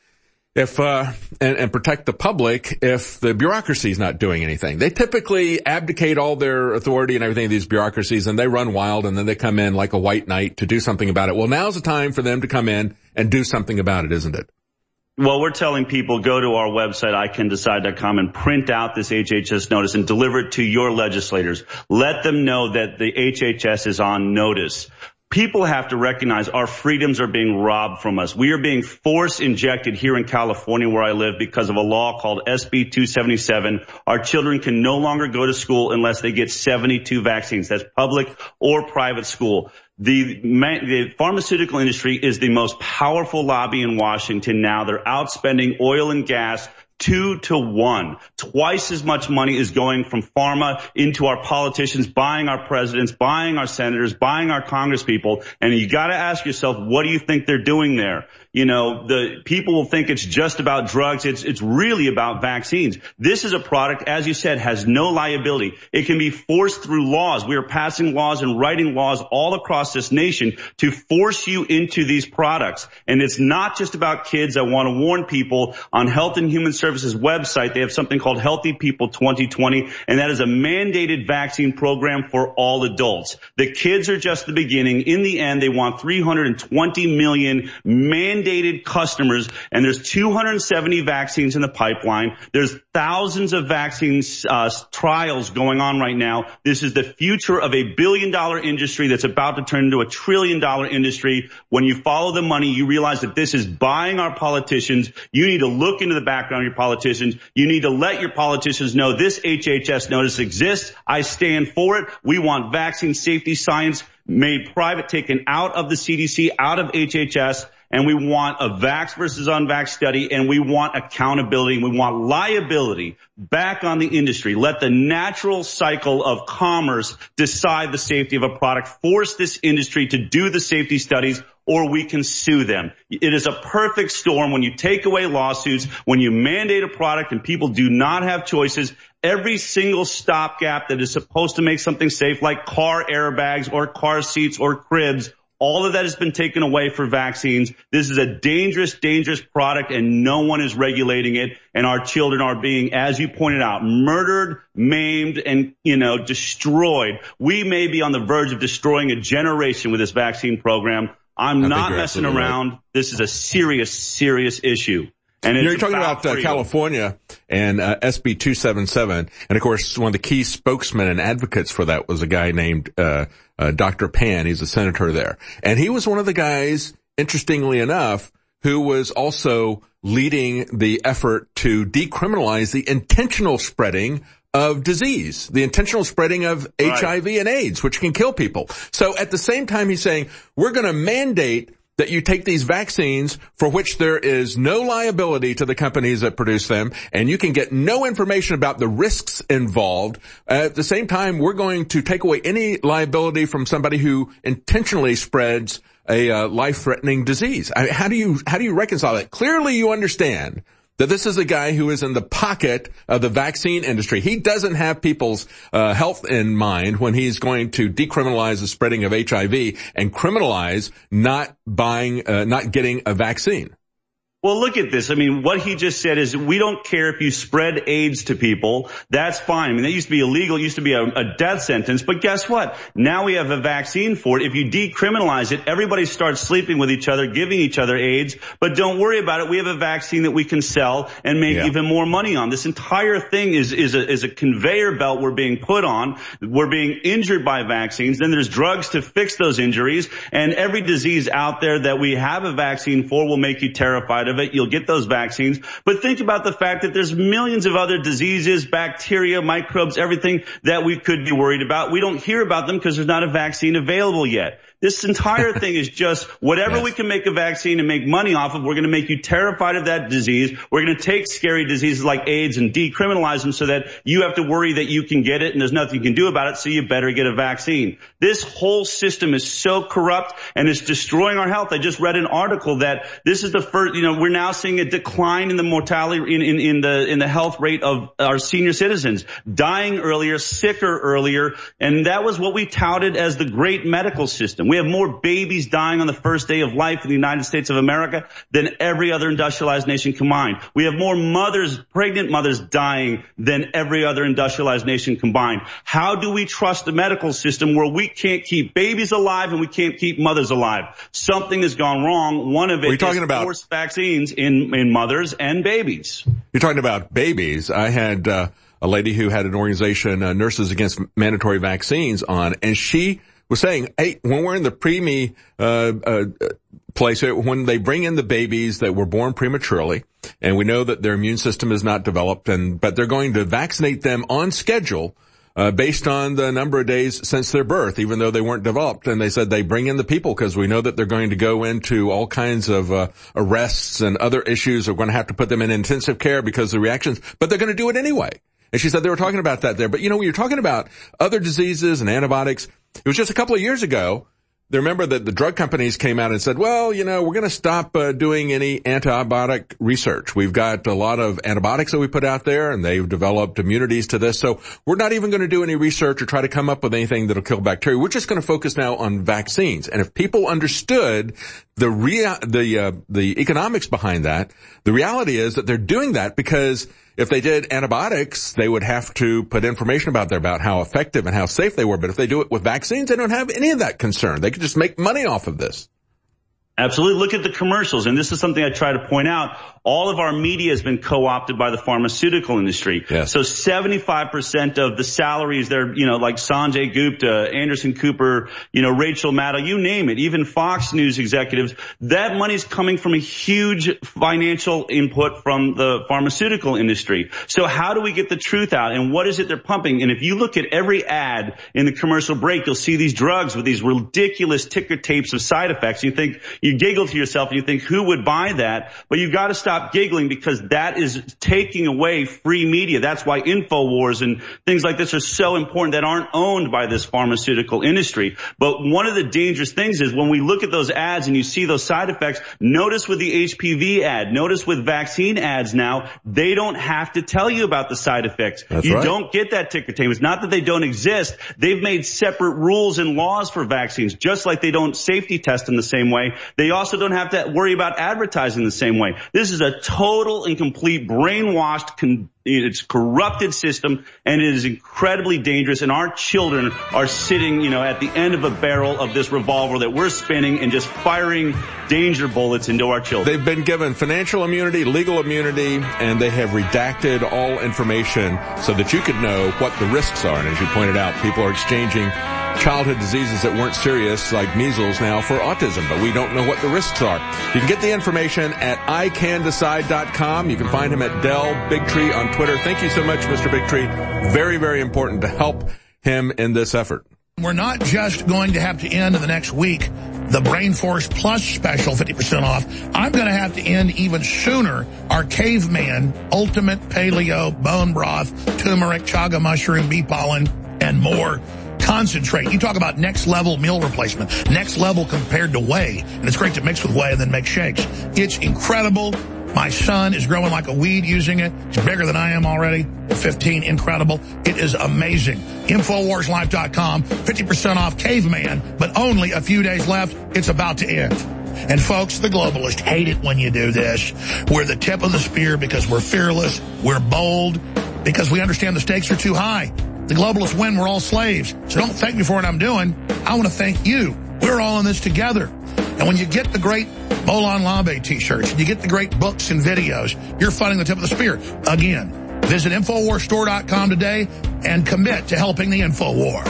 if uh and, and protect the public if the bureaucracy is not doing anything. They typically abdicate all their authority and everything of these bureaucracies, and they run wild, and then they come in like a white knight to do something about it. Well, now's the time for them to come in and do something about it, isn't it? Well, we're telling people, go to our website, I can decide dot com, and print out this H H S notice and deliver it to your legislators. Let them know that the H H S is on notice. People have to recognize our freedoms are being robbed from us. We are being force injected here in California, where I live, because of a law called S B two seventy-seven. Our children can no longer go to school unless they get seventy-two vaccines. That's public or private school. The, the pharmaceutical industry is the most powerful lobby in Washington now. They're outspending oil and gas two to one. Twice as much money is going from pharma into our politicians, buying our presidents, buying our senators, buying our congresspeople. And you got to ask yourself, what do you think they're doing there? You know, the people will think it's just about drugs. It's, it's really about vaccines. This is a product, as you said, has no liability. It can be forced through laws. We are passing laws and writing laws all across this nation to force you into these products. And it's not just about kids. I want to warn people, on Health and Human Services website, they have something called Healthy People twenty twenty, and that is a mandated vaccine program for all adults. The kids are just the beginning. In the end, they want three hundred twenty million mandated mandated customers, and there's two hundred seventy vaccines in the pipeline. There's thousands of vaccines uh, trials going on right now. This is the future of a billion dollar industry that's about to turn into a trillion dollar industry. When you follow the money, you realize that this is buying our politicians. You need to look into the background of your politicians. You need to let your politicians know this H H S notice exists. I stand for it. We want vaccine safety science made private, taken out of the C D C, out of H H S. And we want a vax versus unvax study, and we want accountability, and we want liability back on the industry. Let the natural cycle of commerce decide the safety of a product. Force this industry to do the safety studies, or we can sue them. It is a perfect storm when you take away lawsuits, when you mandate a product and people do not have choices. Every single stopgap that is supposed to make something safe, like car airbags or car seats or cribs, all of that has been taken away for vaccines. This is a dangerous, dangerous product, and no one is regulating it. And our children are being, as you pointed out, murdered, maimed, and, you know, destroyed. We may be on the verge of destroying a generation with this vaccine program. I'm not messing around. Right. This is a serious, serious issue. And you're talking about, about uh, California and uh, S B two seventy-seven. And, of course, one of the key spokesmen and advocates for that was a guy named uh, uh Doctor Pan. He's a senator there. And he was one of the guys, interestingly enough, who was also leading the effort to decriminalize the intentional spreading of disease, the intentional spreading of right. H I V and AIDS, which can kill people. So at the same time, he's saying, we're going to mandate that you take these vaccines for which there is no liability to the companies that produce them, and you can get no information about the risks involved. Uh, at the same time, we're going to take away any liability from somebody who intentionally spreads a uh, life-threatening disease. I mean, how do you how do you reconcile that? Clearly, you understand that this is a guy who is in the pocket of the vaccine industry. He doesn't have people's uh, health in mind when he's going to decriminalize the spreading of H I V and criminalize not buying, uh, not getting a vaccine. Well, look at this. I mean, what he just said is we don't care if you spread AIDS to people. That's fine. I mean, that used to be illegal. It used to be a, a death sentence. But guess what? Now we have a vaccine for it. If you decriminalize it, everybody starts sleeping with each other, giving each other AIDS. But don't worry about it. We have a vaccine that we can sell and make yeah. even more money on. This entire thing is, is a, is a conveyor belt we're being put on. We're being injured by vaccines. Then there's drugs to fix those injuries. And every disease out there that we have a vaccine for will make you terrified of it. You'll get those vaccines. But think about the fact that there's millions of other diseases, bacteria, microbes, everything that we could be worried about. We don't hear about them because there's not a vaccine available yet. This entire thing is just whatever yes. we can make a vaccine and make money off of, we're going to make you terrified of that disease. We're going to take scary diseases like AIDS and decriminalize them so that you have to worry that you can get it and there's nothing you can do about it, so you better get a vaccine. This whole system is so corrupt and it's destroying our health. I just read an article that this is the first, you know, we're now seeing a decline in the mortality, in, in, in the, in the health rate of our senior citizens, dying earlier, sicker earlier, and that was what we touted as the great medical system. We have more babies dying on the first day of life in the United States of America than every other industrialized nation combined. We have more mothers, pregnant mothers dying than every other industrialized nation combined. How do we trust the medical system where we can't keep babies alive and we can't keep mothers alive? Something has gone wrong. One of it is talking about forced vaccines in, in mothers and babies. You're talking about babies. I had uh, a lady who had an organization, uh, Nurses Against Mandatory Vaccines, on, and she was saying, hey, when we're in the preemie uh, uh, place, when they bring in the babies that were born prematurely, and we know that their immune system is not developed, and but they're going to vaccinate them on schedule uh, based on the number of days since their birth, even though they weren't developed. And they said they bring in the people because we know that they're going to go into all kinds of uh, arrests and other issues. We're going to have to put them in intensive care because of the reactions, but they're going to do it anyway. And she said they were talking about that there. But, you know, when you're talking about other diseases and antibiotics, it was just a couple of years ago, they remember that the drug companies came out and said, well, you know, we're going to stop uh, doing any antibiotic research. We've got a lot of antibiotics that we put out there, and they've developed immunities to this. So we're not even going to do any research or try to come up with anything that'll kill bacteria. We're just going to focus now on vaccines. And if people understood the rea- the uh, the economics behind that, the reality is that they're doing that because if they did antibiotics, they would have to put information about there about how effective and how safe they were. But if they do it with vaccines, they don't have any of that concern. They can just make money off of this. Absolutely. Look at the commercials. And this is something I try to point out. All of our media has been co-opted by the pharmaceutical industry. Yes. So seventy-five percent of the salaries, they're, you know, like Sanjay Gupta, Anderson Cooper, you know, Rachel Maddow, you name it, even Fox News executives, that money's coming from a huge financial input from the pharmaceutical industry. So how do we get the truth out? And what is it they're pumping? And if you look at every ad in the commercial break, you'll see these drugs with these ridiculous ticker tapes of side effects. You think, you giggle to yourself and you think, who would buy that? But you've got to stop giggling because that is taking away free media. That's why InfoWars and things like this are so important that aren't owned by this pharmaceutical industry. But one of the dangerous things is when we look at those ads and you see those side effects, notice with the H P V ad, notice with vaccine ads now, they don't have to tell you about the side effects. That's you right. don't get that ticker tape. It's not that they don't exist. They've made separate rules and laws for vaccines, just like they don't safety test in the same way. They also don't have to worry about advertising the same way. This is a total and complete brainwashed, con- it's corrupted system, and it is incredibly dangerous. And our children are sitting, you know, at the end of a barrel of this revolver that we're spinning and just firing danger bullets into our children. They've been given financial immunity, legal immunity, and they have redacted all information so that you could know what the risks are. And as you pointed out, people are exchanging childhood diseases that weren't serious, like measles, now for autism, but we don't know what the risks are. You can get the information at I can decide dot com. You can find him at Del Bigtree on Twitter. Thank you so much, Mister Bigtree. Very, very important to help him in this effort. We're not just going to have to end in the next week the Brain Force Plus special, fifty percent off. I'm going to have to end even sooner our Caveman Ultimate Paleo Bone Broth, Turmeric, Chaga Mushroom, Bee Pollen, and more concentrate. You talk about next level meal replacement, next level compared to whey, and it's great to mix with whey and then make shakes. It's incredible. My son is growing like a weed using it. He's bigger than I am already. fifteen, incredible. It is amazing. Infowars Life dot com, fifty percent off Caveman, but only a few days left. It's about to end. And folks, the globalists hate it when you do this. We're the tip of the spear because we're fearless, we're bold, because we understand the stakes are too high. The globalists win, we're all slaves. So don't thank me for what I'm doing. I want to thank you. We're all in this together. And when you get the great Molon Labe t-shirts, and you get the great books and videos, you're funding the tip of the spear. Again, visit Infowars Store dot com today and commit to helping the InfoWar.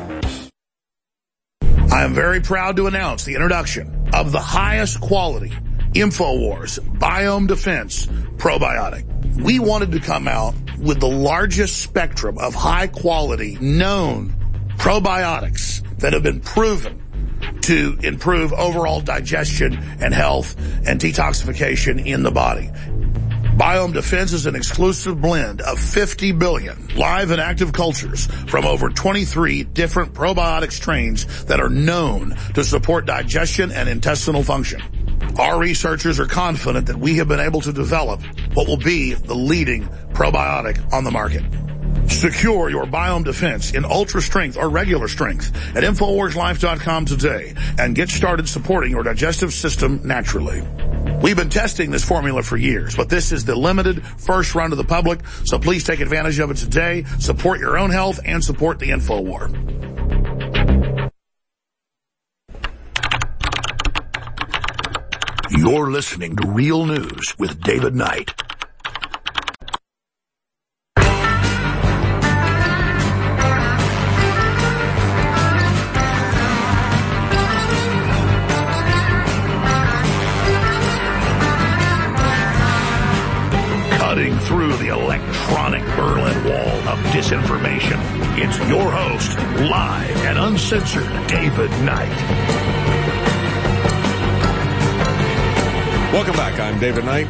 I am very proud to announce the introduction of the highest quality InfoWars Biome Defense Probiotic. We wanted to come out with the largest spectrum of high quality known probiotics that have been proven to improve overall digestion and health and detoxification in the body. Biome Defense is an exclusive blend of fifty billion live and active cultures from over twenty-three different probiotic strains that are known to support digestion and intestinal function. Our researchers are confident that we have been able to develop what will be the leading probiotic on the market. Secure your Biome Defense in ultra strength or regular strength at Infowars Life dot com today and get started supporting your digestive system naturally. We've been testing this formula for years, but this is the limited first run to the public, so please take advantage of it today. Support your own health and support the InfoWar. You're listening to Real News with David Knight. Cutting through the electronic Berlin Wall of disinformation, it's your host, live and uncensored, David Knight. Welcome back. I'm David Knight.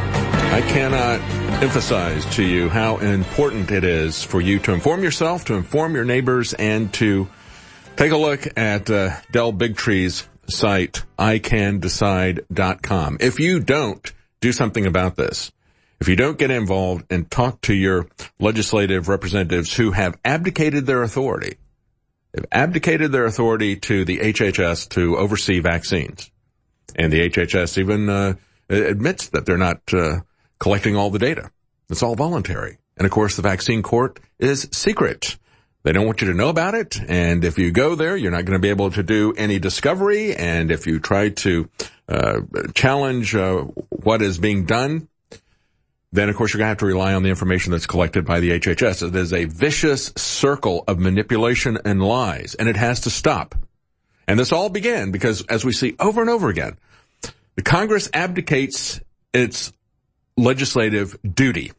I cannot emphasize to you how important it is for you to inform yourself, to inform your neighbors, and to take a look at uh, Del Bigtree's site, I can decide dot com. If you don't do something about this, if you don't get involved and talk to your legislative representatives who have abdicated their authority, have abdicated their authority to the H H S to oversee vaccines, and the H H S even uh, admits that they're not uh, collecting all the data. It's all voluntary. And, of course, the vaccine court is secret. They don't want you to know about it. And if you go there, you're not going to be able to do any discovery. And if you try to uh, challenge uh, what is being done, then, of course, you're going to have to rely on the information that's collected by the H H S. It is a vicious circle of manipulation and lies, and it has to stop. And this all began because, as we see over and over again, the Congress abdicates its legislative duty.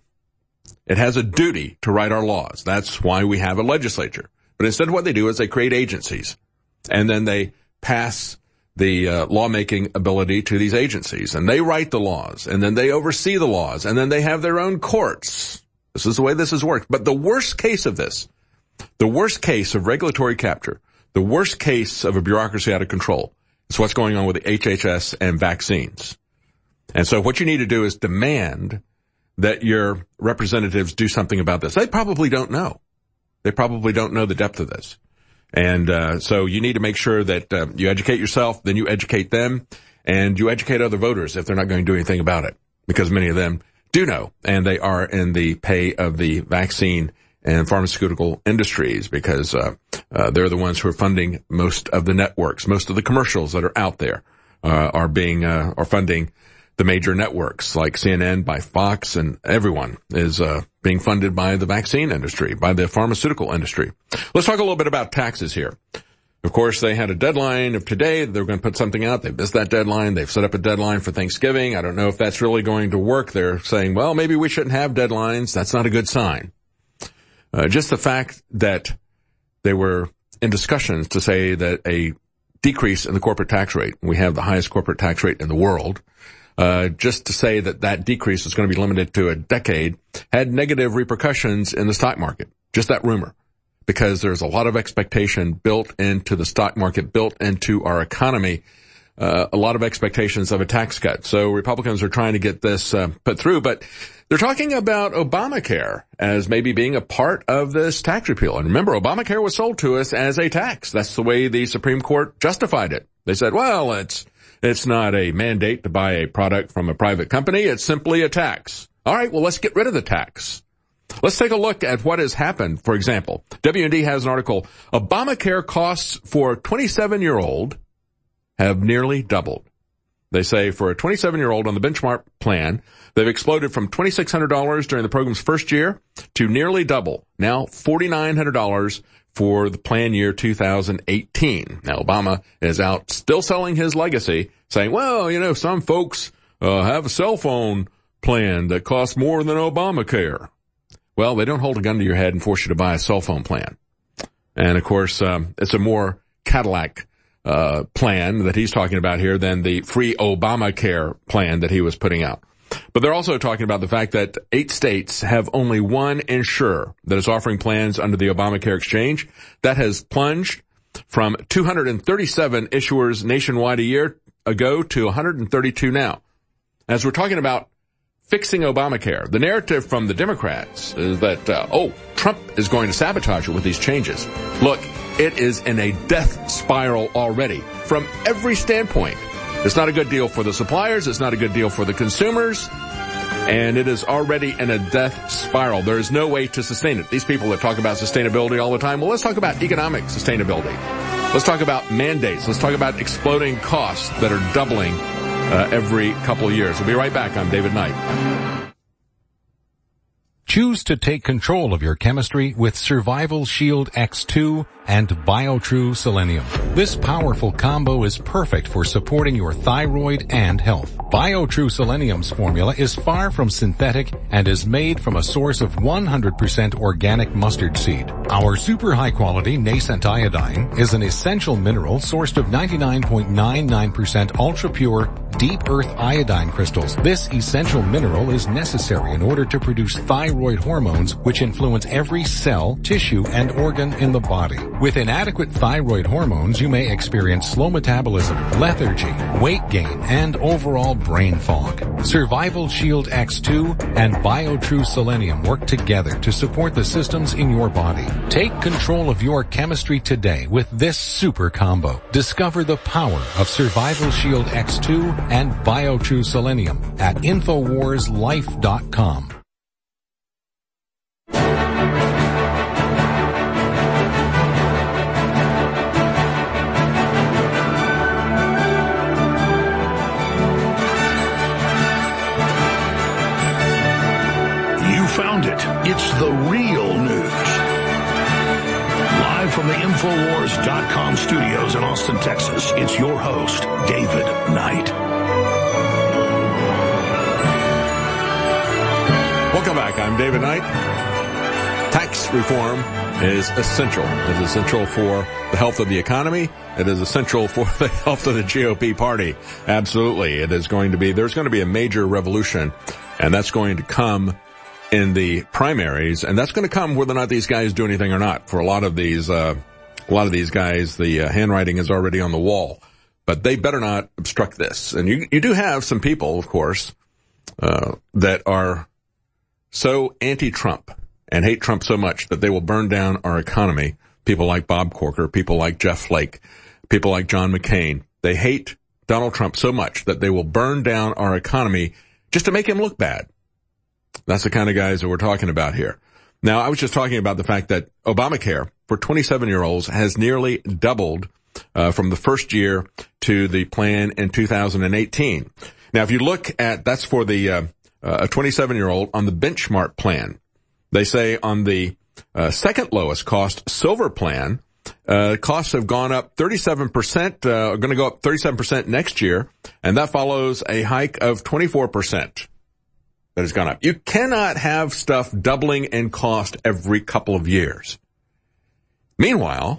It has a duty to write our laws. That's why we have a legislature. But instead what they do is they create agencies, and then they pass the uh, lawmaking ability to these agencies, and they write the laws, and then they oversee the laws, and then they have their own courts. This is the way this has worked. But the worst case of this, the worst case of regulatory capture, the worst case of a bureaucracy out of control is what's going on with the H H S and vaccines. And so what you need to do is demand that your representatives do something about this. They probably don't know. They probably don't know the depth of this. And uh so you need to make sure that uh, you educate yourself, then you educate them, and you educate other voters if they're not going to do anything about it, because many of them do know, and they are in the pay of the vaccine and pharmaceutical industries, because uh, uh they're the ones who are funding most of the networks. Most of the commercials that are out there uh, are being uh, are funding the major networks like C N N, by Fox, and everyone is uh being funded by the vaccine industry, by the pharmaceutical industry. Let's talk a little bit about taxes here. Of course, they had a deadline of today. They're going to put something out. They missed that deadline. They've set up a deadline for Thanksgiving. I don't know if that's really going to work. They're saying, well, maybe we shouldn't have deadlines. That's not a good sign. Uh, just the fact that they were in discussions to say that a decrease in the corporate tax rate. We have the highest corporate tax rate in the world. Uh, just to say that that decrease is going to be limited to a decade had negative repercussions in the stock market. Just that rumor. Because there's a lot of expectation built into the stock market, built into our economy, uh, a lot of expectations of a tax cut. So Republicans are trying to get this uh, put through, but they're talking about Obamacare as maybe being a part of this tax repeal. And remember, Obamacare was sold to us as a tax. That's the way the Supreme Court justified it. They said, well, it's it's not a mandate to buy a product from a private company. It's simply a tax. All right, well, let's get rid of the tax. Let's take a look at what has happened. For example, W and D has an article, Obamacare costs for a twenty-seven-year-old have nearly doubled. They say for a twenty-seven-year-old on the benchmark plan, they've exploded from twenty-six hundred dollars during the program's first year to nearly double, now four thousand nine hundred dollars for the plan year two thousand eighteen. Now, Obama is out still selling his legacy, saying, well, you know, some folks uh, have a cell phone plan that costs more than Obamacare. Well, they don't hold a gun to your head and force you to buy a cell phone plan. And, of course, um, it's a more Cadillac uh plan that he's talking about here than the free Obamacare plan that he was putting out. But they're also talking about the fact that eight states have only one insurer that is offering plans under the Obamacare exchange. That has plunged from two hundred thirty-seven issuers nationwide a year ago to one hundred thirty-two now. As we're talking about fixing Obamacare, the narrative from the Democrats is that, uh, oh, Trump is going to sabotage it with these changes. Look, it is in a death spiral already from every standpoint. It's not a good deal for the suppliers. It's not a good deal for the consumers. And it is already in a death spiral. There is no way to sustain it. These people that talk about sustainability all the time, well, let's talk about economic sustainability. Let's talk about mandates. Let's talk about exploding costs that are doubling uh, every couple of years. We'll be right back. I'm David Knight. Choose to take control of your chemistry with Survival Shield X two and BioTrue Selenium. This powerful combo is perfect for supporting your thyroid and health. BioTrue Selenium's formula is far from synthetic and is made from a source of one hundred percent organic mustard seed. Our super high quality nascent iodine is an essential mineral sourced of ninety-nine point nine nine percent ultra pure deep earth iodine crystals. This essential mineral is necessary in order to produce thyroid hormones which influence every cell, tissue, and organ in the body. With inadequate thyroid hormones, you may experience slow metabolism, lethargy, weight gain, and overall brain fog. Survival Shield X two and BioTrue Selenium work together to support the systems in your body. Take control of your chemistry today with this super combo. Discover the power of Survival Shield X two and BioTrue Selenium at Infowars Life dot com. Found it. It's the real news. Live from the Infowars dot com studios in Austin, Texas, it's your host, David Knight. Welcome back. I'm David Knight. Tax reform is essential. It is essential for the health of the economy. It is essential for the health of the G O P party. Absolutely. It is going to be, there's going to be a major revolution, and that's going to come in the primaries, and that's going to come whether or not these guys do anything or not. For a lot of these, uh, a lot of these guys, the uh, handwriting is already on the wall, but they better not obstruct this. And you, you do have some people, of course, uh, that are so anti-Trump and hate Trump so much that they will burn down our economy. People like Bob Corker, people like Jeff Flake, people like John McCain. They hate Donald Trump so much that they will burn down our economy just to make him look bad. That's the kind of guys that we're talking about here. Now, I was just talking about the fact that Obamacare for twenty-seven-year-olds has nearly doubled uh, from the first year to the plan in two thousand eighteen. Now, if you look at, that's for the uh, a twenty-seven-year-old on the benchmark plan. They say on the uh, second lowest cost silver plan, uh, costs have gone up thirty-seven percent, uh, are going to go up thirty-seven percent next year, and that follows a hike of twenty-four percent. That has gone up. You cannot have stuff doubling in cost every couple of years. Meanwhile,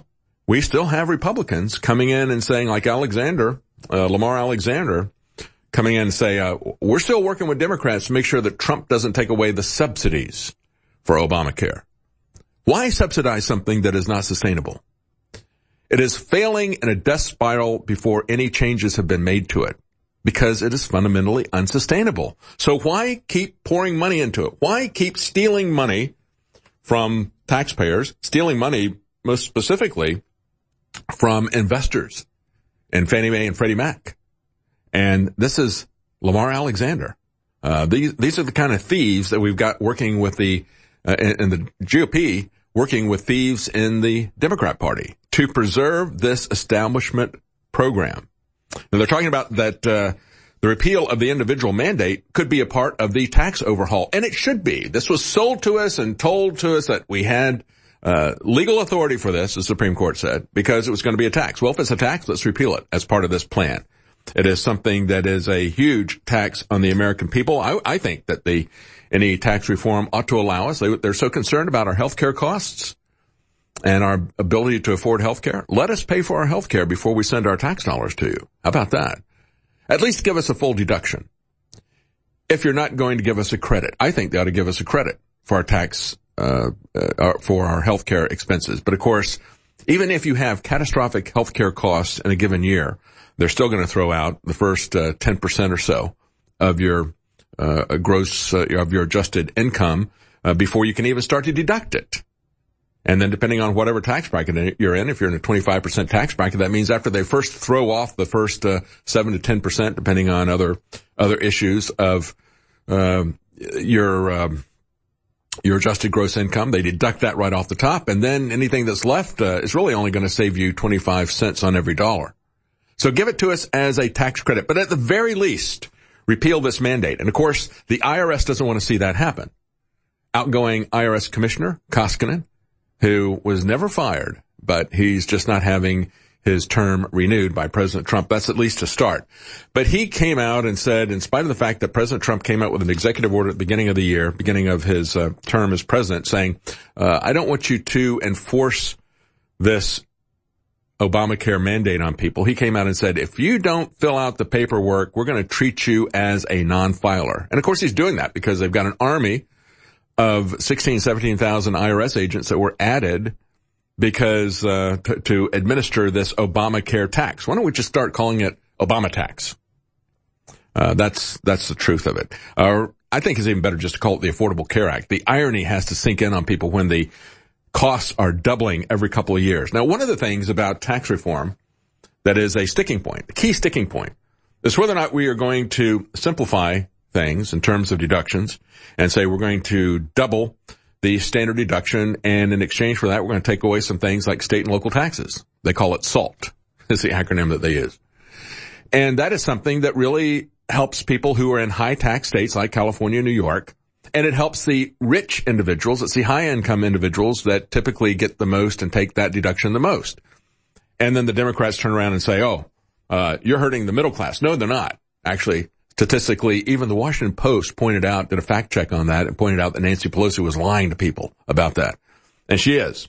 we still have Republicans coming in and saying, like Alexander, uh, Lamar Alexander, coming in and say, uh, we're still working with Democrats to make sure that Trump doesn't take away the subsidies for Obamacare. Why subsidize something that is not sustainable? It is failing in a death spiral before any changes have been made to it, because it is fundamentally unsustainable. So why keep pouring money into it? Why keep stealing money from taxpayers, stealing money most specifically from investors in Fannie Mae and Freddie Mac? And this is Lamar Alexander. Uh, these, these are the kind of thieves that we've got working with the, uh, in, in the G O P, working with thieves in the Democrat Party to preserve this establishment program. Now, they're talking about that, uh, the repeal of the individual mandate could be a part of the tax overhaul, and it should be. This was sold to us and told to us that we had uh legal authority for this, the Supreme Court said, because it was going to be a tax. Well, if it's a tax, let's repeal it as part of this plan. It is something that is a huge tax on the American people. I, I think that the any tax reform ought to allow us. They, they're so concerned about our health care costs and our ability to afford health care. Let us pay for our health care before we send our tax dollars to you. How about that? At least give us a full deduction. If you're not going to give us a credit, I think they ought to give us a credit for our tax, uh, uh for our health care expenses. But of course, even if you have catastrophic health care costs in a given year, they're still going to throw out the first uh, ten percent or so of your uh, gross, uh, of your adjusted income uh, before you can even start to deduct it. And then depending on whatever tax bracket you're in, if you're in a twenty-five percent tax bracket, that means after they first throw off the first uh, seven to ten percent, depending on other other issues of uh, your um, your adjusted gross income, they deduct that right off the top, and then anything that's left uh, is really only going to save you twenty-five cents on every dollar. So give it to us as a tax credit, but at the very least, repeal this mandate. And of course, the I R S doesn't want to see that happen. Outgoing I R S Commissioner Koskinen, who was never fired, but he's just not having his term renewed by President Trump. That's at least a start. But he came out and said, in spite of the fact that President Trump came out with an executive order at the beginning of the year, beginning of his uh, term as president, saying, uh, I don't want you to enforce this Obamacare mandate on people. He came out and said, if you don't fill out the paperwork, we're going to treat you as a non-filer. And of course he's doing that because they've got an army of sixteen, seventeen thousand I R S agents that were added because, uh, to, to administer this Obamacare tax. Why don't we just start calling it Obama tax? Uh, that's, that's the truth of it. Uh, I think it's even better just to call it the Affordable Care Act. The irony has to sink in on people when the costs are doubling every couple of years. Now, one of the things about tax reform that is a sticking point, the key sticking point, is whether or not we are going to simplify things in terms of deductions and say we're going to double the standard deduction, and in exchange for that, we're going to take away some things like state and local taxes. They call it SALT. Is the acronym that they use. And that is something that really helps people who are in high tax states like California and New York. And it helps the rich individuals. It's the high-income individuals that typically get the most and take that deduction the most. And then the Democrats turn around and say, oh, uh, you're hurting the middle class. No, they're not. Actually, statistically, even the Washington Post pointed out, did a fact check on that and pointed out that Nancy Pelosi was lying to people about that. And she is.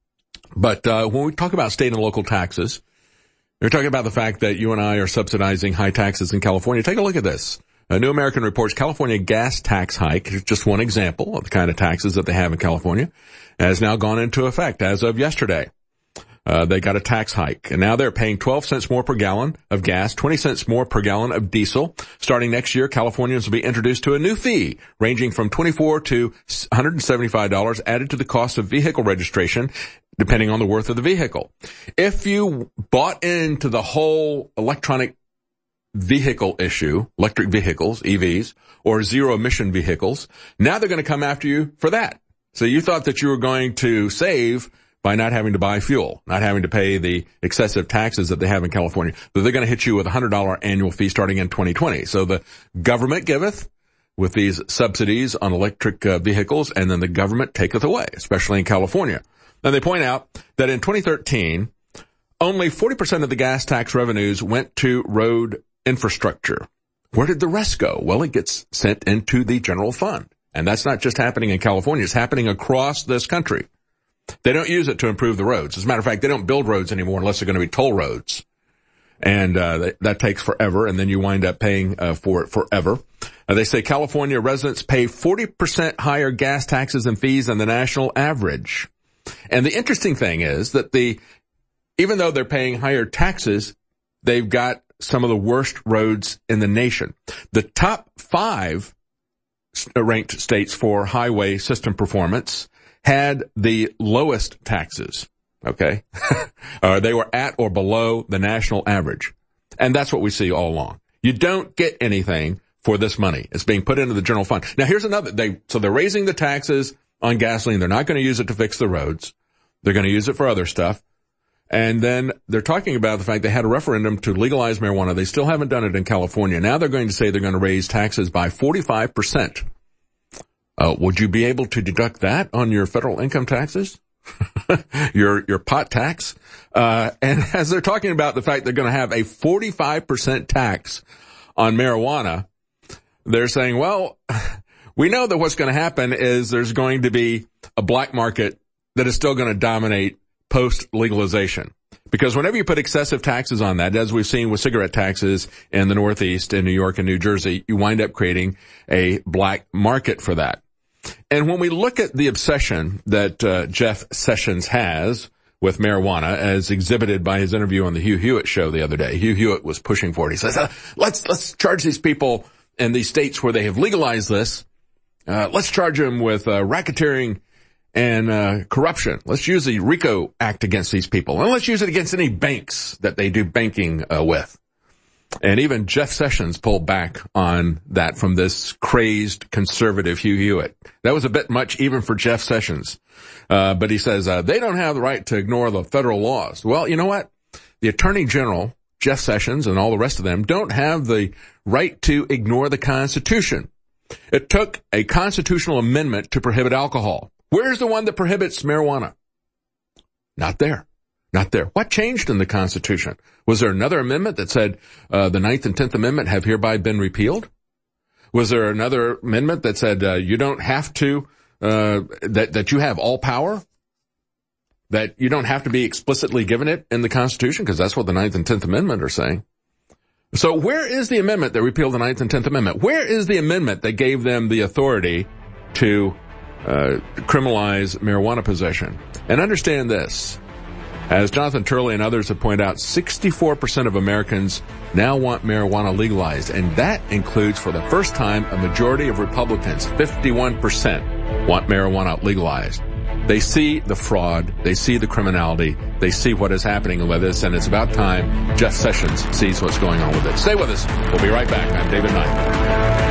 But uh when we talk about state and local taxes, we're talking about the fact that you and I are subsidizing high taxes in California. Take a look at this. A New American reports California gas tax hike, just one example of the kind of taxes that they have in California, has now gone into effect as of yesterday. Uh, they got a tax hike, and now they're paying twelve cents more per gallon of gas, twenty cents more per gallon of diesel. Starting next year, Californians will be introduced to a new fee ranging from twenty-four dollars to one hundred seventy-five dollars added to the cost of vehicle registration, depending on the worth of the vehicle. If you bought into the whole electronic vehicle issue, electric vehicles, E Vs, or zero emission vehicles, now they're going to come after you for that. So you thought that you were going to save by not having to buy fuel, not having to pay the excessive taxes that they have in California, but they're going to hit you with a one hundred dollars annual fee starting in twenty twenty. So the government giveth with these subsidies on electric uh, vehicles, and then the government taketh away, especially in California. And they point out that in twenty thirteen, only forty percent of the gas tax revenues went to road infrastructure. Where did the rest go? Well, it gets sent into the general fund. And that's not just happening in California. It's happening across this country. They don't use it to improve the roads. As a matter of fact, they don't build roads anymore unless they're going to be toll roads. And uh that, that takes forever, and then you wind up paying uh, for it forever. Uh, they say California residents pay forty percent higher gas taxes and fees than the national average. And the interesting thing is that the even though they're paying higher taxes, they've got some of the worst roads in the nation. The top five ranked states for highway system performance had the lowest taxes. Okay. uh, they were at or below the national average. And that's what we see all along. You don't get anything for this money. It's being put into the general fund. Now here's another, they, so they're raising the taxes on gasoline. They're not going to use it to fix the roads. They're going to use it for other stuff. And then they're talking about the fact they had a referendum to legalize marijuana. They still haven't done it in California. Now they're going to say they're going to raise taxes by forty-five percent. Uh, would you be able to deduct that on your federal income taxes? your, your pot tax? Uh, and as they're talking about the fact they're going to have a forty-five percent tax on marijuana, they're saying, well, we know that what's going to happen is there's going to be a black market that is still going to dominate post-legalization. Because whenever you put excessive taxes on that, as we've seen with cigarette taxes in the Northeast, in New York and New Jersey, you wind up creating a black market for that. And when we look at the obsession that uh, Jeff Sessions has with marijuana, as exhibited by his interview on the Hugh Hewitt show the other day, Hugh Hewitt was pushing for it. He says, uh, let's let's charge these people in these states where they have legalized this. Uh, let's charge them with uh, racketeering and uh corruption. Let's use the RICO Act against these people. And let's use it against any banks that they do banking uh, with. And even Jeff Sessions pulled back on that from this crazed conservative Hugh Hewitt. That was a bit much even for Jeff Sessions. Uh, but he says, uh, they don't have the right to ignore the federal laws. Well, you know what? The Attorney General, Jeff Sessions, and all the rest of them don't have the right to ignore the Constitution. It took a constitutional amendment to prohibit alcohol. Where's the one that prohibits marijuana? Not there. Not there. What changed in the Constitution? Was there another amendment that said uh, the Ninth and Tenth Amendment have hereby been repealed? Was there another amendment that said uh, you don't have to, uh, that, that you have all power? That you don't have to be explicitly given it in the Constitution? Because that's what the Ninth and Tenth Amendment are saying. So where is the amendment that repealed the Ninth and Tenth Amendment? Where is the amendment that gave them the authority to uh criminalize marijuana possession? And understand this. As Jonathan Turley and others have pointed out, sixty-four percent of Americans now want marijuana legalized, and that includes, for the first time, a majority of Republicans. fifty-one percent want marijuana legalized. They see the fraud, they see the criminality, they see what is happening with this, and it's about time Jeff Sessions sees what's going on with it. Stay with us. We'll be right back. I'm David Knight.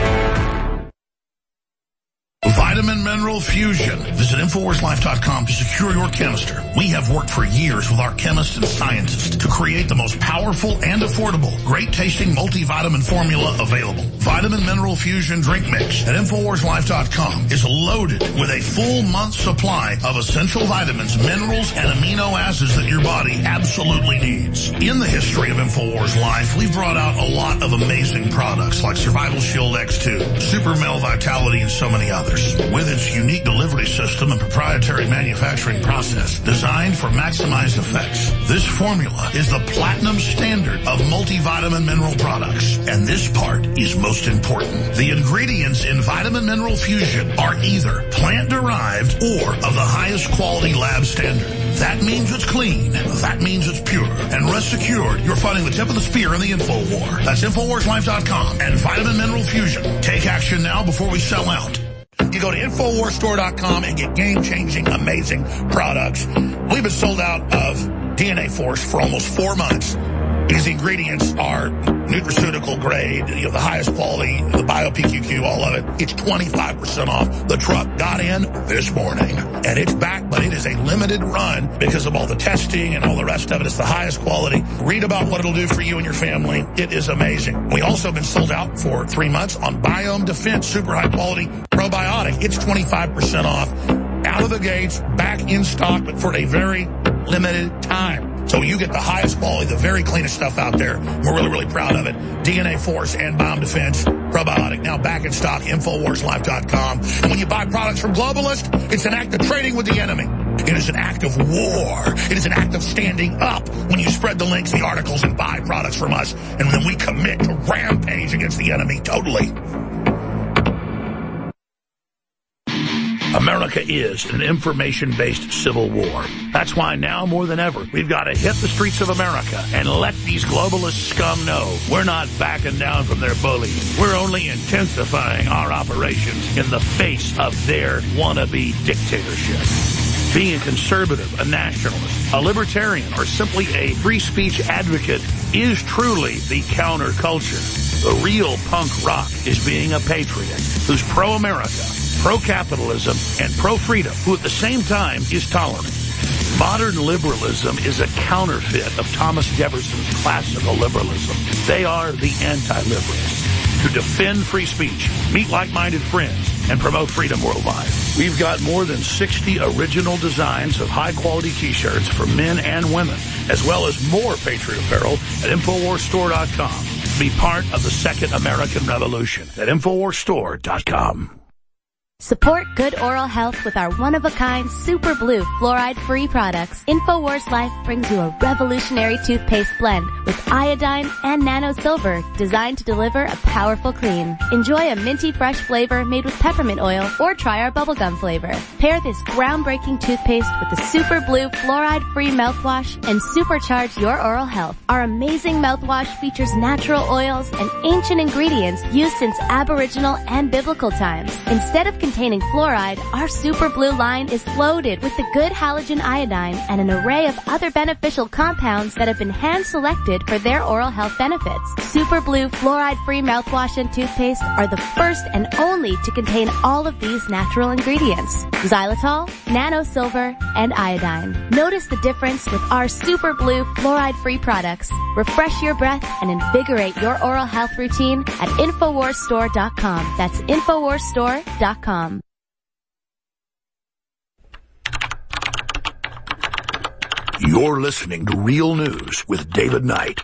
Vitamin Mineral Fusion. Visit Infowars Life dot com to secure your canister. We have worked for years with our chemists and scientists to create the most powerful and affordable, great-tasting multivitamin formula available. Vitamin Mineral Fusion Drink Mix at Infowars Life dot com is loaded with a full month's supply of essential vitamins, minerals, and amino acids that your body absolutely needs. In the history of Infowars Life, we've brought out a lot of amazing products like Survival Shield X two, Super Male Vitality, and so many others. With its unique delivery system and proprietary manufacturing process designed for maximized effects, this formula is the platinum standard of multivitamin mineral products. And this part is most important. The ingredients in Vitamin Mineral Fusion are either plant-derived or of the highest quality lab standard. That means it's clean. That means it's pure. And rest assured, you're fighting the tip of the spear in the info war. That's Infowars Life dot com and Vitamin Mineral Fusion. Take action now before we sell out. You go to Infowars Store dot com and get game-changing, amazing products. We've been sold out of D N A Force for almost four months because the ingredients are nutraceutical grade, you know, the highest quality, the Bio-P Q Q, all of it. It's twenty-five percent off. The truck got in this morning, and it's back, but it is a limited run because of all the testing and all the rest of it. It's the highest quality. Read about what it'll do for you and your family. It is amazing. We also have been sold out for three months on Biome Defense, super high-quality probiotic. It's twenty-five percent off. Out of the gates, back in stock, but for a very limited time. So you get the highest quality, the very cleanest stuff out there. We're really, really proud of it. D N A Force and Biome Defense probiotic now back in stock. Infowars Life dot com. And when you buy products from Globalist, it's an act of trading with the enemy. It is an act of war. It is an act of standing up when you spread the links, the articles, and buy products from us. And then we commit to rampage against the enemy totally. America is an information-based civil war. That's why now more than ever, we've got to hit the streets of America and let these globalist scum know we're not backing down from their bullying. We're only intensifying our operations in the face of their wannabe dictatorship. Being a conservative, a nationalist, a libertarian, or simply a free speech advocate is truly the counterculture. The real punk rock is being a patriot who's pro-America, pro-capitalism, and pro-freedom, who at the same time is tolerant. Modern liberalism is a counterfeit of Thomas Jefferson's classical liberalism. They are the anti-liberals. To defend free speech, meet like-minded friends, and promote freedom worldwide. We've got more than sixty original designs of high-quality T-shirts for men and women, as well as more Patriot apparel at Infowars Store dot com. Be part of the Second American Revolution at Infowars Store dot com. Support good oral health with our one-of-a-kind Super Blue fluoride-free products. InfoWars Life brings you a revolutionary toothpaste blend with iodine and nano silver designed to deliver a powerful clean. Enjoy a minty fresh flavor made with peppermint oil or try our bubblegum flavor. Pair this groundbreaking toothpaste with the Super Blue fluoride-free mouthwash and supercharge your oral health. Our amazing mouthwash features natural oils and ancient ingredients used since Aboriginal and biblical times. Instead of containing fluoride, our Super Blue line is loaded with the good halogen iodine and an array of other beneficial compounds that have been hand-selected for their oral health benefits. Super Blue fluoride-free mouthwash and toothpaste are the first and only to contain all of these natural ingredients: xylitol, nano silver, and iodine. Notice the difference with our Super Blue fluoride-free products. Refresh your breath and invigorate your oral health routine at Infowars Store dot com. That's Infowars Store dot com. You're listening to Real News with David Knight.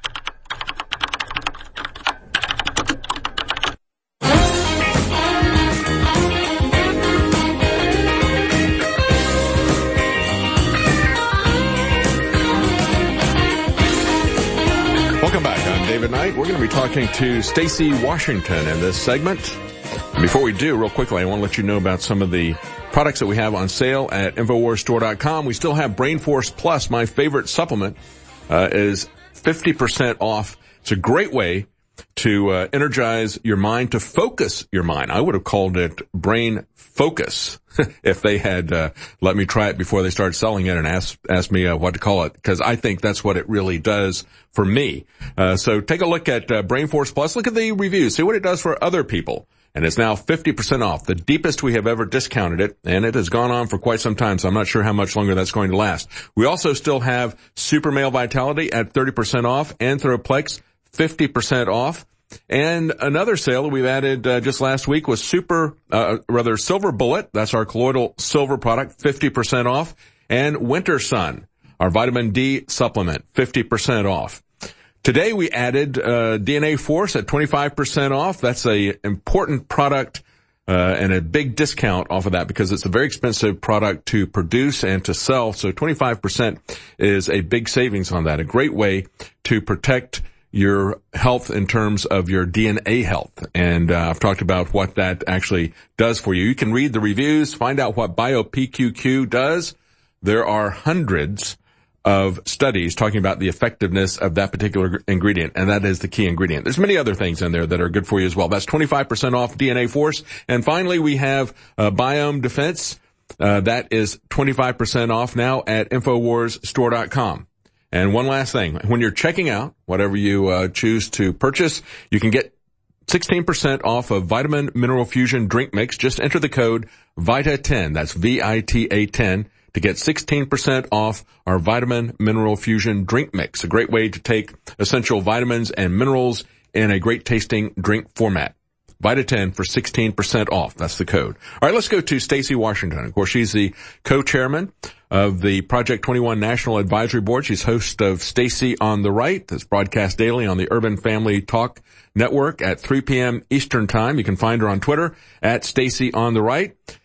Welcome back. I'm David Knight. We're going to be talking to Stacey Washington in this segment. Before we do, real quickly, I want to let you know about some of the products that we have on sale at Infowars Store dot com. We still have Brain Force Plus, my favorite supplement, uh, is fifty percent off. It's a great way to uh, energize your mind, to focus your mind. I would have called it Brain Focus if they had uh, let me try it before they started selling it and asked, asked me uh, what to call it, because I think that's what it really does for me. Uh, so take a look at uh, Brain Force Plus. Look at the reviews. See what it does for other people. And it's now fifty percent off, the deepest we have ever discounted it, and it has gone on for quite some time, so I'm not sure how much longer that's going to last. We also still have Super Male Vitality at thirty percent off, Anthroplex fifty percent off, and another sale that we've added uh, just last week was Super, uh, rather Silver Bullet, that's our colloidal silver product, fifty percent off, and Winter Sun, our vitamin D supplement, fifty percent off. Today we added uh D N A Force at twenty-five percent off. That's a important product uh and a big discount off of that because it's a very expensive product to produce and to sell. So twenty-five percent is a big savings on that. A great way to protect your health in terms of your D N A health. And uh, I've talked about what that actually does for you. You can read the reviews, find out what BioPQQ does. There are hundreds of studies talking about the effectiveness of that particular ingredient, and that is the key ingredient. There's many other things in there that are good for you as well. That's twenty-five percent off D N A Force. And finally, we have uh, Biome Defense. Uh, that is twenty-five percent off now at Infowars Store dot com. And one last thing. When you're checking out, whatever you uh, choose to purchase, you can get sixteen percent off of Vitamin Mineral Fusion Drink Mix. Just enter the code VITA ten. That's V I T A ten. To get sixteen percent off our Vitamin Mineral Fusion Drink Mix. A great way to take essential vitamins and minerals in a great tasting drink format. VITA ten for sixteen percent off. That's the code. All right, let's go to Stacey Washington. Of course, she's the co-chairman of the Project twenty-one National Advisory Board. She's host of Stacey on the Right. That's broadcast daily on the Urban Family Talk Network at three p.m. Eastern Time. You can find her on Twitter at Stacey on the Right.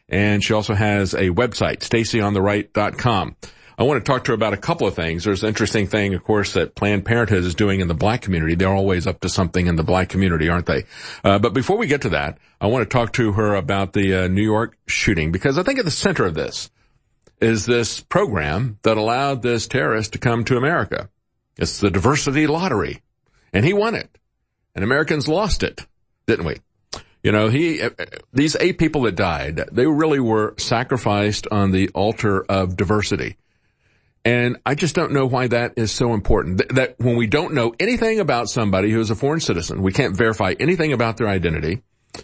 And she also has a website, stacy on the right dot com. I want to talk to her about a couple of things. There's an interesting thing, of course, that Planned Parenthood is doing in the black community. They're always up to something in the black community, aren't they? Uh, but before we get to that, I want to talk to her about the uh, New York shooting, because I think at the center of this is this program that allowed this terrorist to come to America. It's the diversity lottery. And he won it. And Americans lost it, didn't we? You know, he, these eight people that died, they really were sacrificed on the altar of diversity. And I just don't know why that is so important. That, that when we don't know anything about somebody who is a foreign citizen, we can't verify anything about their identity.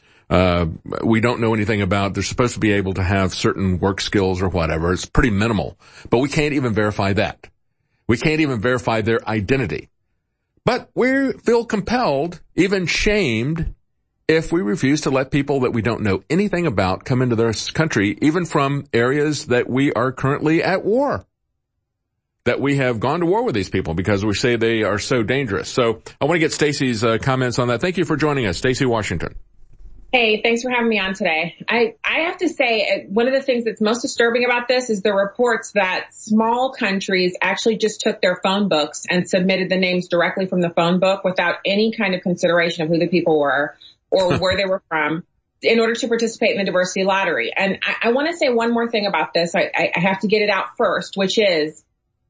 Uh, we don't know anything about, they're supposed to be able to have certain work skills or whatever. It's pretty minimal, but we can't even verify that. We can't even verify their identity. But we feel compelled, even shamed, if we refuse to let people that we don't know anything about come into this country, even from areas that we are currently at war, that we have gone to war with these people because we say they are so dangerous. So I want to get Stacey's uh, comments on that. Thank you for joining us, Stacey Washington. Hey, thanks for having me on today. I, I have to say, one of the things that's most disturbing about this is the reports that small countries actually just took their phone books and submitted the names directly from the phone book without any kind of consideration of who the people were or where they were from in order to participate in the diversity lottery. And I, I want to say one more thing about this. I, I have to get it out first, which is,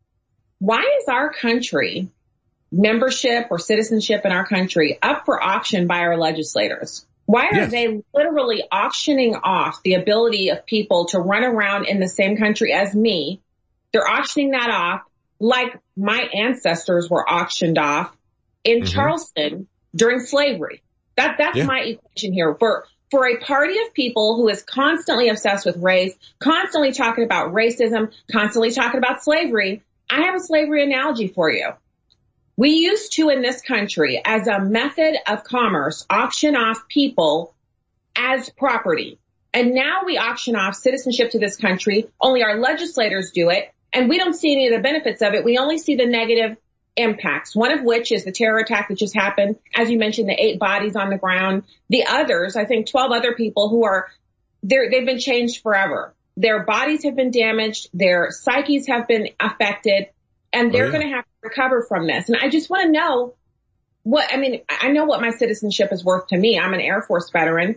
why is our country, membership or citizenship in our country, up for auction by our legislators? Why are yes. they literally auctioning off the ability of people to run around in the same country as me? They're auctioning that off like my ancestors were auctioned off in mm-hmm. Charleston during slavery. That That's yeah. my equation here. For for a party of people who is constantly obsessed with race, constantly talking about racism, constantly talking about slavery, I have a slavery analogy for you. We used to, in this country, as a method of commerce, auction off people as property. And now we auction off citizenship to this country. Only our legislators do it, and we don't see any of the benefits of it. We only see the negative impacts, one of which is the terror attack that just happened. As you mentioned, the eight bodies on the ground. The others, I think twelve other people who are, they're, they've been changed forever. Their bodies have been damaged. Their psyches have been affected. And they're oh, yeah. going to have to recover from this. And I just want to know what, I mean, I know what my citizenship is worth to me. I'm an Air Force veteran.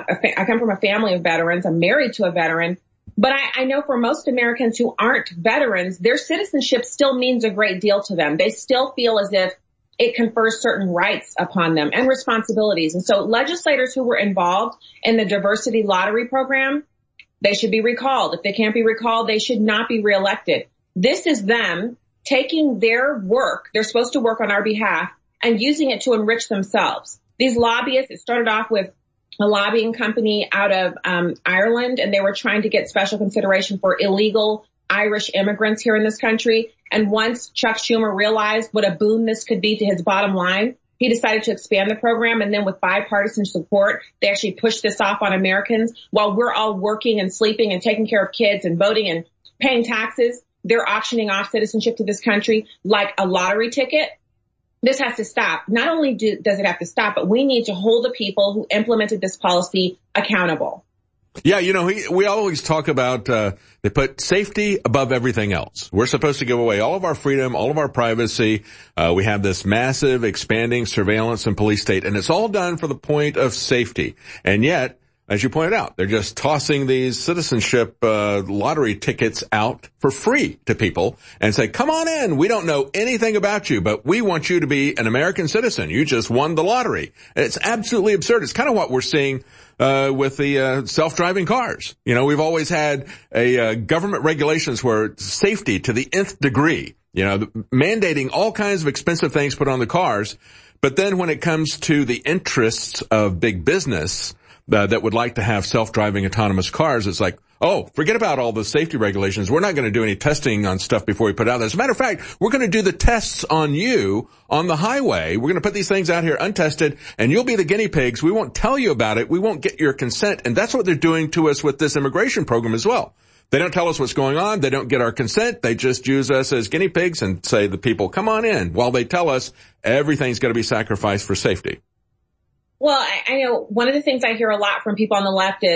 I come from a family of veterans. I'm married to a veteran. But I, I know for most Americans who aren't veterans, their citizenship still means a great deal to them. They still feel as if it confers certain rights upon them and responsibilities. And so legislators who were involved in the diversity lottery program, they should be recalled. If they can't be recalled, they should not be reelected. This is them taking their work, they're supposed to work on our behalf, and using it to enrich themselves. These lobbyists, it started off with a lobbying company out of um, Ireland, and they were trying to get special consideration for illegal Irish immigrants here in this country. And once Chuck Schumer realized what a boon this could be to his bottom line, he decided to expand the program. And then with bipartisan support, they actually pushed this off on Americans while we're all working and sleeping and taking care of kids and voting and paying taxes. They're auctioning off citizenship to this country like a lottery ticket. This has to stop. Not only do, does it have to stop, but we need to hold the people who implemented this policy accountable. Yeah, you know, we, we always talk about, uh, they put safety above everything else. We're supposed to give away all of our freedom, all of our privacy. Uh, we have this massive expanding surveillance and police state, and it's all done for the point of safety. And yet, as you pointed out, they're just tossing these citizenship uh lottery tickets out for free to people and say, come on in. We don't know anything about you, but we want you to be an American citizen. You just won the lottery. It's absolutely absurd. It's kind of what we're seeing uh with the uh self-driving cars. You know, we've always had a uh, government regulations where safety to the nth degree, you know, mandating all kinds of expensive things put on the cars. But then when it comes to the interests of big business, Uh, that would like to have self-driving autonomous cars, it's like, oh, forget about all the safety regulations. We're not going to do any testing on stuff before we put it out there. As a matter of fact, we're going to do the tests on you on the highway. We're going to put these things out here untested, and you'll be the guinea pigs. We won't tell you about it. We won't get your consent. And that's what they're doing to us with this immigration program as well. They don't tell us what's going on. They don't get our consent. They just use us as guinea pigs and say the people, come on in, while they tell us everything's going to be sacrificed for safety. Well, I, I know one of the things I hear a lot from people on the left is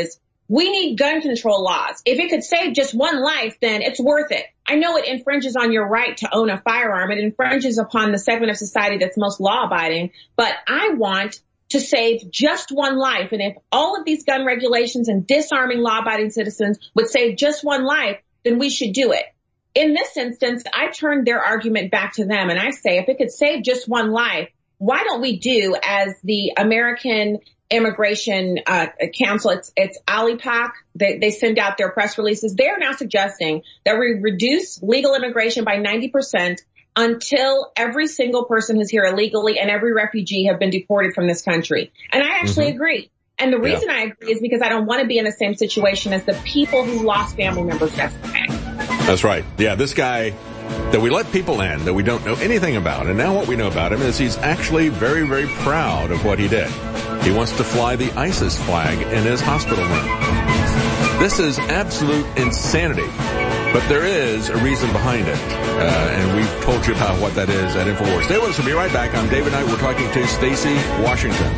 we need gun control laws. If it could save just one life, then it's worth it. I know it infringes on your right to own a firearm. It infringes upon the segment of society that's most law-abiding. But I want to save just one life. And if all of these gun regulations and disarming law-abiding citizens would save just one life, then we should do it. In this instance, I turn their argument back to them and I say, if it could save just one life, why don't we do as the American Immigration uh, Council, it's, it's A L I P A C, they, they send out their press releases. They are now suggesting that we reduce legal immigration by ninety percent until every single person who's here illegally and every refugee have been deported from this country. And I actually mm-hmm. agree. And the reason yeah. I agree is because I don't want to be in the same situation as the people who lost family members yesterday. That's right. Yeah, this guy that we let people in that we don't know anything about. And now what we know about him is he's actually very, very proud of what he did. He wants to fly the ISIS flag in his hospital room. This is absolute insanity. But there is a reason behind it. Uh, and we've told you about what that is at InfoWars. Stay with us. We'll be right back. I'm David Knight. We're talking to Stacey Washington.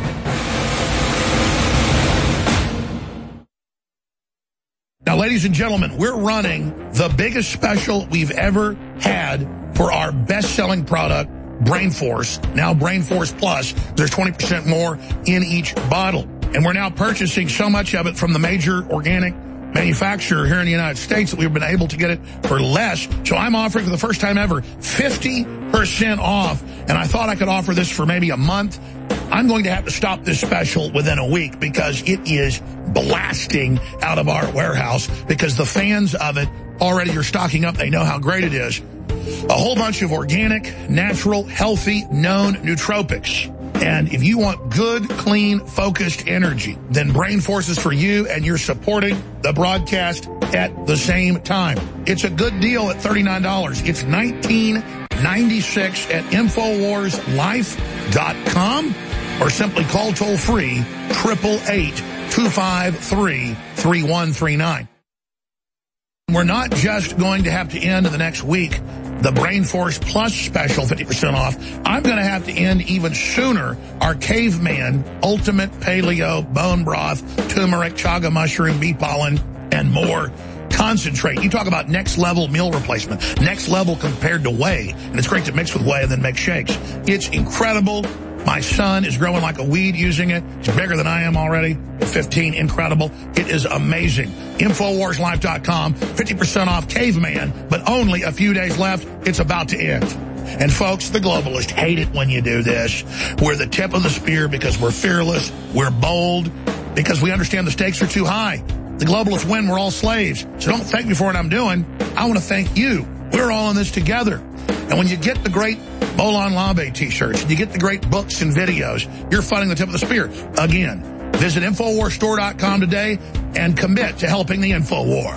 Now, ladies and gentlemen, we're running the biggest special we've ever had for our best-selling product, Brain Force. Now Brain Force Plus. There's twenty percent more in each bottle. And we're now purchasing so much of it from the major organic manufacturer here in the United States that we've been able to get it for less. So I'm offering for the first time ever fifty percent off. And I thought I could offer this for maybe a month. I'm going to have to stop this special within a week because it is blasting out of our warehouse because the fans of it already are stocking up. They know how great it is. A whole bunch of organic, natural, healthy, known nootropics. And if you want good, clean, focused energy, then Brain Force is for you, and you're supporting the broadcast at the same time. It's a good deal at thirty-nine dollars. It's nineteen ninety-six at Infowars Life dot com, or simply call toll-free, eight eight eight, two five three, three one three nine. We're not just going to have to end in the next week the Brain Force Plus special, fifty percent off. I'm going to have to end even sooner our Caveman Ultimate Paleo Bone Broth, Turmeric, Chaga Mushroom, Bee Pollen, and more concentrate. You talk about next level meal replacement, next level compared to whey. And it's great to mix with whey and then make shakes. It's incredible. My son is growing like a weed using it. He's bigger than I am already. At fifteen, incredible. It is amazing. Infowars Life dot com, fifty percent off Caveman, but only a few days left. It's about to end. And folks, the globalists hate it when you do this. We're the tip of the spear because we're fearless, we're bold, because we understand the stakes are too high. The globalists win, we're all slaves. So don't thank me for what I'm doing. I want to thank you. We're all in this together. And when you get the great Bolon Labe t-shirts, and you get the great books and videos, you're funding the tip of the spear. Again, visit Infowars Store dot com today and commit to helping the InfoWar.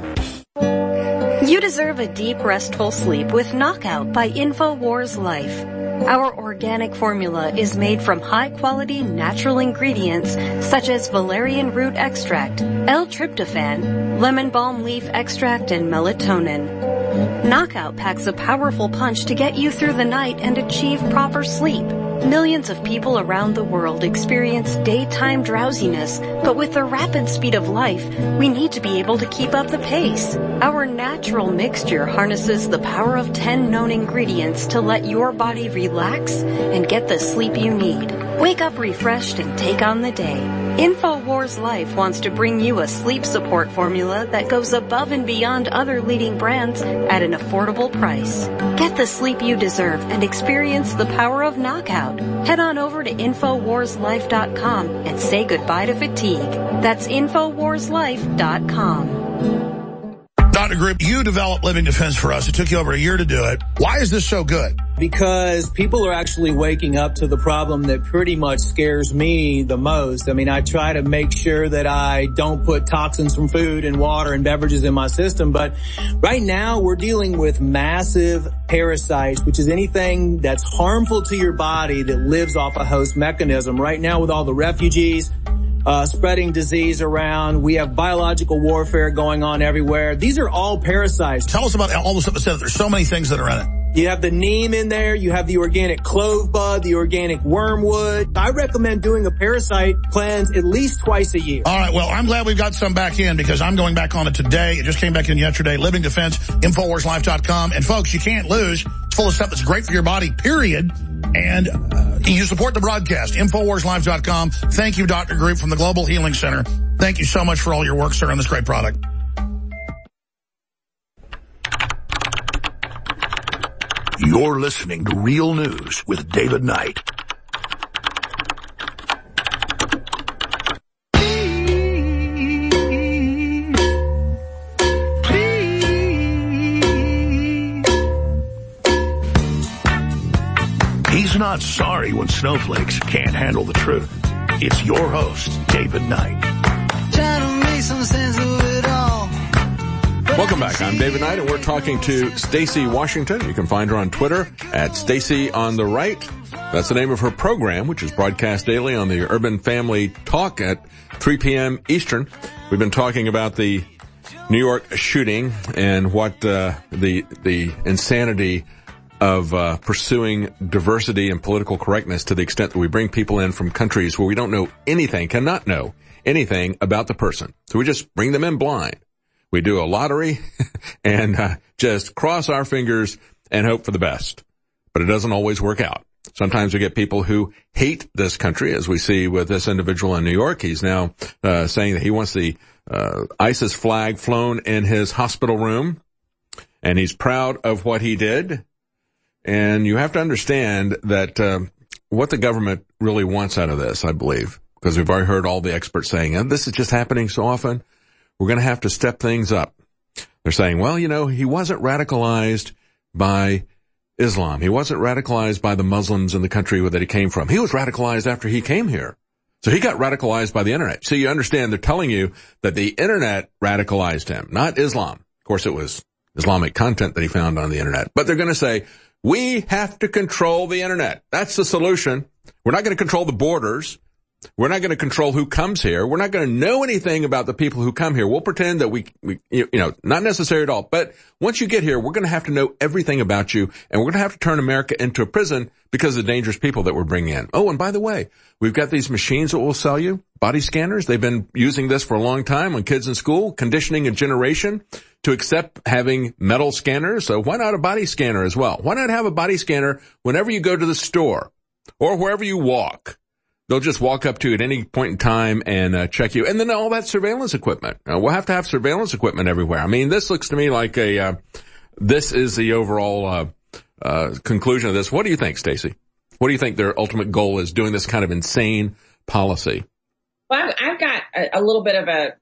You deserve a deep, restful sleep with Knockout by Infowars Life. Our organic formula is made from high-quality natural ingredients such as valerian root extract, L-tryptophan, lemon balm leaf extract, and melatonin. Knockout packs a powerful punch to get you through the night and achieve proper sleep. Millions of people around the world experience daytime drowsiness, but with the rapid speed of life, we need to be able to keep up the pace. Our natural mixture harnesses the power of ten known ingredients to let your body relax and get the sleep you need. Wake up refreshed and take on the day. Infowars Life wants to bring you a sleep support formula that goes above and beyond other leading brands at an affordable price. Get the sleep you deserve and experience the power of Knockout. Head on over to Infowars Life dot com and say goodbye to fatigue. That's Infowars Life dot com. Doctor Group, you developed Living Defense for us. It took you over a year to do it. Why is this so good? Because people are actually waking up to the problem that pretty much scares me the most. I mean, I try to make sure that I don't put toxins from food and water and beverages in my system, but right now we're dealing with massive parasites, which is anything that's harmful to your body that lives off a host mechanism. Right now with all the refugees, Uh, spreading disease around. We have biological warfare going on everywhere. These are all parasites. Tell us about all the stuff that said that there's so many things that are in it. You have the neem in there. You have the organic clove bud, the organic wormwood. I recommend doing a parasite cleanse at least twice a year. All right, well, I'm glad we've got some back in because I'm going back on it today. It just came back in yesterday. Living Defense, Infowars Life dot com. And folks, you can't lose. It's full of stuff that's great for your body, period. And uh, you support the broadcast, Infowars Life dot com. Thank you, Doctor Group from the Global Healing Center. Thank you so much for all your work, sir, on this great product. You're listening to Real News with David Knight. He's not sorry when snowflakes can't handle the truth. It's your host, David Knight. Trying to make some sense of it all. Welcome back. I'm David Knight, and we're talking to Stacy Washington. You can find her on Twitter at Stacy on the Right. That's the name of her program, which is broadcast daily on the Urban Family Talk at three p.m. Eastern. We've been talking about the New York shooting and what uh, the the insanity of uh, pursuing diversity and political correctness to the extent that we bring people in from countries where we don't know anything, cannot know anything about the person. So we just bring them in blind. We do a lottery and uh, just cross our fingers and hope for the best. But it doesn't always work out. Sometimes we get people who hate this country, as we see with this individual in New York. He's now uh, saying that he wants the uh, ISIS flag flown in his hospital room, and he's proud of what he did. And you have to understand that uh, what the government really wants out of this, I believe, because we've already heard all the experts saying, and this is just happening so often, we're going to have to step things up. They're saying, well, you know, he wasn't radicalized by Islam. He wasn't radicalized by the Muslims in the country that he came from. He was radicalized after he came here. So he got radicalized by the internet. So you understand they're telling you that the internet radicalized him, not Islam. Of course, it was Islamic content that he found on the internet. But they're going to say, we have to control the internet. That's the solution. We're not going to control the borders. We're not going to control who comes here. We're not going to know anything about the people who come here. We'll pretend that we, we, you know, not necessary at all. But once you get here, we're going to have to know everything about you, and we're going to have to turn America into a prison because of the dangerous people that we're bringing in. Oh, and by the way, we've got these machines that will sell you, body scanners. They've been using this for a long time on kids in school, conditioning a generation to accept having metal scanners. So why not a body scanner as well? Why not have a body scanner whenever you go to the store or wherever you walk? They'll just walk up to you at any point in time and uh, check you. And then all that surveillance equipment. Uh, we'll have to have surveillance equipment everywhere. I mean, this looks to me like a, uh, this is the overall, uh, uh, conclusion of this. What do you think, Stacy? What do you think their ultimate goal is, doing this kind of insane policy? Well, I've, I've got a, a little bit of a,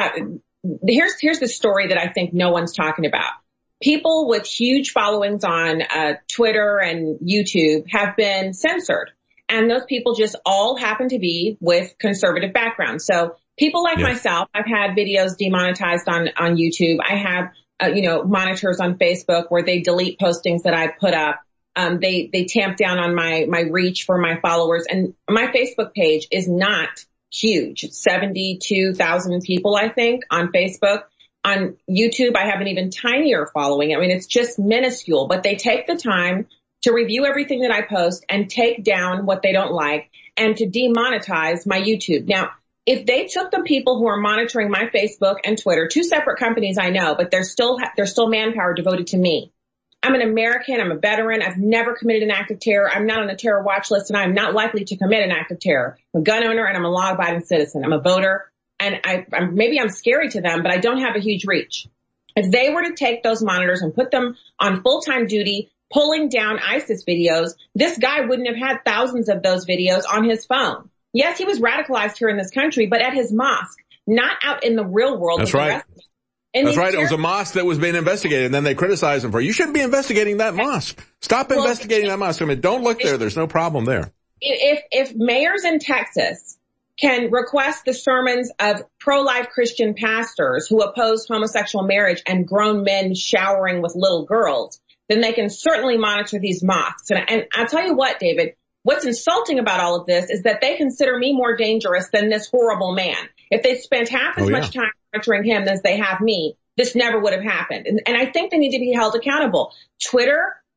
here's, here's the story that I think no one's talking about. People with huge followings on uh, Twitter and YouTube have been censored. And those people just all happen to be with conservative backgrounds. So people like yeah. myself, I've had videos demonetized on, on YouTube. I have, uh, you know, monitors on Facebook where they delete postings that I put up. Um, they, they tamp down on my, my reach for my followers. And my Facebook page is not huge. It's seventy-two thousand people, I think, on Facebook. On YouTube, I have an even tinier following. I mean, it's just minuscule, but they take the time to review everything that I post and take down what they don't like and to demonetize my YouTube. Now, if they took the people who are monitoring my Facebook and Twitter, two separate companies I know, but there's still, there's still manpower devoted to me. I'm an American. I'm a veteran. I've never committed an act of terror. I'm not on a terror watch list, and I'm not likely to commit an act of terror. I'm a gun owner and I'm a law-abiding citizen. I'm a voter, and I, I'm, maybe I'm scary to them, but I don't have a huge reach. If they were to take those monitors and put them on full-time duty, pulling down ISIS videos, this guy wouldn't have had thousands of those videos on his phone. Yes, he was radicalized here in this country, but at his mosque, not out in the real world. That's right. That's right. It was a mosque that was being investigated, and then they criticized him for, you shouldn't be investigating that mosque. Stop well, investigating that mosque. I mean, don't look there. There's no problem there. If, if mayors in Texas can request the sermons of pro-life Christian pastors who oppose homosexual marriage and grown men showering with little girls, then they can certainly monitor these mosques. And, and I'll tell you what, David, what's insulting about all of this is that they consider me more dangerous than this horrible man. If they spent half as oh, yeah. much time monitoring him as they have me, this never would have happened. And, and I think they need to be held accountable. Twitter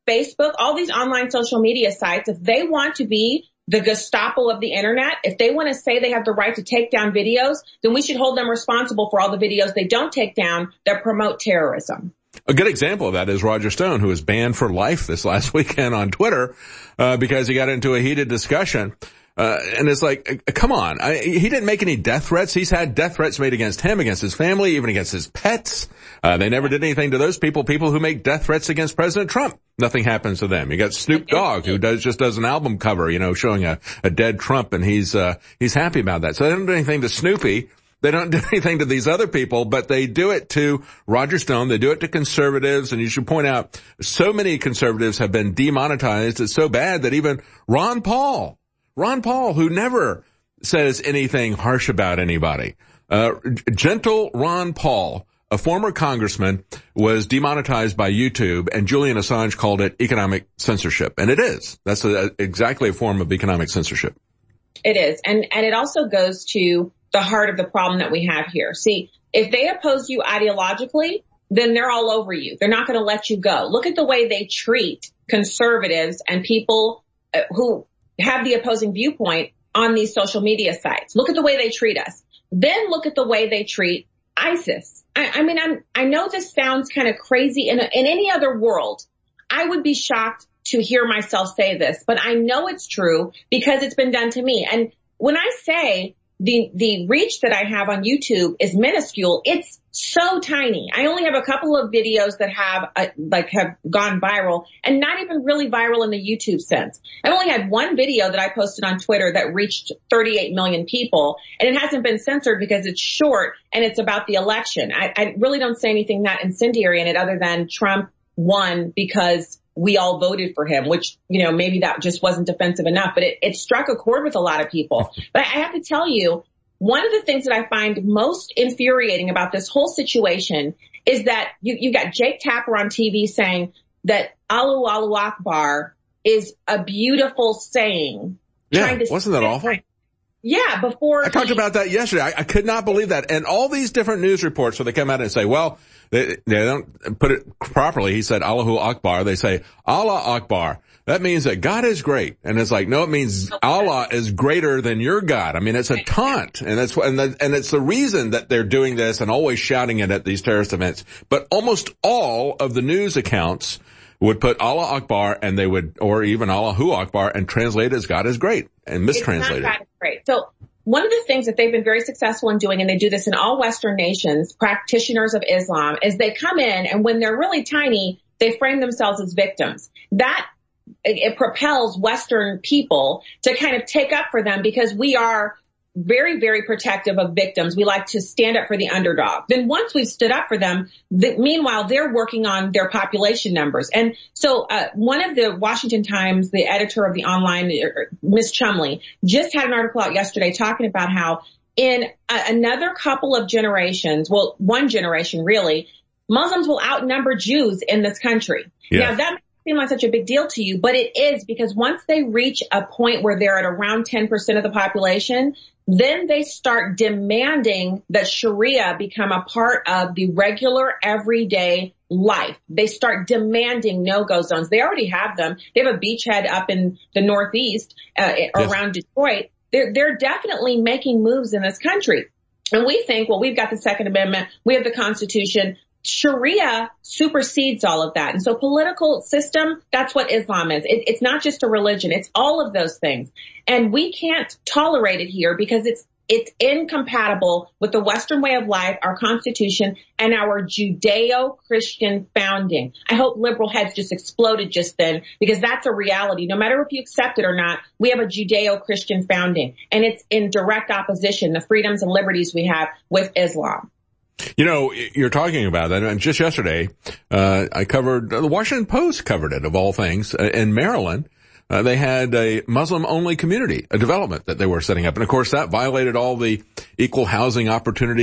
Facebook, all these online social media sites, if they want to be the Gestapo of the internet, if they want to say they have the right to take down videos, then we should hold them responsible for all the videos they don't take down that promote terrorism. A good example of that is Roger Stone, who was banned for life this last weekend on Twitter uh, because he got into a heated discussion. Uh, and it's like, uh, come on. I, he didn't make any death threats. He's had death threats made against him, against his family, even against his pets. Uh, they never did anything to those people, people who make death threats against President Trump. Nothing happens to them. You got Snoop Dogg, who does, just does an album cover, you know, showing a, a dead Trump, and he's, uh, he's happy about that. So they don't do anything to Snoopy. They don't do anything to these other people, but they do it to Roger Stone. They do it to conservatives. And you should point out, so many conservatives have been demonetized. It's so bad that even Ron Paul, Ron Paul, who never says anything harsh about anybody, uh, gentle Ron Paul, a former congressman, was demonetized by YouTube, and Julian Assange called it economic censorship. And it is. That's a, exactly a form of economic censorship. It is. And, and it also goes to the heart of the problem that we have here. See, if they oppose you ideologically, then they're all over you. They're not going to let you go. Look at the way they treat conservatives and people uh, who have the opposing viewpoint on these social media sites. Look at the way they treat us. Then look at the way they treat ISIS. I, I mean, I'm, I know this sounds kind of crazy. In, a, in any other world, I would be shocked to hear myself say this, but I know it's true because it's been done to me. And when I say the, the reach that I have on YouTube is minuscule, it's so tiny. I only have a couple of videos that have a, like have gone viral, and not even really viral in the YouTube sense. I've only had one video that I posted on Twitter that reached thirty-eight million people, and it hasn't been censored because it's short and it's about the election. I, I really don't say anything that incendiary in it other than Trump won because we all voted for him, which, you know, maybe that just wasn't defensive enough, but it, it struck a chord with a lot of people. But I have to tell you, one of the things that I find most infuriating about this whole situation is that you, you got Jake Tapper on T V saying that Allahu Allahu Akbar is a beautiful saying. Yeah, wasn't that awful? Yeah, before I talked about that yesterday. I, I could not believe that. And all these different news reports where they come out and say, well, they, they don't put it properly. He said Allahu Akbar. They say Allah Akbar. That means that God is great. And it's like, no, it means Allah is greater than your God. I mean, it's a taunt. And that's and, the, and it's the reason that they're doing this and always shouting it at these terrorist events. But almost all of the news accounts would put Allah Akbar and they would, or even Allahu Akbar, and translate it as God is great and mistranslate it. God is great. So one of the things that they've been very successful in doing, and they do this in all Western nations, practitioners of Islam, is they come in and when they're really tiny, they frame themselves as victims. That it, it propels Western people to kind of take up for them because we are very, very protective of victims. We like to stand up for the underdog. Then once we've stood up for them, the, meanwhile, they're working on their population numbers. And so uh, one of the Washington Times, the editor of the online, Miss Chumley, just had an article out yesterday talking about how in a, another couple of generations, well, one generation really, Muslims will outnumber Jews in this country. Yeah. Now, that seem like such a big deal to you, but it is because once they reach a point where they're at around ten percent of the population, then they start demanding that Sharia become a part of the regular everyday life. They start demanding no-go zones. They already have them. They have a beachhead up in the Northeast, uh, yes. around Detroit. They're, they're definitely making moves in this country. And we think, well, we've got the Second Amendment. We have the Constitution. Sharia supersedes all of that. And so political system, that's what Islam is. It, it's not just a religion. It's all of those things. And we can't tolerate it here because it's it's incompatible with the Western way of life, our Constitution, and our Judeo-Christian founding. I hope liberal heads just exploded just then because that's a reality. No matter if you accept it or not, we have a Judeo-Christian founding. And it's in direct opposition, the freedoms and liberties we have with Islam. You know, you're talking about that, and just yesterday, uh, I covered, the Washington Post covered it, of all things, uh, in Maryland. Uh, they had a Muslim-only community, a development that they were setting up. And of course, that violated all the equal housing opportunity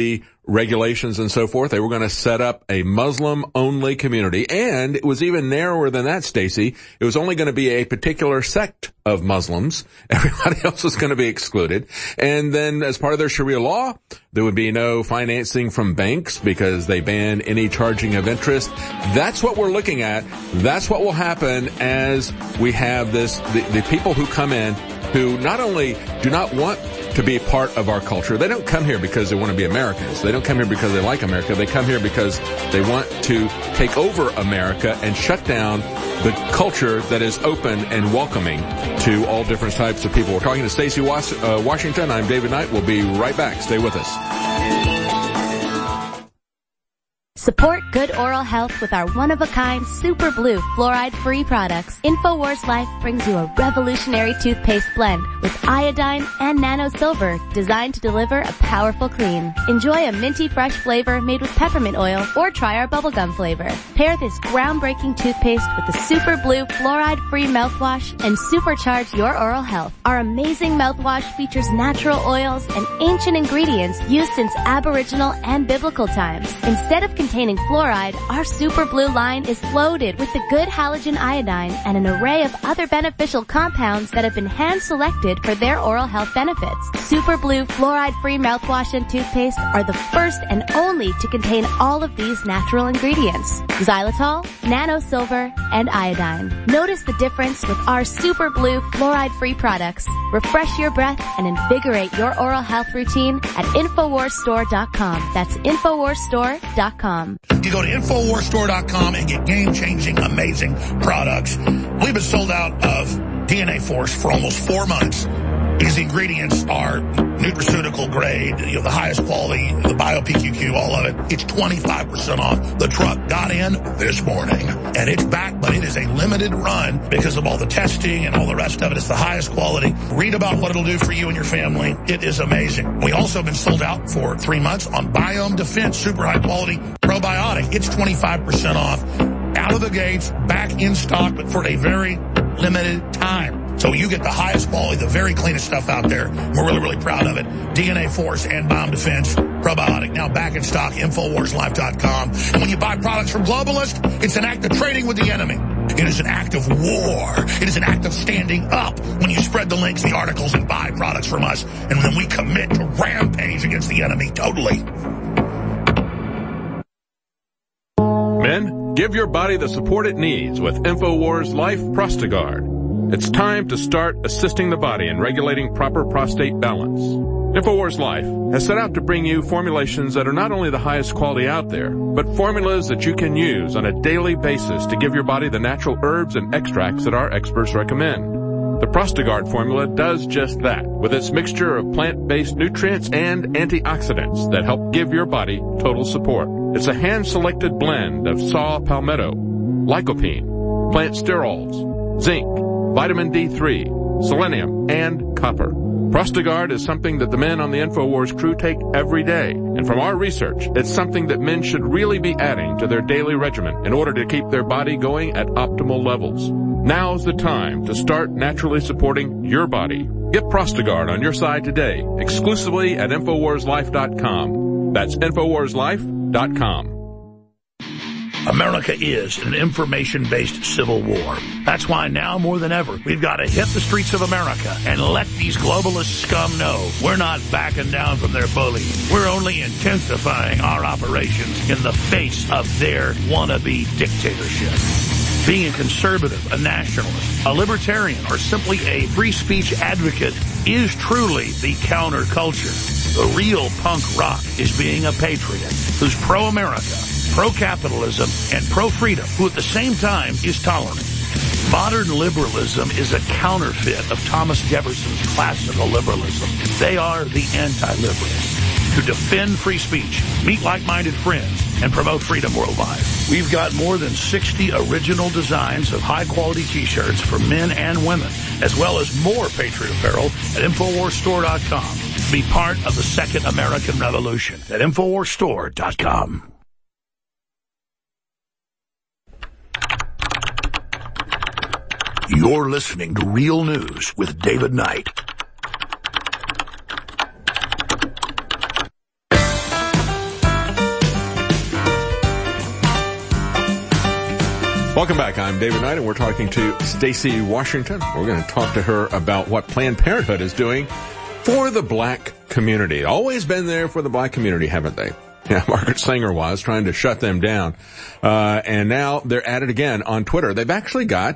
regulations and so forth. They were going to set up a Muslim-only community, and it was even narrower than that, Stacy. It was only going to be a particular sect of Muslims. Everybody else was going to be excluded. And then as part of their Sharia law, there would be no financing from banks because they ban any charging of interest. That's what we're looking at. That's what will happen as we have this, the, the people who come in who not only do not want to be part of our culture. They don't come here because they want to be Americans. They don't come here because they like America. They come here because they want to take over America and shut down the culture that is open and welcoming to all different types of people. We're talking to Stacey Was- uh, Washington. I'm David Knight. We'll be right back. Stay with us. Support good oral health with our one-of-a-kind Super Blue fluoride-free products. InfoWars Life brings you a revolutionary toothpaste blend with iodine and nano silver designed to deliver a powerful clean. Enjoy a minty fresh flavor made with peppermint oil or try our bubblegum flavor. Pair this groundbreaking toothpaste with the Super Blue fluoride-free mouthwash and supercharge your oral health. Our amazing mouthwash features natural oils and ancient ingredients used since Aboriginal and biblical times. Instead of containing fluoride, our Super Blue line is loaded with the good halogen iodine and an array of other beneficial compounds that have been hand-selected for their oral health benefits. Super Blue fluoride-free mouthwash and toothpaste are the first and only to contain all of these natural ingredients: xylitol, nano silver, and iodine. Notice the difference with our Super Blue fluoride-free products. Refresh your breath and invigorate your oral health routine at infowars store dot com. That's infowars store dot com. You go to infowars store dot com and get game-changing, amazing products. We've been sold out of D N A Force for almost four months because the ingredients are nutraceutical grade, you know, the highest quality, the Bio P Q Q, all of it. It's twenty-five percent off. The truck got in this morning, and it's back, but it is a limited run because of all the testing and all the rest of it. It's the highest quality. Read about what it'll do for you and your family. It is amazing. We also have been sold out for three months on Biome Defense, super high quality probiotic. It's twenty-five percent off. Out of the gates, back in stock, but for a very limited time. So you get the highest quality, the very cleanest stuff out there. We're really, really proud of it. D N A Force and Biome Defense probiotic, now back in stock, infowars life dot com. And when you buy products from globalists, it's an act of trading with the enemy. It is an act of war. It is an act of standing up when you spread the links, the articles, and buy products from us. And then we commit to rampage against the enemy totally. Men, give your body the support it needs with InfoWars Life Prostagard. It's time to start assisting the body in regulating proper prostate balance. InfoWars Life has set out to bring you formulations that are not only the highest quality out there, but formulas that you can use on a daily basis to give your body the natural herbs and extracts that our experts recommend. The Prostagard formula does just that, with its mixture of plant-based nutrients and antioxidants that help give your body total support. It's a hand-selected blend of saw palmetto, lycopene, plant sterols, zinc, vitamin D three, selenium, and copper. Prostagard is something that the men on the InfoWars crew take every day. And from our research, it's something that men should really be adding to their daily regimen in order to keep their body going at optimal levels. Now's the time to start naturally supporting your body. Get Prostagard on your side today, exclusively at infowars life dot com. That's infowars life dot com. America is an information-based civil war. That's why now more than ever, we've got to hit the streets of America and let these globalist scum know we're not backing down from their bullying. We're only intensifying our operations in the face of their wannabe dictatorship. Being a conservative, a nationalist, a libertarian, or simply a free speech advocate is truly the counterculture. The real punk rock is being a patriot who's pro-America, pro-capitalism, and pro-freedom, who at the same time is tolerant. Modern liberalism is a counterfeit of Thomas Jefferson's classical liberalism. They are the anti-liberals who defend free speech, meet like-minded friends, and promote freedom worldwide. We've got more than sixty original designs of high-quality T-shirts for men and women, as well as more Patriot apparel at infowars store dot com. Be part of the Second American Revolution at infowars store dot com. You're listening to Real News with David Knight. Welcome back. I'm David Knight, and we're talking to Stacey Washington. We're going to talk to her about what Planned Parenthood is doing for the black community. Always been there for the black community, haven't they? Yeah, Margaret Sanger was trying to shut them down. Uh, and now they're at it again on Twitter. They've actually got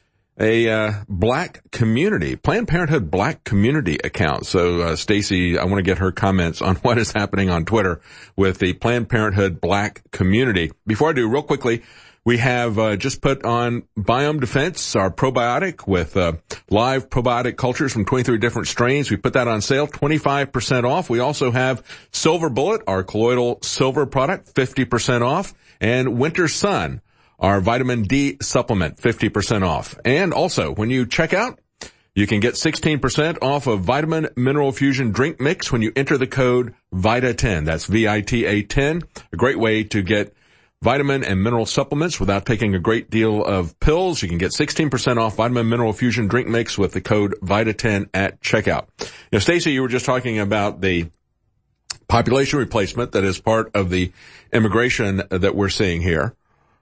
a uh, black community, Planned Parenthood black community account. So, uh, Stacey, I want to get her comments on what is happening on Twitter with the Planned Parenthood black community. Before I do, real quickly, we have uh, just put on Biome Defense, our probiotic with uh, live probiotic cultures from twenty-three different strains. We put that on sale, twenty-five percent off. We also have Silver Bullet, our colloidal silver product, fifty percent off. And Winter Sun, our vitamin D supplement, fifty percent off. And also, when you check out, you can get sixteen percent off of Vitamin Mineral Fusion Drink Mix when you enter the code VITA ten. That's V I T A ten. A great way to get vitamin and mineral supplements without taking a great deal of pills. You can get sixteen percent off Vitamin Mineral Fusion Drink Mix with the code VITA ten at checkout. Now, Stacey, you were just talking about the population replacement that is part of the immigration that we're seeing here.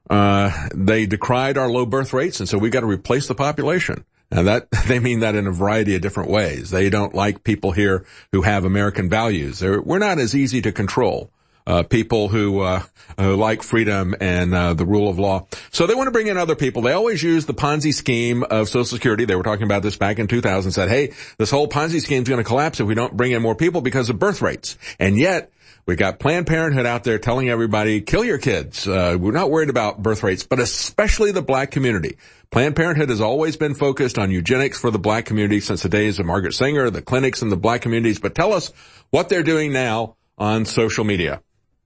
Uh, they decried our low birth rates, and so we've got to replace the population. Now that, they mean that in a variety of different ways. They don't like people here who have American values. They're, we're not as easy to control. Uh, people who, uh, who like freedom and, uh, the rule of law. So they want to bring in other people. They always use the Ponzi scheme of Social Security. They were talking about this back in two thousand, said, hey, this whole Ponzi scheme is going to collapse if we don't bring in more people because of birth rates. And yet, we got Planned Parenthood out there telling everybody, kill your kids. Uh, we're not worried about birth rates, but especially the black community. Planned Parenthood has always been focused on eugenics for the black community since the days of Margaret Sanger, the clinics in the black communities. But tell us what they're doing now on social media.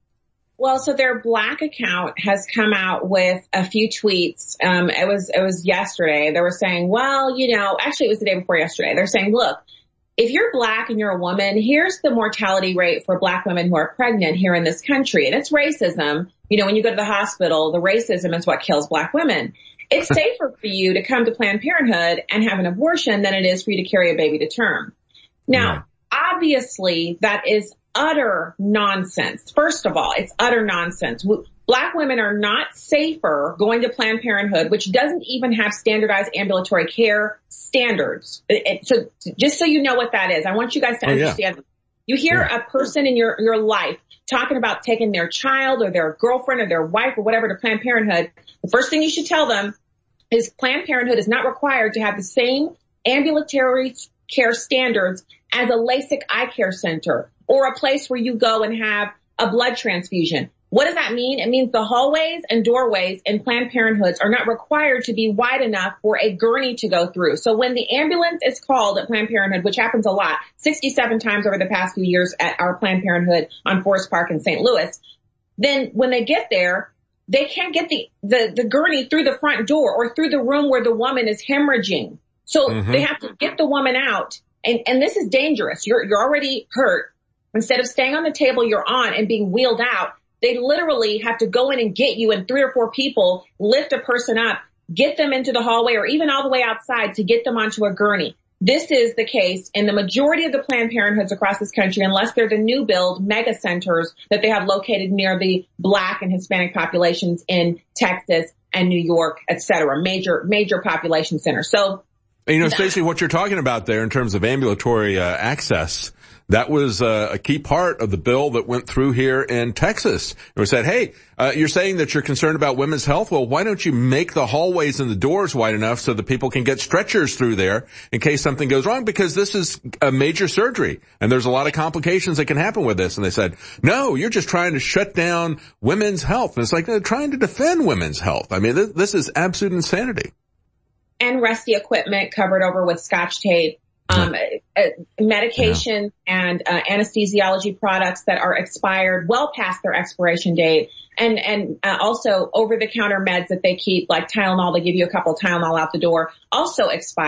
Well, so their Black account has come out with a few tweets. Um, it was, it was yesterday. They were saying, well, you know, actually it was the day before yesterday. They're saying, look, if you're black and you're a woman, here's the mortality rate for black women who are pregnant here in this country. And it's racism. You know, when you go to the hospital, the racism is what kills black women. It's safer for you to come to Planned Parenthood and have an abortion than it is for you to carry a baby to term. Now, yeah. Obviously, that is utter nonsense. First of all, it's utter nonsense. Black women are not safer going to Planned Parenthood, which doesn't even have standardized ambulatory care standards. It, it, so just so you know what that is, I want you guys to oh, understand. Yeah. You hear yeah. a person in your, your life talking about taking their child or their girlfriend or their wife or whatever to Planned Parenthood. The first thing you should tell them is Planned Parenthood is not required to have the same ambulatory care standards as a LASIK eye care center or a place where you go and have a blood transfusion. What does that mean? It means the hallways and doorways in Planned Parenthoods are not required to be wide enough for a gurney to go through. So when the ambulance is called at Planned Parenthood, which happens a lot, sixty-seven times over the past few years at our Planned Parenthood on Forest Park in Saint Louis, then when they get there, they can't get the, the, the gurney through the front door or through the room where the woman is hemorrhaging. So mm-hmm. they have to get the woman out. And, and this is dangerous. You're, you're already hurt. Instead of staying on the table you're on and being wheeled out, they literally have to go in and get you and three or four people, lift a person up, get them into the hallway or even all the way outside to get them onto a gurney. This is the case in the majority of the Planned Parenthoods across this country, unless they're the new build mega centers that they have located near the black and Hispanic populations in Texas and New York, et cetera, major, major population centers. So, you know, Stacey, what you're talking about there in terms of ambulatory uh, access, that was uh, a key part of the bill that went through here in Texas. It said, hey, uh, you're saying that you're concerned about women's health. Well, why don't you make the hallways and the doors wide enough so that people can get stretchers through there in case something goes wrong? Because this is a major surgery and there's a lot of complications that can happen with this. And they said, no, you're just trying to shut down women's health. And it's like they're trying to defend women's health. I mean, this, this is absolute insanity. And rusty equipment covered over with Scotch tape. Um, uh, medication yeah. and uh, anesthesiology products that are expired well past their expiration date, and and uh, also over-the-counter meds that they keep, like Tylenol. They give you a couple of Tylenol out the door, also expired.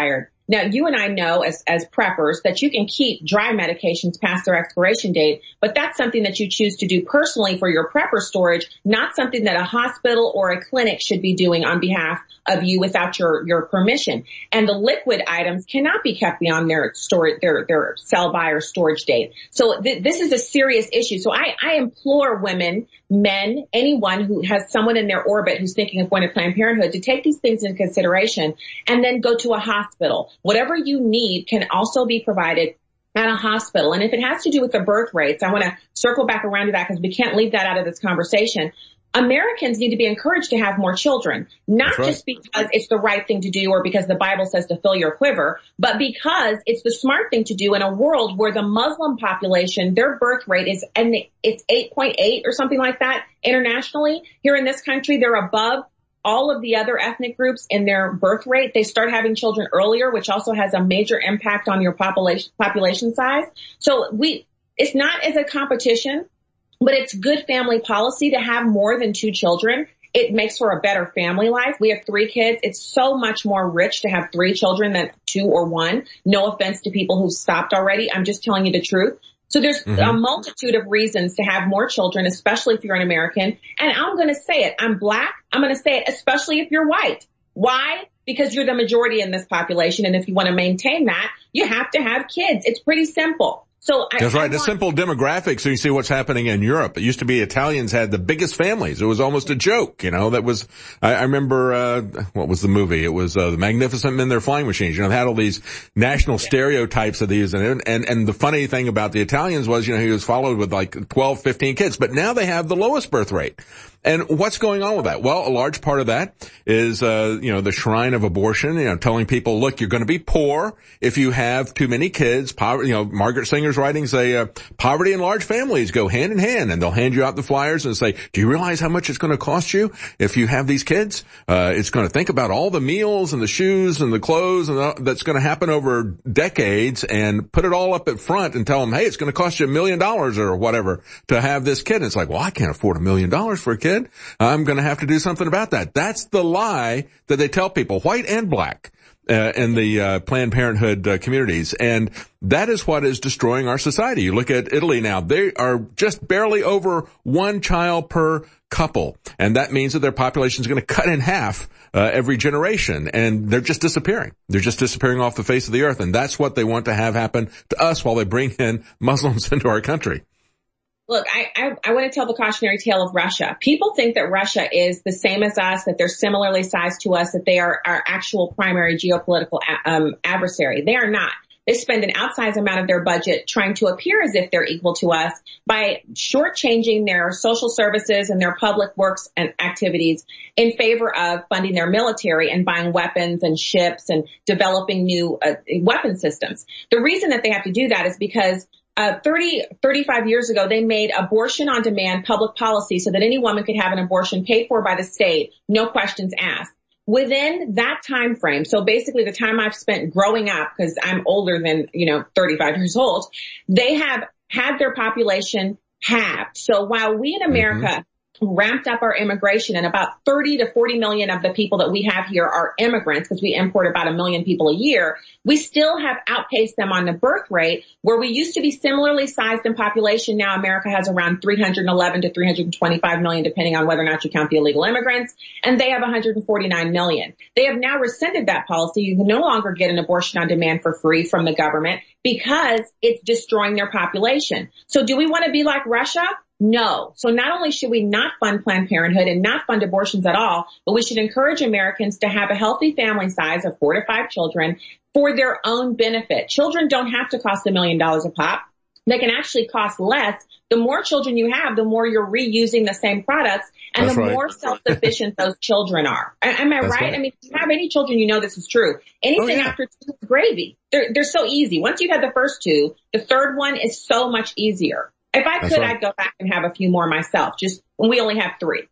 Now, you and I know as, as preppers that you can keep dry medications past their expiration date, but that's something that you choose to do personally for your prepper storage, not something that a hospital or a clinic should be doing on behalf of you without your, your permission. And the liquid items cannot be kept beyond their storage, their, their sell-by or storage date. So th- this is a serious issue. So I, I implore women, men, anyone who has someone in their orbit who's thinking of going to Planned Parenthood to take these things into consideration and then go to a hospital. Whatever you need can also be provided at a hospital. And if it has to do with the birth rates, I want to circle back around to that because we can't leave that out of this conversation. Americans need to be encouraged to have more children, not right. just because it's the right thing to do or because the Bible says to fill your quiver, but because it's the smart thing to do in a world where the Muslim population, their birth rate is, and it's eight point eight or something like that internationally. Here in this country, they're above all of the other ethnic groups in their birth rate. They start having children earlier, which also has a major impact on your population, population size. So we, it's not as a competition, but it's good family policy to have more than two children. It makes for a better family life. We have three kids. It's so much more rich to have three children than two or one. No offense to people who've stopped already. I'm just telling you the truth. So there's mm-hmm. a multitude of reasons to have more children, especially if you're an American. And I'm going to say it. I'm black. I'm going to say it, especially if you're white. Why? Because you're the majority in this population. And if you want to maintain that, you have to have kids. It's pretty simple. So I, That's right. I The want- simple demographics. So you see what's happening in Europe. It used to be Italians had the biggest families. It was almost a joke, you know. That was. I, I remember uh what was the movie? It was uh, The Magnificent Men, Their Flying Machines. You know, they had all these national stereotypes of these, and and and the funny thing about the Italians was, you know, he was followed with like twelve, fifteen kids. But now they have the lowest birth rate. And what's going on with that? Well, a large part of that is, uh, you know, the shrine of abortion, you know, telling people, look, you're going to be poor if you have too many kids. Poverty, you know, Margaret Singer's writings say, uh, poverty and large families go hand in hand, and they'll hand you out the flyers and say, do you realize how much it's going to cost you if you have these kids? Uh, it's going to think about all the meals and the shoes and the clothes and the, that's going to happen over decades, and put it all up at front and tell them, hey, it's going to cost you a million dollars or whatever to have this kid. And it's like, well, I can't afford a million dollars for a kid. I'm going to have to do something about that. That's the lie that they tell people, white and black, uh, in the uh, Planned Parenthood uh, communities. And that is what is destroying our society. You look at Italy now. They are just barely over one child per couple. And that means that their population is going to cut in half uh, every generation. And they're just disappearing. They're just disappearing off the face of the earth. And that's what they want to have happen to us while they bring in Muslims into our country. Look, I, I, I want to tell the cautionary tale of Russia. People think that Russia is the same as us, that they're similarly sized to us, that they are our actual primary geopolitical um, adversary. They are not. They spend an outsized amount of their budget trying to appear as if they're equal to us by shortchanging their social services and their public works and activities in favor of funding their military and buying weapons and ships and developing new uh, weapon systems. The reason that they have to do that is because Uh, thirty, thirty-five years ago, they made abortion on demand public policy so that any woman could have an abortion paid for by the state, no questions asked. Within that time frame, so basically the time I've spent growing up, because I'm older than, you know, thirty-five years old, they have had their population halved. So while we in America mm-hmm. ramped up our immigration, and about thirty to forty million of the people that we have here are immigrants, because we import about a million people a year, we still have outpaced them on the birth rate, where we used to be similarly sized in population. Now America has around three hundred eleven to three hundred twenty-five million, depending on whether or not you count the illegal immigrants, and they have one hundred forty-nine million. They have now rescinded that policy. You can no longer get an abortion on demand for free from the government because it's destroying their population. So do we want to be like Russia? No. So not only should we not fund Planned Parenthood and not fund abortions at all, but we should encourage Americans to have a healthy family size of four to five children for their own benefit. Children don't have to cost a million dollars a pop. They can actually cost less. The more children you have, the more you're reusing the same products, and That's the right. more self-sufficient those children are. Am I right? right? I mean, if you have any children, you know this is true. Anything oh, yeah. after two is gravy. They're, they're so easy. Once you've had the first two, the third one is so much easier. If I could, right. I'd go back and have a few more myself, just when we only have three.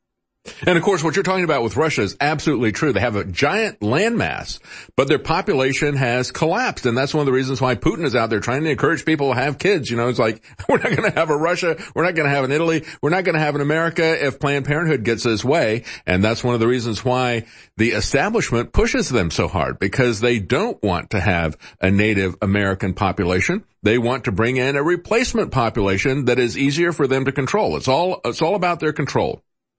And of course, what you're talking about with Russia is absolutely true. They have a giant landmass, but their population has collapsed. And that's one of the reasons why Putin is out there trying to encourage people to have kids. You know, it's like, we're not going to have a Russia. We're not going to have an Italy. We're not going to have an America if Planned Parenthood gets this way. And that's one of the reasons why the establishment pushes them so hard, because they don't want to have a Native American population. They want to bring in a replacement population that is easier for them to control. It's all, it's all about their control.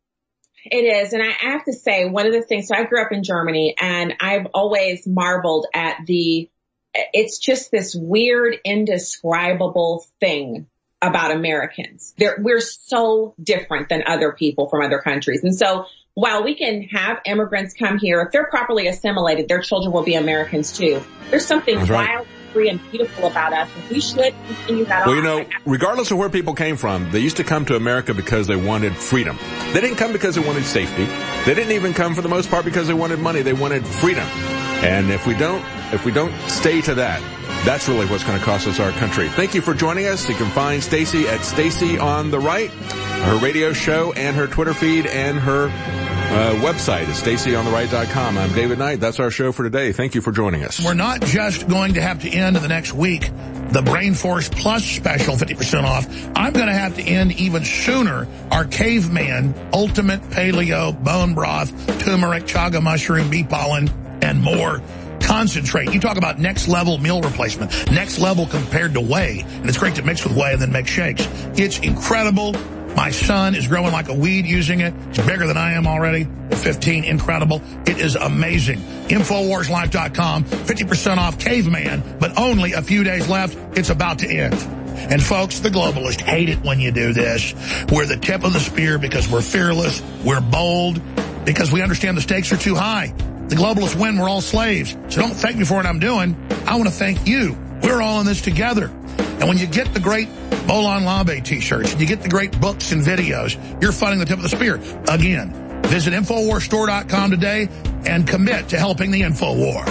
It is. And I have to say, one of the things, so I grew up in Germany, and I've always marveled at the, it's just this weird, indescribable thing about Americans. They're, we're so different than other people from other countries. And so while we can have immigrants come here, if they're properly assimilated, their children will be Americans too. There's something That's right. wild, free, and beautiful about us. And we should continue that Well, on. you know, regardless of where people came from, they used to come to America because they wanted freedom. They didn't come because they wanted safety. They didn't even come for the most part because they wanted money. They wanted freedom. And if we don't, if we don't stay to that, that's really what's going to cost us our country. Thank you for joining us. You can find Stacey at Stacey on the Right, her radio show and her Twitter feed and her uh, website is stacey on the right dot com. I'm David Knight. That's our show for today. Thank you for joining us. We're not just going to have to end in the next week the Brain Force Plus special, fifty percent off. I'm going to have to end even sooner our Caveman Ultimate Paleo Bone Broth, Turmeric, Chaga Mushroom, Bee Pollen, and more concentrate. You talk about next level meal replacement, next level compared to whey. And it's great to mix with whey and then make shakes. It's incredible. My son is growing like a weed using it. He's bigger than I am already. fifteen, incredible. It is amazing. Infowars Life dot com, fifty percent off Caveman, but only a few days left. It's about to end. And folks, the globalists hate it when you do this. We're the tip of the spear because we're fearless, we're bold, because we understand the stakes are too high. The globalists win, we're all slaves. So don't thank me for what I'm doing. I want to thank you. We're all in this together. And when you get the great Bolon Labe t-shirts, and you get the great books and videos, you're fighting the tip of the spear. Again, visit Infowars Store dot com today and commit to helping the Infowar.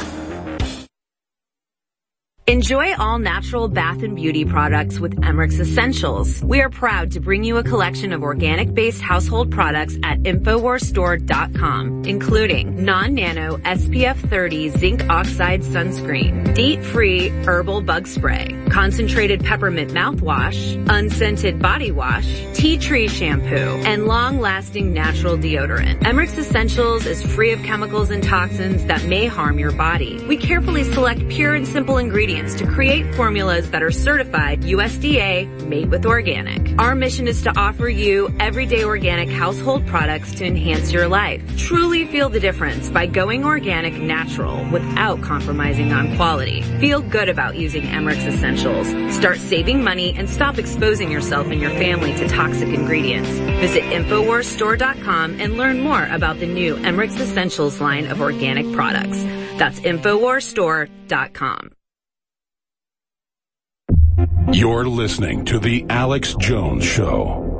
Enjoy all natural bath and beauty products with Emmerich Essentials. We are proud to bring you a collection of organic-based household products at Infowars Store dot com, including non-nano S P F thirty zinc oxide sunscreen, DEET-free herbal bug spray, concentrated peppermint mouthwash, unscented body wash, tea tree shampoo, and long-lasting natural deodorant. Emmerich Essentials is free of chemicals and toxins that may harm your body. We carefully select pure and simple ingredients to create formulas that are certified U S D A made with organic. Our mission is to offer you everyday organic household products to enhance your life. Truly feel the difference by going organic natural without compromising on quality. Feel good about using Emmerich Essentials. Start saving money and stop exposing yourself and your family to toxic ingredients. Visit Infowars Store dot com and learn more about the new Emmerich Essentials line of organic products. That's Infowars Store dot com. You're listening to The Alex Jones Show.